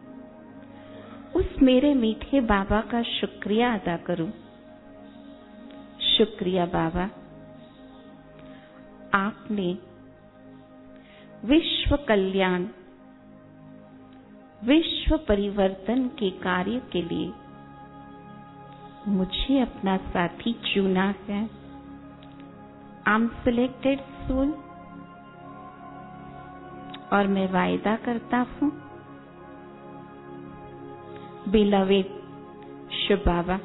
उस मेरे मीठे बाबा का शुक्रिया अदा करूं। शुक्रिया बाबा, आपने विश्व कल्याण, विश्व परिवर्तन के कार्य के लिए मुझे अपना साथी चुना है। आई एम सिलेक्टेड सोल और मैं वायदा करता हूं, बिलवेड शिव बाबा,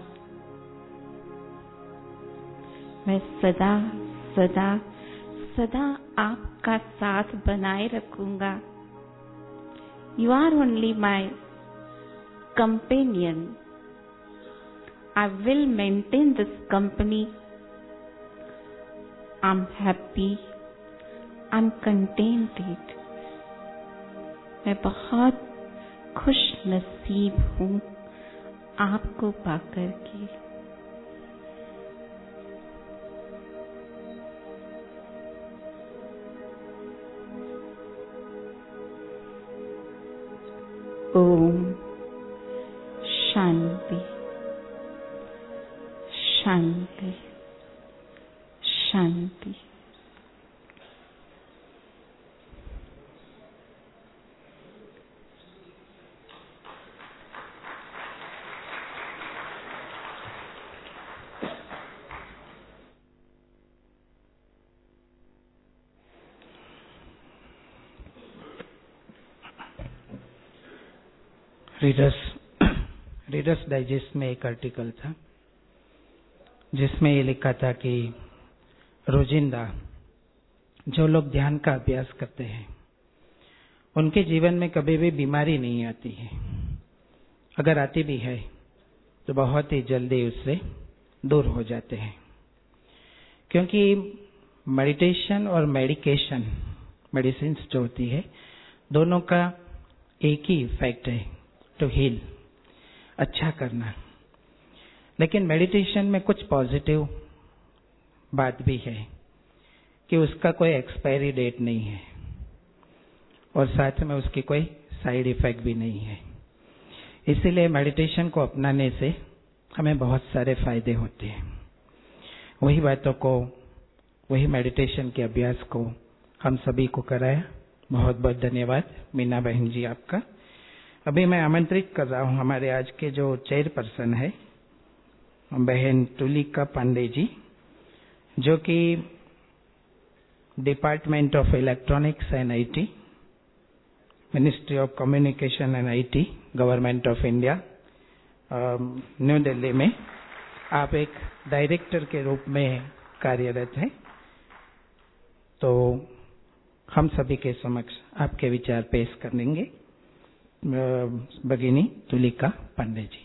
मैं सदा सदा सदा आपका साथ बनाए रखूंगा। You are only my companion. I will maintain this company. I'm happy. I'm contented. मैं बहुत खुश नसीब हूँ आपको पाकर के। ओम शांति शांति शांति। रीडर्स डाइजेस्ट में एक आर्टिकल था जिसमें ये लिखा था कि रोजिंदा जो लोग ध्यान का अभ्यास करते हैं उनके जीवन में कभी भी बीमारी नहीं आती है। अगर आती भी है तो बहुत ही जल्दी उससे दूर हो जाते हैं, क्योंकि मेडिटेशन और मेडिकेशन मेडिसिन जो होती है, दोनों का एक ही इफेक्ट है, टू हील, अच्छा करना। लेकिन मेडिटेशन में कुछ पॉजिटिव बात भी है कि उसका कोई एक्सपायरी डेट नहीं है और साथ में उसकी कोई साइड इफेक्ट भी नहीं है। इसीलिए मेडिटेशन को अपनाने से हमें बहुत सारे फायदे होते हैं। वही बातों को, वही मेडिटेशन के अभ्यास को हम सभी को कराया। बहुत बहुत धन्यवाद मीना बहन जी आपका। अभी मैं आमंत्रित कर रहा हूं हमारे आज के जो चेयरपर्सन है बहन तुलिका पांडे जी, जो कि department of electronics and IT, ministry of communication and IT, government of India, New Delhi में आप एक डायरेक्टर के रूप में कार्यरत हैं। तो हम सभी के समक्ष आपके विचार पेश करेंगे भगिनी तुलिका पांडे जी।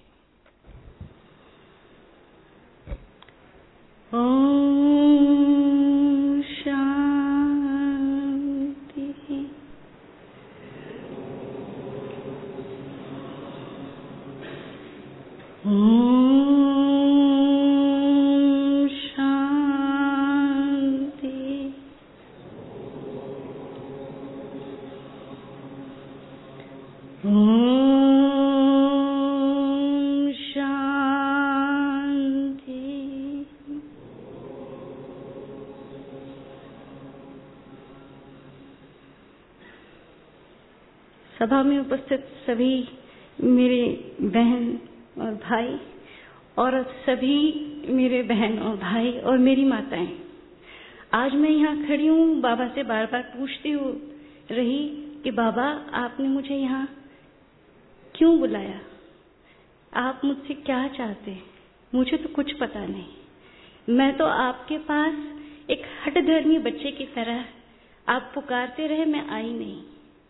ओम शांति। ओम शांति। ओम शांति। सभा में उपस्थित सभी मेरे बहन और भाई और सभी मेरे बहन और भाई और मेरी माताएं, आज मैं यहाँ खड़ी हूँ बाबा से बार बार पूछती हूँ रही कि बाबा आपने मुझे यहाँ क्यों बुलाया, आप मुझसे क्या चाहते हैं? मुझे तो कुछ पता नहीं। मैं तो आपके पास एक हठधर्मी बच्चे की तरह आप पुकारते रहे, मैं आई नहीं,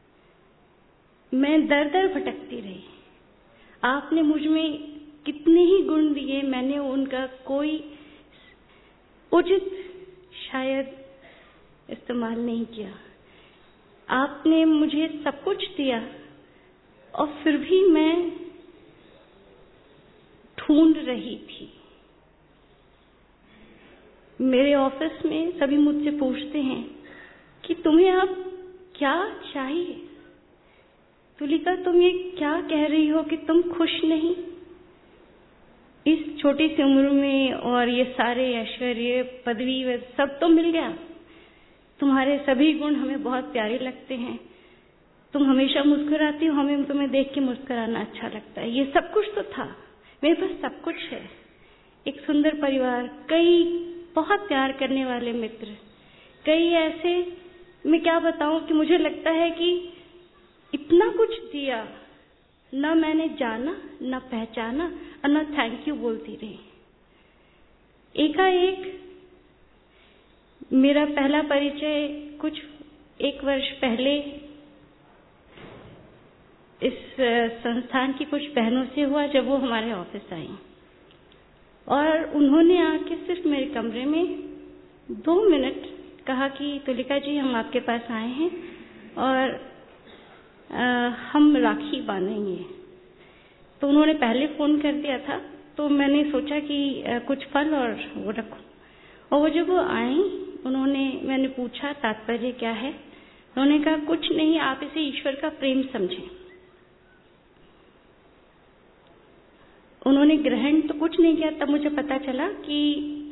मैं दर दर भटकती रही। आपने मुझ में कितने ही गुण दिए, मैंने उनका कोई उचित शायद इस्तेमाल नहीं किया। आपने मुझे सब कुछ दिया और फिर भी मैं ढूंढ रही थी। मेरे ऑफिस में सभी मुझसे पूछते हैं कि तुम्हें अब क्या चाहिए? तुलिका, तुम ये क्या कह रही हो कि तुम खुश नहीं? इस छोटी सी उम्र में और ये सारे ऐश्वर्य, पदवी सब तो मिल गया। तुम्हारे सभी गुण हमें बहुत प्यारे लगते हैं। तुम हमेशा मुस्कुराती हो, हमें तुम्हें देख के मुस्कुराना अच्छा लगता है। ये सब कुछ तो था, मेरे पास सब कुछ है। एक सुंदर परिवार, कई बहुत प्यार करने वाले मित्र, कई ऐसे, मैं क्या बताऊं कि मुझे लगता है कि इतना कुछ दिया, न मैंने जाना, न पहचाना और न थैंक यू बोलती रही। एकाएक मेरा पहला परिचय कुछ 1 वर्ष पहले इस संस्थान की कुछ बहनों से हुआ, जब वो हमारे ऑफिस आई और उन्होंने आके सिर्फ मेरे कमरे में 2 मिनट कहा कि तुलिका जी, हम आपके पास आए हैं और हम राखी बांधेंगे। तो उन्होंने पहले फोन कर दिया था, तो मैंने सोचा कि कुछ फल और वो रखूं। और वो जब वो आई, मैंने पूछा तात्पर्य क्या है? उन्होंने कहा कुछ नहीं, आप इसे ईश्वर का प्रेम समझें। उन्होंने ग्रहण तो कुछ नहीं किया। तब मुझे पता चला कि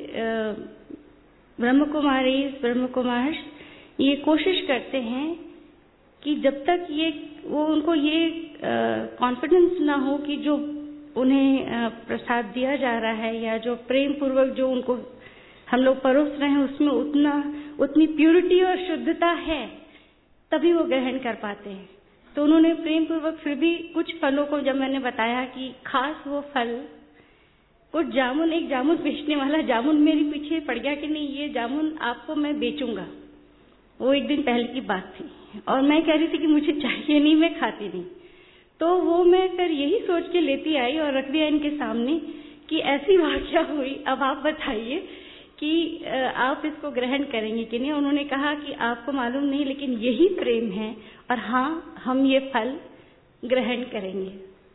ब्रह्म कुमार ये कोशिश करते हैं कि जब तक उनको ये कॉन्फिडेंस ना हो कि जो उन्हें प्रसाद दिया जा रहा है या जो प्रेम पूर्वक जो उनको हम लोग परोस रहे हैं उसमें उतनी प्यूरिटी और शुद्धता है, तभी वो ग्रहण कर पाते हैं। तो उन्होंने प्रेम पूर्वक फिर भी कुछ फलों को, जब मैंने बताया कि खास वो फल, कुछ जामुन, एक जामुन बेचने वाला जामुन मेरे पीछे पड़ गया कि नहीं, ये जामुन आपको मैं बेचूंगा। वो एक दिन पहले की बात थी और मैं कह रही थी कि मुझे चाहिए नहीं, मैं खाती नहीं। तो वो मैं फिर यही सोच के लेती आई और रख दिया इनके सामने कि ऐसी वाकया हुई। अब आप बताइए कि आप इसको ग्रहण करेंगे कि नहीं। उन्होंने कहा कि आपको मालूम नहीं, लेकिन यही प्रेम है और हाँ, हम ये फल ग्रहण करेंगे।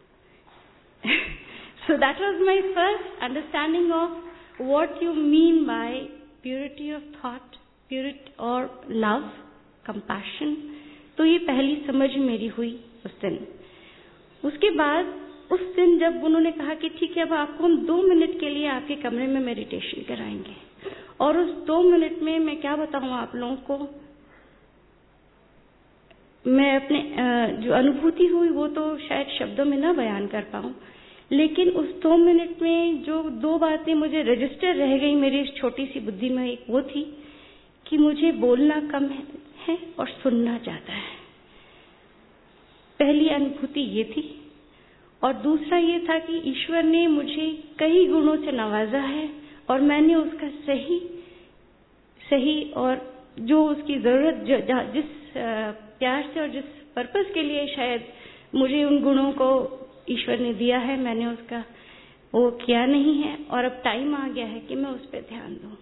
So that was my first understanding of what you mean by purity of thought, purity और love, compassion। तो ये पहली समझ मेरी हुई उस दिन। उसके बाद उस दिन जब उन्होंने कहा कि ठीक है, अब आपको हम 2 मिनट के लिए आपके कमरे में मेडिटेशन कराएंगे, और उस 2 मिनट में मैं क्या बताऊं आप लोगों को, मैं अपने जो अनुभूति हुई वो तो शायद शब्दों में ना बयान कर पाऊं, लेकिन उस 2 मिनट में जो 2 बातें मुझे रजिस्टर रह गई मेरी इस छोटी सी बुद्धि में, एक वो थी कि मुझे बोलना कम है और सुनना ज्यादा है। पहली अनुभूति ये थी। और दूसरा ये था कि ईश्वर ने मुझे कई गुणों से नवाजा है और मैंने उसका सही और जो उसकी जरूरत, जिस प्यार से और जिस पर्पस के लिए शायद मुझे उन गुणों को ईश्वर ने दिया है, मैंने उसका वो किया नहीं है। और अब टाइम आ गया है कि मैं उस पर ध्यान दूं।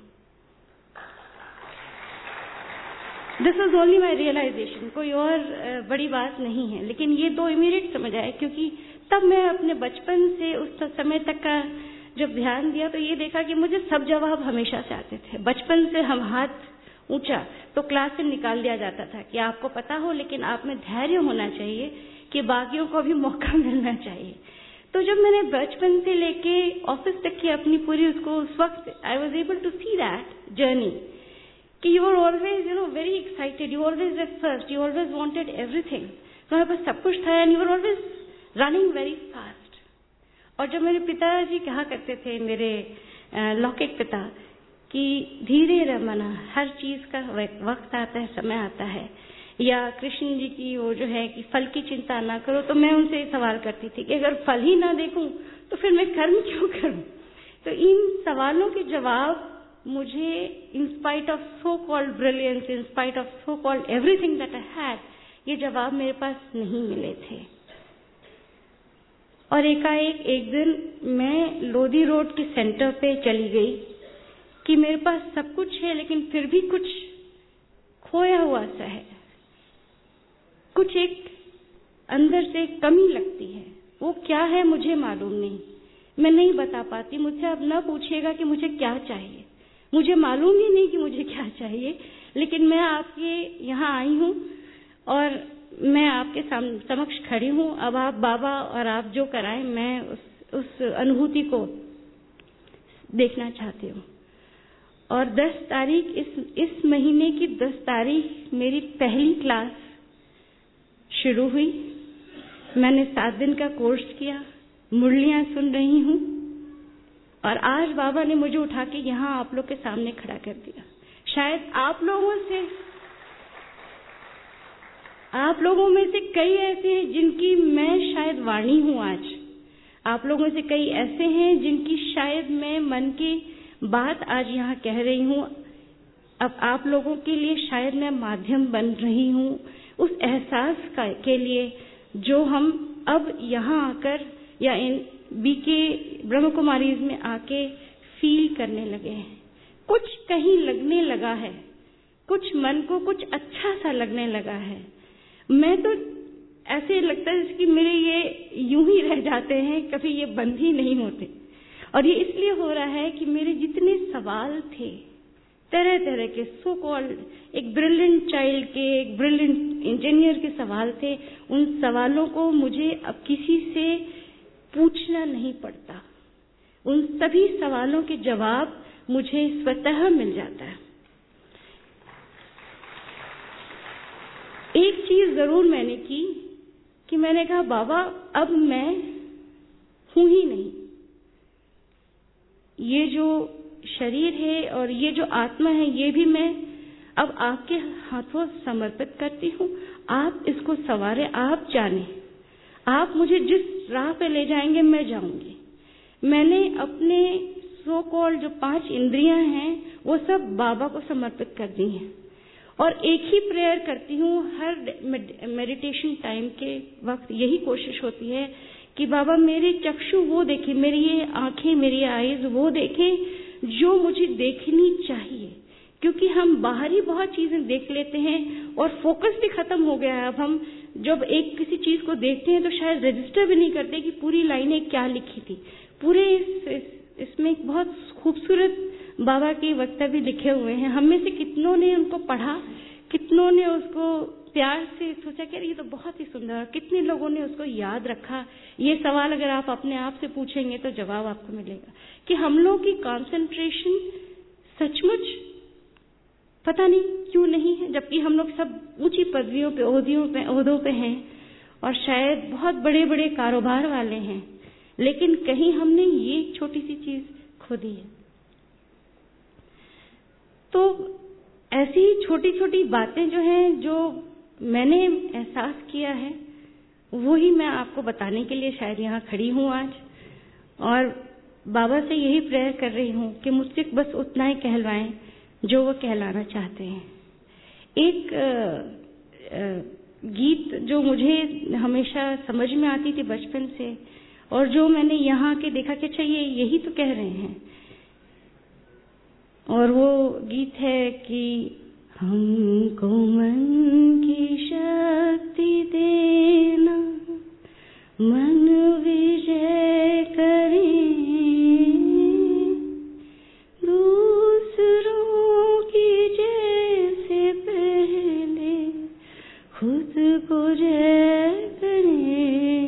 This was only my realisation, कोई और बड़ी बात नहीं है, लेकिन ये 2 इमीडिएट समझ आए, क्योंकि तब मैं अपने बचपन से उस समय तक का जब ध्यान दिया तो ये देखा कि मुझे सब जवाब हमेशा से आते थे। बचपन से हम हाथ ऊंचा तो क्लास से निकाल दिया जाता था कि आपको पता हो, लेकिन आप में धैर्य होना चाहिए कि बाकियों को भी मौका मिलना चाहिए। तो जब मैंने बचपन से लेके ऑफिस तक की अपनी पूरी उसको उस वक्त I was able to see that journey कि you are always very excited, you always at first, you always wanted everything. तुम्हारे पास सब कुछ था and you are always running very fast. और जब मेरे पिताजी कहा करते थे, मेरे लौकिक पिता, कि धीरे रमना, हर चीज का वक्त आता है, समय आता है, या कृष्ण जी की वो जो है कि फल की चिंता ना करो, तो मैं उनसे सवाल करती थी कि अगर फल ही ना देखूं तो फिर मैं कर्म क्यों करूं। तो इन सवालों के जवाब मुझे in spite of so called brilliance, in spite of so called everything that I had, ये जवाब मेरे पास नहीं मिले थे। और एकाएक एक दिन मैं लोधी रोड के सेंटर पे चली गई कि मेरे पास सब कुछ है लेकिन फिर भी कुछ खोया हुआ सा है, कुछ एक अंदर से कमी लगती है। वो क्या है मुझे मालूम नहीं, मैं नहीं बता पाती। मुझसे अब न पूछिएगा कि मुझे क्या चाहिए, मुझे मालूम ही नहीं कि मुझे क्या चाहिए, लेकिन मैं आपके यहाँ आई हूँ और मैं आपके समक्ष खड़ी हूँ। अब आप बाबा और आप जो कराएं, मैं उस अनुभूति को देखना चाहती हूँ। और 10 तारीख, इस महीने की 10 तारीख मेरी पहली क्लास शुरू हुई। मैंने 7 दिन का कोर्स किया, मुरलियां सुन रही हूँ, और आज बाबा ने मुझे उठा के यहाँ आप लोग के सामने खड़ा कर दिया। शायद आप लोगों में से कई ऐसे हैं जिनकी मैं शायद वाणी हूँ आज। आप लोगों में से कई ऐसे हैं जिनकी शायद मैं मन की बात आज यहाँ कह रही हूँ। अब आप लोगों के लिए शायद मैं माध्यम बन रही हूँ उस एहसास के लिए जो हम अब यहाँ आकर या इन बीके ब्रह्म कुमारीज में आके फील करने लगे हैं। कुछ कहीं लगने लगा है, कुछ मन को कुछ अच्छा सा लगने लगा है। मैं तो ऐसे लगता है कि मेरे ये यूं ही रह जाते हैं, कभी ये बंद ही नहीं होते। और ये इसलिए हो रहा है कि मेरे जितने सवाल थे, तरह तरह के, सो कॉल्ड एक ब्रिलियंट चाइल्ड के, एक ब्रिलियंट इंजीनियर के सवाल थे, उन सवालों को मुझे अब किसी से पूछना नहीं पड़ता। उन सभी सवालों के जवाब मुझे स्वतः मिल जाता है। एक चीज जरूर मैंने की कि मैंने कहा बाबा अब मैं हूं ही नहीं, ये जो शरीर है और ये जो आत्मा है ये भी मैं अब आपके हाथों समर्पित करती हूँ। आप इसको संवारें, आप जाने, आप मुझे जिस राह पे ले जाएंगे मैं जाऊंगी। मैंने अपने सो कॉल्ड जो 5 इंद्रियां हैं वो सब बाबा को समर्पित कर दी हैं, और एक ही प्रेयर करती हूँ हर मेडिटेशन टाइम के वक्त। यही कोशिश होती है कि बाबा मेरे चक्षु वो देखे, मेरी ये आंखें, मेरी आईज वो देखे जो मुझे देखनी चाहिए, क्योंकि हम बाहरी बहुत चीजें देख लेते हैं और फोकस भी खत्म हो गया है। अब हम जब एक किसी चीज को देखते हैं तो शायद रजिस्टर भी नहीं करते कि पूरी लाइनें क्या लिखी थी। पूरे इसमें बहुत खूबसूरत बाबा के वक्तव्य लिखे हुए हैं। हम में से कितनों ने उनको पढ़ा, कितनों ने उसको प्यार से सोचा कि ये तो बहुत ही सुंदर, और कितने लोगों ने उसको याद रखा। ये सवाल अगर आप अपने आप से पूछेंगे तो जवाब आपको मिलेगा कि हम लोग की कंसंट्रेशन सचमुच पता नहीं क्यों नहीं है, जबकि हम लोग सब ऊंची पदवियों पे, ओहदों पे हैं और शायद बहुत बड़े बड़े कारोबार वाले हैं, लेकिन कहीं हमने ये छोटी सी चीज खो दी है। तो ऐसी छोटी छोटी बातें जो हैं, जो मैंने एहसास किया है, वो ही मैं आपको बताने के लिए शायद यहाँ खड़ी हूँ आज, और बाबा से यही प्रेयर कर रही हूँ कि मुझसे बस उतना ही कहलवाएं जो वो कहलाना चाहते हैं। एक गीत जो मुझे हमेशा समझ में आती थी बचपन से, और जो मैंने यहाँ के देखा कि अच्छा ये यही तो कह रहे हैं, और वो गीत है कि हमको मन की शक्ति देना, मन विजय करें, दूसरों की जैसे पहले खुद को जय करें,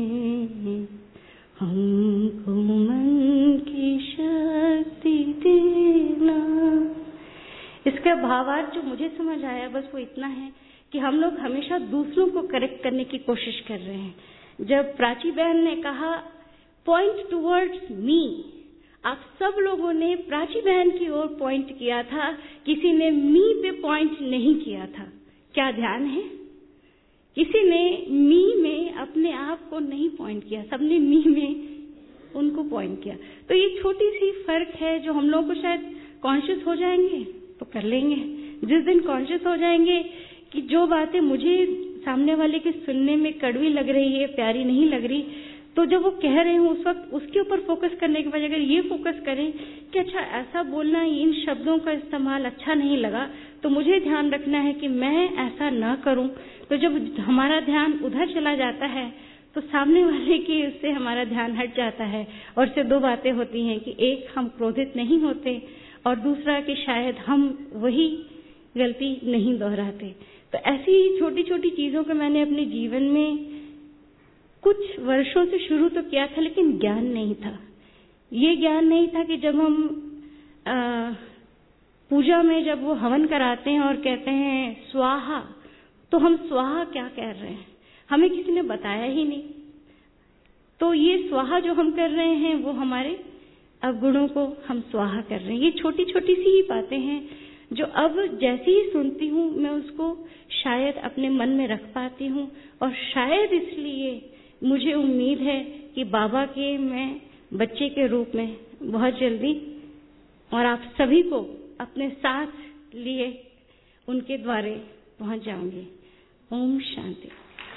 हमको मन की शक्ति देना। इसका भावार्थ जो मुझे समझ आया बस वो इतना है कि हम लोग हमेशा दूसरों को करेक्ट करने की कोशिश कर रहे हैं। जब प्राची बहन ने कहा पॉइंट टुवर्ड्स मी, आप सब लोगों ने प्राची बहन की ओर पॉइंट किया था, किसी ने मी पे पॉइंट नहीं किया था। क्या ध्यान है? किसी ने मी में अपने आप को नहीं पॉइंट किया, सबने मी में उनको पॉइंट किया। तो ये छोटी सी फर्क है जो हम लोगों को शायद कॉन्शियस हो जाएंगे तो कर लेंगे। जिस दिन कॉन्शियस हो जाएंगे कि जो बातें मुझे सामने वाले के सुनने में कड़वी लग रही है, प्यारी नहीं लग रही, तो जब वो कह रहे हो उस वक्त उसके ऊपर फोकस करने के बजाय अगर ये फोकस करें कि अच्छा ऐसा बोलना, इन शब्दों का इस्तेमाल अच्छा नहीं लगा, तो मुझे ध्यान रखना है कि मैं ऐसा ना करूं। तो जब हमारा ध्यान उधर चला जाता है तो सामने वाले की उससे हमारा ध्यान हट जाता है, और इससे दो बातें होती हैं कि एक, हम क्रोधित नहीं होते, और दूसरा कि शायद हम वही गलती नहीं दोहराते। तो ऐसी छोटी छोटी चीजों को मैंने अपने जीवन में कुछ वर्षों से शुरू तो किया था, लेकिन ज्ञान नहीं था। ये ज्ञान नहीं था कि जब हम पूजा में जब वो हवन कराते हैं और कहते हैं स्वाहा, तो हम स्वाहा क्या कह रहे हैं, हमें किसी ने बताया ही नहीं। तो ये स्वाहा जो हम कर रहे हैं वो हमारे अवगुणों को हम स्वाहा कर रहे हैं। ये छोटी छोटी सी ही बातें हैं जो अब जैसे ही सुनती हूँ मैं उसको शायद अपने मन में रख पाती हूँ, और शायद इसलिए मुझे उम्मीद है कि बाबा के मैं बच्चे के रूप में बहुत जल्दी और आप सभी को अपने साथ लिए उनके द्वारे पहुंच जाऊंगी। ओम शांति।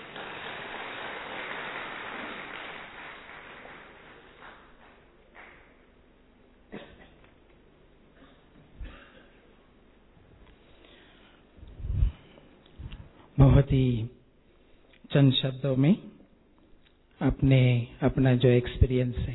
बहुत ही चंद शब्दों में अपना जो एक्सपीरियंस है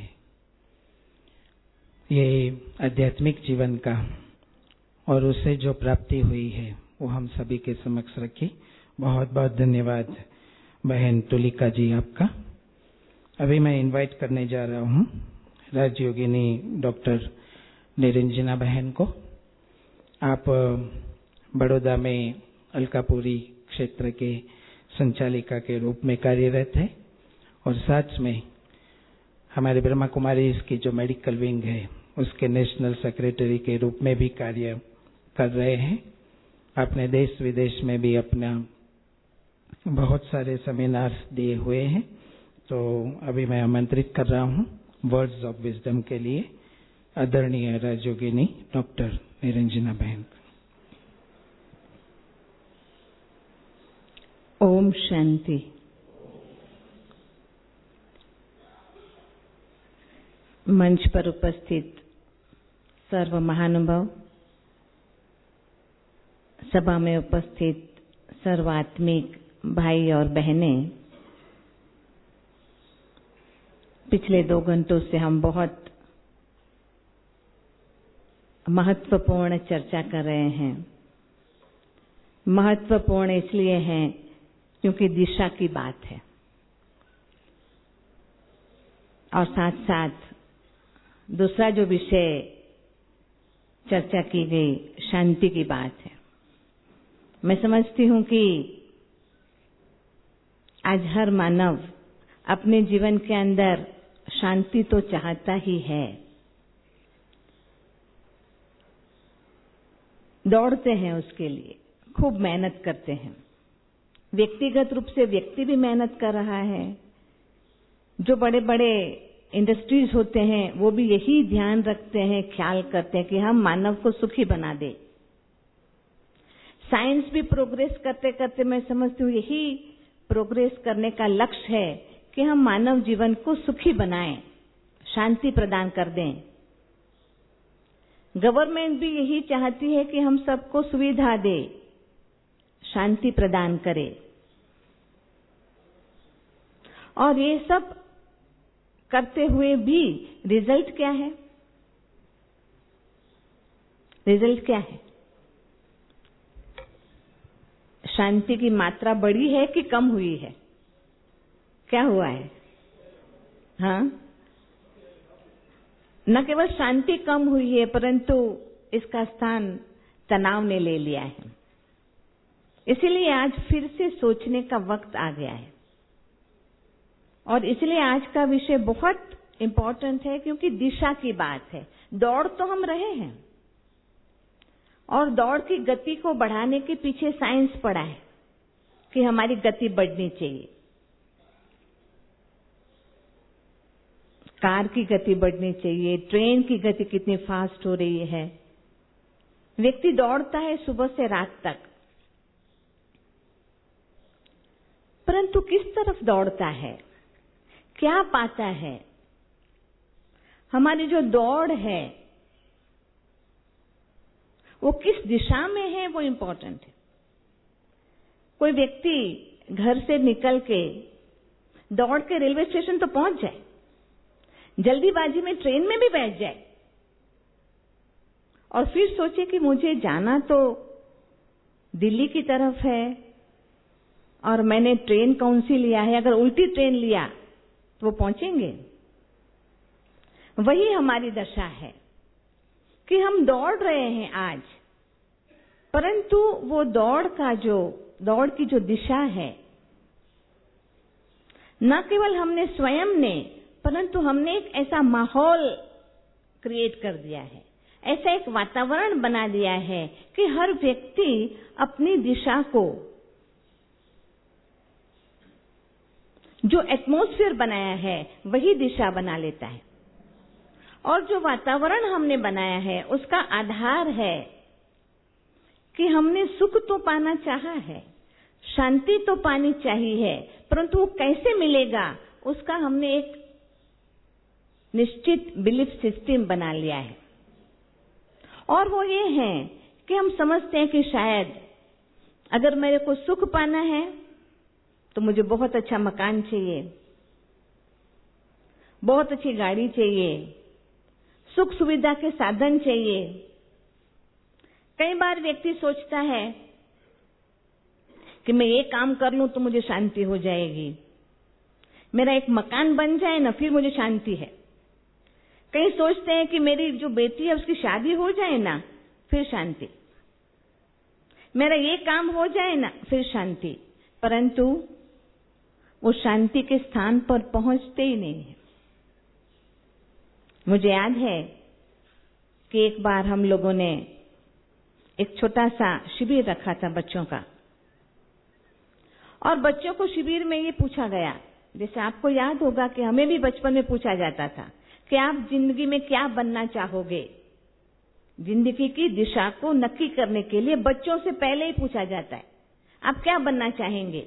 ये आध्यात्मिक जीवन का और उससे जो प्राप्ति हुई है वो हम सभी के समक्ष रखी। बहुत बहुत धन्यवाद बहन तुलिका जी आपका। अभी मैं इनवाइट करने जा रहा हूँ राजयोगिनी डॉक्टर निरंजना बहन को। आप बड़ौदा में अलकापुरी क्षेत्र के संचालिका के रूप में कार्यरत है और साथ में हमारे ब्रह्मा कुमारी इसकी जो मेडिकल विंग है उसके नेशनल सेक्रेटरी के रूप में भी कार्य कर रहे हैं। अपने देश विदेश में भी अपना बहुत सारे सेमिनार्स दिए हुए हैं। तो अभी मैं आमंत्रित कर रहा हूँ वर्ड्स ऑफ विजडम के लिए आदरणीय राजयोगिनी डॉक्टर निरंजना बहन। ओम शांति। मंच पर उपस्थित सर्व महानुभाव, सभा में उपस्थित सर्वात्मिक भाई और बहनें, पिछले 2 घंटों से हम बहुत महत्वपूर्ण चर्चा कर रहे हैं। महत्वपूर्ण इसलिए है क्योंकि दिशा की बात है और साथ साथ दूसरा जो विषय चर्चा की गई शांति की बात है। मैं समझती हूं कि आज हर मानव अपने जीवन के अंदर शांति तो चाहता ही है। दौड़ते हैं उसके लिए, खूब मेहनत करते हैं। व्यक्तिगत रूप से व्यक्ति भी मेहनत कर रहा है। जो बड़े बड़े इंडस्ट्रीज होते हैं वो भी यही ध्यान रखते हैं, ख्याल करते हैं कि हम मानव को सुखी बना दें। साइंस भी प्रोग्रेस करते करते मैं समझती हूँ यही प्रोग्रेस करने का लक्ष्य है कि हम मानव जीवन को सुखी बनाएं, शांति प्रदान कर दें। गवर्नमेंट भी यही चाहती है कि हम सबको सुविधा दे, शांति प्रदान करे। और ये सब करते हुए भी रिजल्ट क्या है? रिजल्ट क्या है? शांति की मात्रा बढ़ी है कि कम हुई है? क्या हुआ है? हाँ, न केवल शांति कम हुई है परंतु इसका स्थान तनाव ने ले लिया है। इसीलिए आज फिर से सोचने का वक्त आ गया है और इसलिए आज का विषय बहुत इंपॉर्टेंट है क्योंकि दिशा की बात है। दौड़ तो हम रहे हैं और दौड़ की गति को बढ़ाने के पीछे साइंस पड़ा है कि हमारी गति बढ़नी चाहिए। कार की गति बढ़नी चाहिए, ट्रेन की गति कितनी फास्ट हो रही है। व्यक्ति दौड़ता है सुबह से रात तक, परंतु किस तरफ दौड़ता है, क्या पाता है? हमारी जो दौड़ है वो किस दिशा में है वो इंपॉर्टेंट है। कोई व्यक्ति घर से निकल के दौड़ के रेलवे स्टेशन तो पहुंच जाए, जल्दीबाजी में ट्रेन में भी बैठ जाए और फिर सोचे कि मुझे जाना तो दिल्ली की तरफ है और मैंने ट्रेन कौन सी लिया है, अगर उल्टी ट्रेन लिया तो वो पहुंचेंगे। वही हमारी दशा है कि हम दौड़ रहे हैं आज, परंतु वो दौड़ की जो दिशा है, न केवल हमने स्वयं ने परंतु हमने एक ऐसा माहौल क्रिएट कर दिया है, ऐसा एक वातावरण बना दिया है कि हर व्यक्ति अपनी दिशा को, जो एटमॉस्फेयर बनाया है वही दिशा बना लेता है। और जो वातावरण हमने बनाया है उसका आधार है कि हमने सुख तो पाना चाहा है, शांति तो पानी चाहिए, परंतु वो कैसे मिलेगा उसका हमने एक निश्चित बिलीफ सिस्टम बना लिया है। और वो ये है कि हम समझते हैं कि शायद अगर मेरे को सुख पाना है तो मुझे बहुत अच्छा मकान चाहिए, बहुत अच्छी गाड़ी चाहिए, सुख सुविधा के साधन चाहिए। कई बार व्यक्ति सोचता है कि मैं ये काम कर लूं तो मुझे शांति हो जाएगी, मेरा एक मकान बन जाए ना फिर मुझे शांति है। कई सोचते हैं कि मेरी जो बेटी है उसकी शादी हो जाए ना फिर शांति, मेरा ये काम हो जाए ना फिर शांति, परंतु वो शांति के स्थान पर पहुंचते ही नहीं है। मुझे याद है कि एक बार हम लोगों ने एक छोटा सा शिविर रखा था बच्चों का, और बच्चों को शिविर में ये पूछा गया, जैसे आपको याद होगा कि हमें भी बचपन में पूछा जाता था कि आप जिंदगी में क्या बनना चाहोगे। जिंदगी की दिशा को नक्की करने के लिए बच्चों से पहले ही पूछा जाता है, आप क्या बनना चाहेंगे।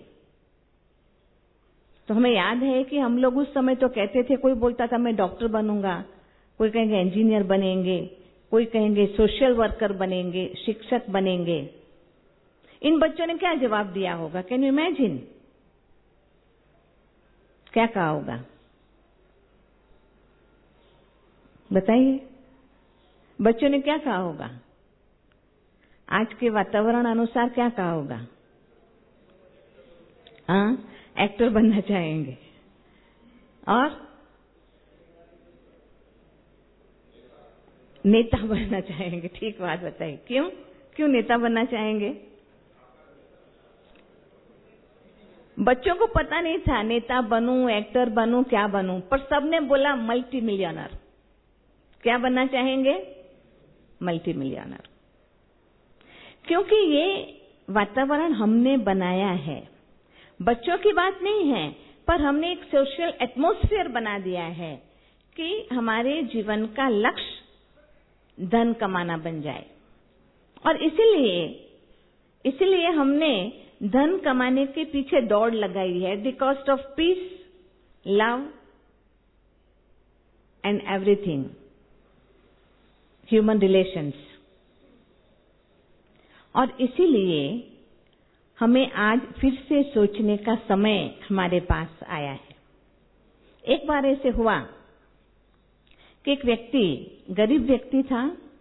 तो हमें याद है कि हम लोग उस समय तो कहते थे, कोई बोलता था मैं डॉक्टर बनूंगा, कोई कहेंगे इंजीनियर बनेंगे, कोई कहेंगे सोशल वर्कर बनेंगे, शिक्षक बनेंगे। इन बच्चों ने क्या जवाब दिया होगा? Can you imagine? क्या कहा होगा? बताइए, बच्चों ने क्या कहा होगा? आज के वातावरण अनुसार क्या कहा होगा? हाँ, एक्टर बनना चाहेंगे और नेता बनना चाहेंगे। ठीक बात बताइए, क्यों क्यों नेता बनना चाहेंगे? बच्चों को पता नहीं था नेता बनूं, एक्टर बनूं, क्या बनूं, पर सबने बोला मल्टी मिलियनर। क्या बनना चाहेंगे? Multi millionaire. क्योंकि ये वातावरण हमने बनाया है, बच्चों की बात नहीं है, पर हमने एक सोशल एटमॉस्फेयर बना दिया है कि हमारे जीवन का लक्ष्य धन कमाना बन जाए। और इसीलिए हमने धन कमाने के पीछे दौड़ लगाई है। The cost of peace, love and everything, human relations. और इसीलिए हमें आज फिर से सोचने का समय हमारे पास आया है। एक बार ऐसे हुआ कि एक व्यक्ति, गरीब व्यक्ति था,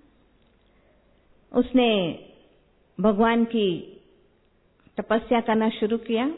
उसने भगवान की तपस्या करना शुरू किया।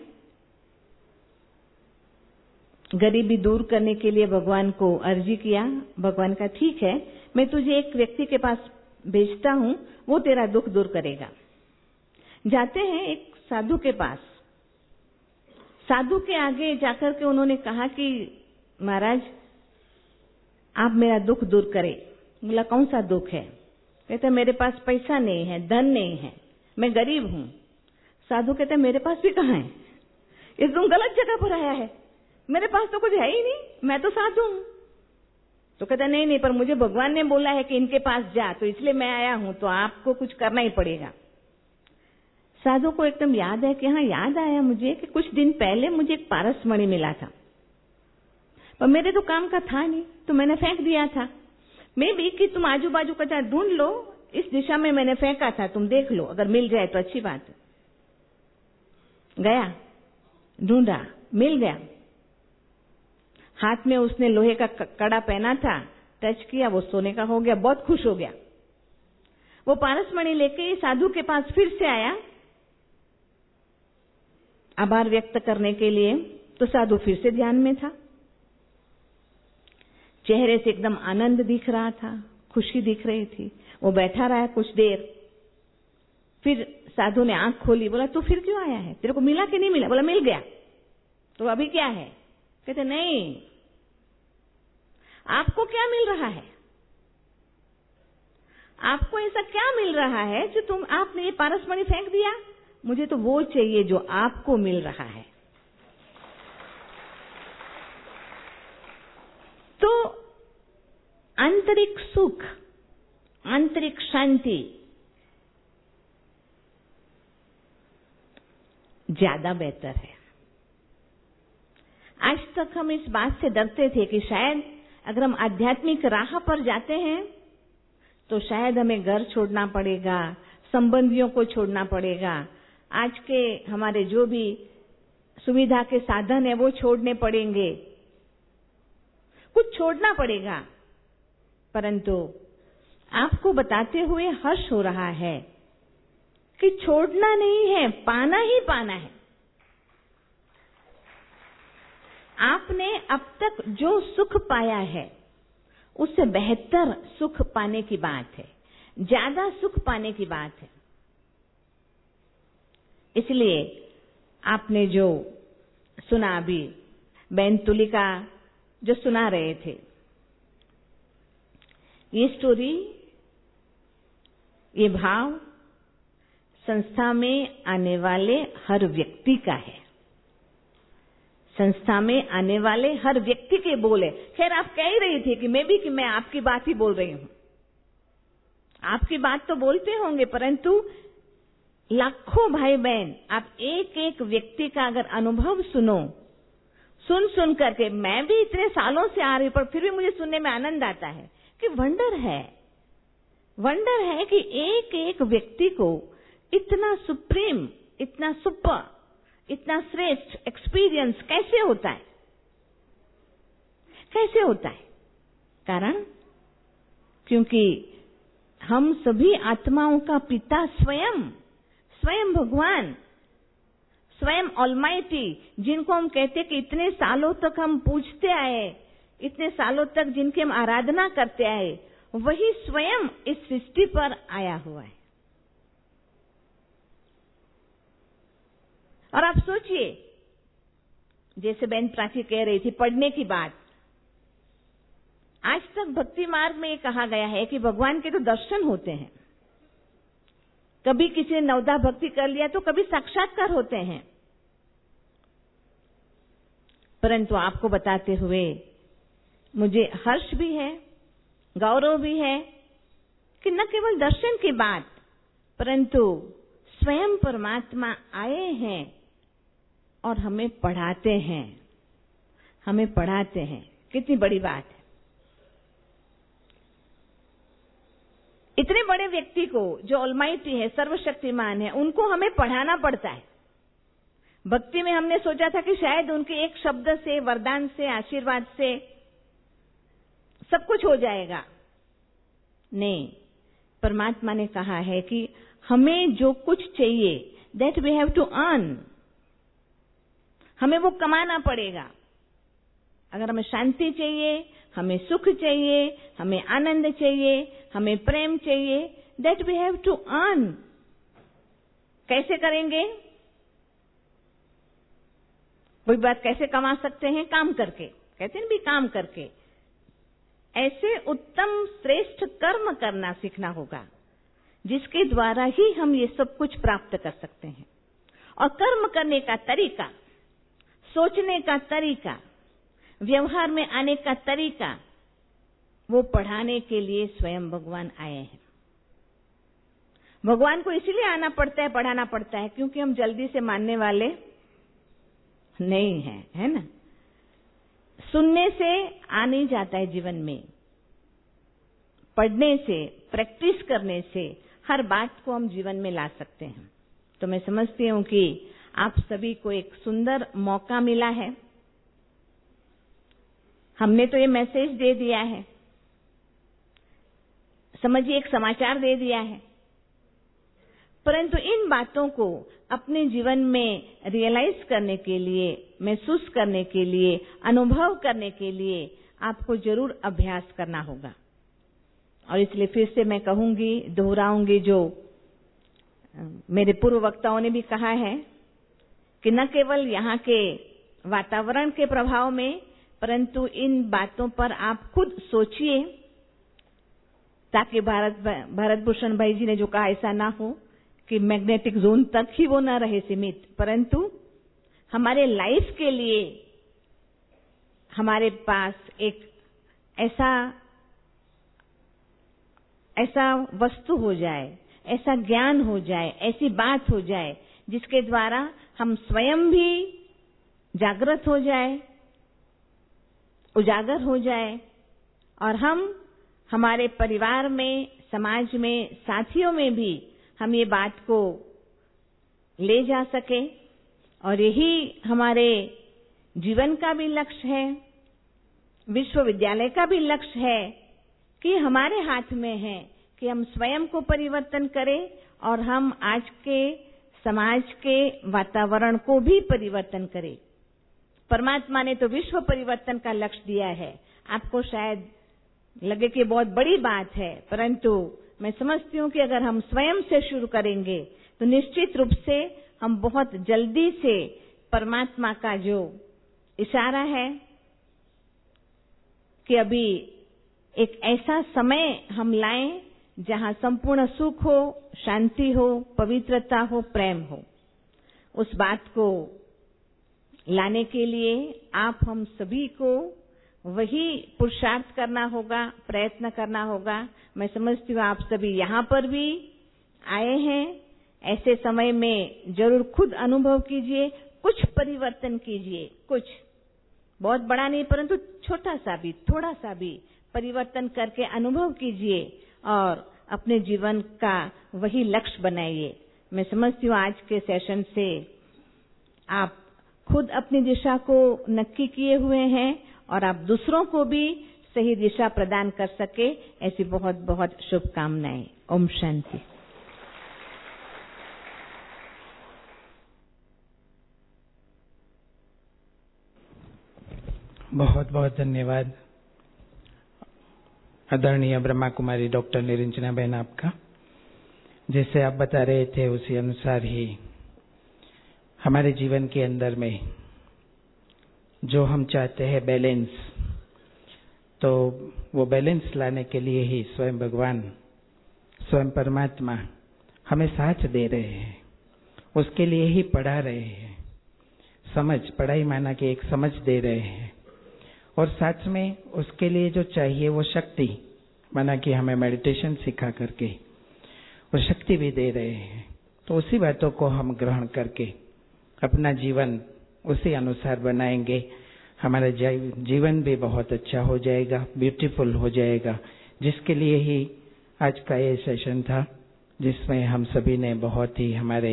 गरीबी दूर करने के लिए भगवान को अर्जी किया। भगवान का ठीक है, मैं तुझे एक व्यक्ति के पास भेजता हूं, वो तेरा दुख दूर करेगा। जाते हैं एक साधु के पास। साधु के आगे जाकर के उन्होंने कहा कि महाराज आप मेरा दुख दूर करें। बोला कौन सा दुख है? कहते मेरे पास पैसा नहीं है, धन नहीं है, मैं गरीब हूं। साधु कहते मेरे पास भी कहां है, ये तुम गलत जगह पर आया है, मेरे पास तो कुछ है ही नहीं, मैं तो साधु हूं। तो कहता नहीं, पर मुझे भगवान ने बोला है कि इनके पास जा, तो इसलिए मैं आया हूं, तो आपको कुछ करना ही पड़ेगा। साधु को एकदम याद है कि हाँ, याद आया मुझे कि कुछ दिन पहले मुझे एक पारस मणि मिला था, पर मेरे तो काम का था नहीं, तो मैंने फेंक दिया था। मैं भी कि तुम आजू बाजू का जरा ढूंढ लो, इस दिशा में मैंने फेंका था, तुम देख लो, अगर मिल जाए तो अच्छी बात है। गया, ढूंढा, मिल गया। हाथ में उसने लोहे का कड़ा पहना था, टच किया, वो सोने का हो गया, बहुत खुश हो गया। वो पारसमणि लेके साधु के पास फिर से आया आभार व्यक्त करने के लिए। तो साधु फिर से ध्यान में था, चेहरे से एकदम आनंद दिख रहा था, खुशी दिख रही थी। वो बैठा रहा कुछ देर, फिर साधु ने आंख खोली। बोला तू फिर क्यों आया है, तेरे को मिला कि नहीं मिला? बोला मिल गया। तो अभी क्या है? कहते नहीं, आपको क्या मिल रहा है? आपको ऐसा क्या मिल रहा है जो आपने ये पारसमणि फेंक दिया? मुझे तो वो चाहिए जो आपको मिल रहा है। तो आंतरिक सुख, आंतरिक शांति ज्यादा बेहतर है। आज तक हम इस बात से डरते थे कि शायद अगर हम आध्यात्मिक राह पर जाते हैं तो शायद हमें घर छोड़ना पड़ेगा, संबंधियों को छोड़ना पड़ेगा, आज के हमारे जो भी सुविधा के साधन है वो छोड़ने पड़ेंगे, कुछ छोड़ना पड़ेगा। परंतु आपको बताते हुए हर्ष हो रहा है कि छोड़ना नहीं है, पाना ही पाना है। आपने अब तक जो सुख पाया है उससे बेहतर सुख पाने की बात है, ज्यादा सुख पाने की बात है। इसलिए आपने जो सुना अभी, बहन तुलिका जो सुना रहे थे, ये स्टोरी, ये भाव संस्था में आने वाले हर व्यक्ति का है। संस्था में आने वाले हर व्यक्ति के बोले। खैर आप कह ही रही थी कि मैं आपकी बात ही बोल रही हूं। आपकी बात तो बोलते होंगे, परंतु लाखों भाई बहन, आप एक एक व्यक्ति का अगर अनुभव सुन करके, मैं भी इतने सालों से आ रही हूं पर फिर भी मुझे सुनने में आनंद आता है कि वंडर है वंडर है कि एक एक व्यक्ति को इतना सुप्रीम, इतना सुपर, इतना श्रेष्ठ एक्सपीरियंस कैसे होता है? कैसे होता है? कारण क्योंकि हम सभी आत्माओं का पिता स्वयं भगवान, स्वयं ऑलमाइटी, जिनको हम कहते कि इतने सालों तक हम पूजते आए, इतने सालों तक जिनकी हम आराधना करते आए, वही स्वयं इस सृष्टि पर आया हुआ है। और आप सोचिए, जैसे बहन प्राची कह रही थी पढ़ने की बात, आज तक भक्ति मार्ग में ये कहा गया है कि भगवान के तो दर्शन होते हैं, कभी किसी ने नवदा भक्ति कर लिया तो कभी साक्षात्कार होते हैं। परंतु आपको बताते हुए मुझे हर्ष भी है, गौरव भी है कि न केवल दर्शन की बात, परंतु स्वयं परमात्मा आए हैं और हमें पढ़ाते हैं, हमें पढ़ाते हैं। कितनी बड़ी बात है। इतने बड़े व्यक्ति को जो ऑलमाइटी है, सर्वशक्तिमान है, उनको हमें पढ़ाना पड़ता है। भक्ति में हमने सोचा था कि शायद उनके एक शब्द से, वरदान से, आशीर्वाद से सब कुछ हो जाएगा। नहीं, परमात्मा ने कहा है कि हमें जो कुछ चाहिए, that we have to earn, हमें वो कमाना पड़ेगा। अगर हमें शांति चाहिए, हमें सुख चाहिए, हमें आनंद चाहिए, हमें प्रेम चाहिए, that we have to earn. कैसे करेंगे? कोई बात कैसे कमा सकते हैं? काम करके, कहते हैं भी काम करके। ऐसे उत्तम श्रेष्ठ कर्म करना सीखना होगा जिसके द्वारा ही हम ये सब कुछ प्राप्त कर सकते हैं। और कर्म करने का तरीका, सोचने का तरीका, व्यवहार में आने का तरीका, वो पढ़ाने के लिए स्वयं भगवान आए हैं। भगवान को इसीलिए आना पड़ता है, पढ़ाना पड़ता है, क्योंकि हम जल्दी से मानने वाले नहीं हैं, है ना। सुनने से आ नहीं जाता है जीवन में, पढ़ने से, प्रैक्टिस करने से हर बात को हम जीवन में ला सकते हैं। तो मैं समझती हूँ कि आप सभी को एक सुंदर मौका मिला है। हमने तो ये मैसेज दे दिया है, समझिए एक समाचार दे दिया है, परंतु इन बातों को अपने जीवन में रियलाइज करने के लिए, महसूस करने के लिए, अनुभव करने के लिए आपको जरूर अभ्यास करना होगा। और इसलिए फिर से मैं कहूंगी, दोहराऊंगी जो मेरे पूर्व वक्ताओं ने भी कहा है कि न केवल यहाँ के वातावरण के प्रभाव में, परंतु इन बातों पर आप खुद सोचिए, ताकि भारत भूषण भाई जी ने जो कहा ऐसा ना हो कि मैग्नेटिक जोन तक ही वो ना रहे सीमित, परंतु हमारे लाइफ के लिए हमारे पास एक ऐसा वस्तु हो जाए, ऐसा ज्ञान हो जाए, ऐसी बात हो जाए जिसके द्वारा हम स्वयं भी जागृत हो जाए, उजागर हो जाए, और हम हमारे परिवार में, समाज में, साथियों में भी हम ये बात को ले जा सके। और यही हमारे जीवन का भी लक्ष्य है, विश्वविद्यालय का भी लक्ष्य है कि हमारे हाथ में है कि हम स्वयं को परिवर्तन करें और हम आज के समाज के वातावरण को भी परिवर्तन करें। परमात्मा ने तो विश्व परिवर्तन का लक्ष्य दिया है। आपको शायद लगे कि बहुत बड़ी बात है, परंतु मैं समझती हूँ कि अगर हम स्वयं से शुरू करेंगे तो निश्चित रूप से हम बहुत जल्दी से परमात्मा का जो इशारा है कि अभी एक ऐसा समय हम लाएं जहां संपूर्ण सुख हो, शांति हो, पवित्रता हो, प्रेम हो, उस बात को लाने के लिए आप हम सभी को वही पुरुषार्थ करना होगा, प्रयत्न करना होगा। मैं समझती हूँ आप सभी यहाँ पर भी आए हैं, ऐसे समय में जरूर खुद अनुभव कीजिए, कुछ परिवर्तन कीजिए, कुछ बहुत बड़ा नहीं परंतु छोटा सा भी, थोड़ा सा भी परिवर्तन करके अनुभव कीजिए और अपने जीवन का वही लक्ष्य बनाइए। मैं समझती हूँ आज के सेशन से आप खुद अपनी दिशा को नक्की किए हुए हैं और आप दूसरों को भी सही दिशा प्रदान कर सके, ऐसी बहुत बहुत शुभकामनाएं। ओम शांति। बहुत बहुत धन्यवाद आदरणीय ब्रह्मा कुमारी डॉक्टर निरंजना बहन आपका। जैसे आप बता रहे थे उसी अनुसार ही हमारे जीवन के अंदर में जो हम चाहते हैं बैलेंस, तो वो बैलेंस लाने के लिए ही स्वयं भगवान, स्वयं परमात्मा हमें साथ दे रहे हैं, उसके लिए ही पढ़ा रहे हैं। समझ, पढ़ाई माना कि एक समझ दे रहे हैं, और साथ में उसके लिए जो चाहिए वो शक्ति माना कि हमें मेडिटेशन सिखा करके वो शक्ति भी दे रहे हैं। तो उसी बातों को हम ग्रहण करके अपना जीवन उसी अनुसार बनाएंगे, हमारा जीवन भी बहुत अच्छा हो जाएगा, ब्यूटीफुल हो जाएगा, जिसके लिए ही आज का ये सेशन था, जिसमें हम सभी ने बहुत ही हमारे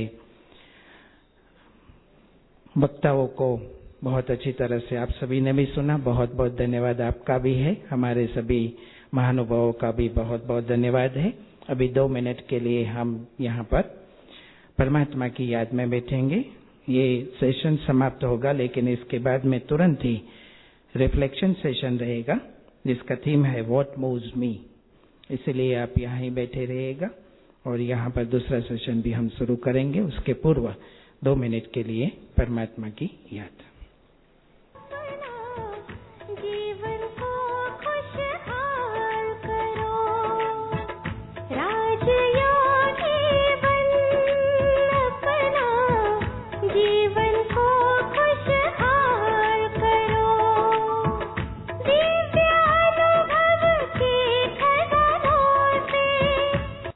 वक्ताओं को बहुत अच्छी तरह से आप सभी ने भी सुना। बहुत बहुत धन्यवाद आपका भी है, हमारे सभी महानुभावों का भी बहुत बहुत धन्यवाद है। अभी 2 मिनट के लिए हम यहाँ पर परमात्मा की याद में बैठेंगे। ये सेशन समाप्त होगा, लेकिन इसके बाद में तुरंत ही रिफ्लेक्शन सेशन रहेगा, जिसका थीम है व्हाट मूव्स मी। इसलिए आप यहाँ ही बैठे रहिएगा और यहाँ पर दूसरा सेशन भी हम शुरू करेंगे। उसके पूर्व 2 मिनट के लिए परमात्मा की याद।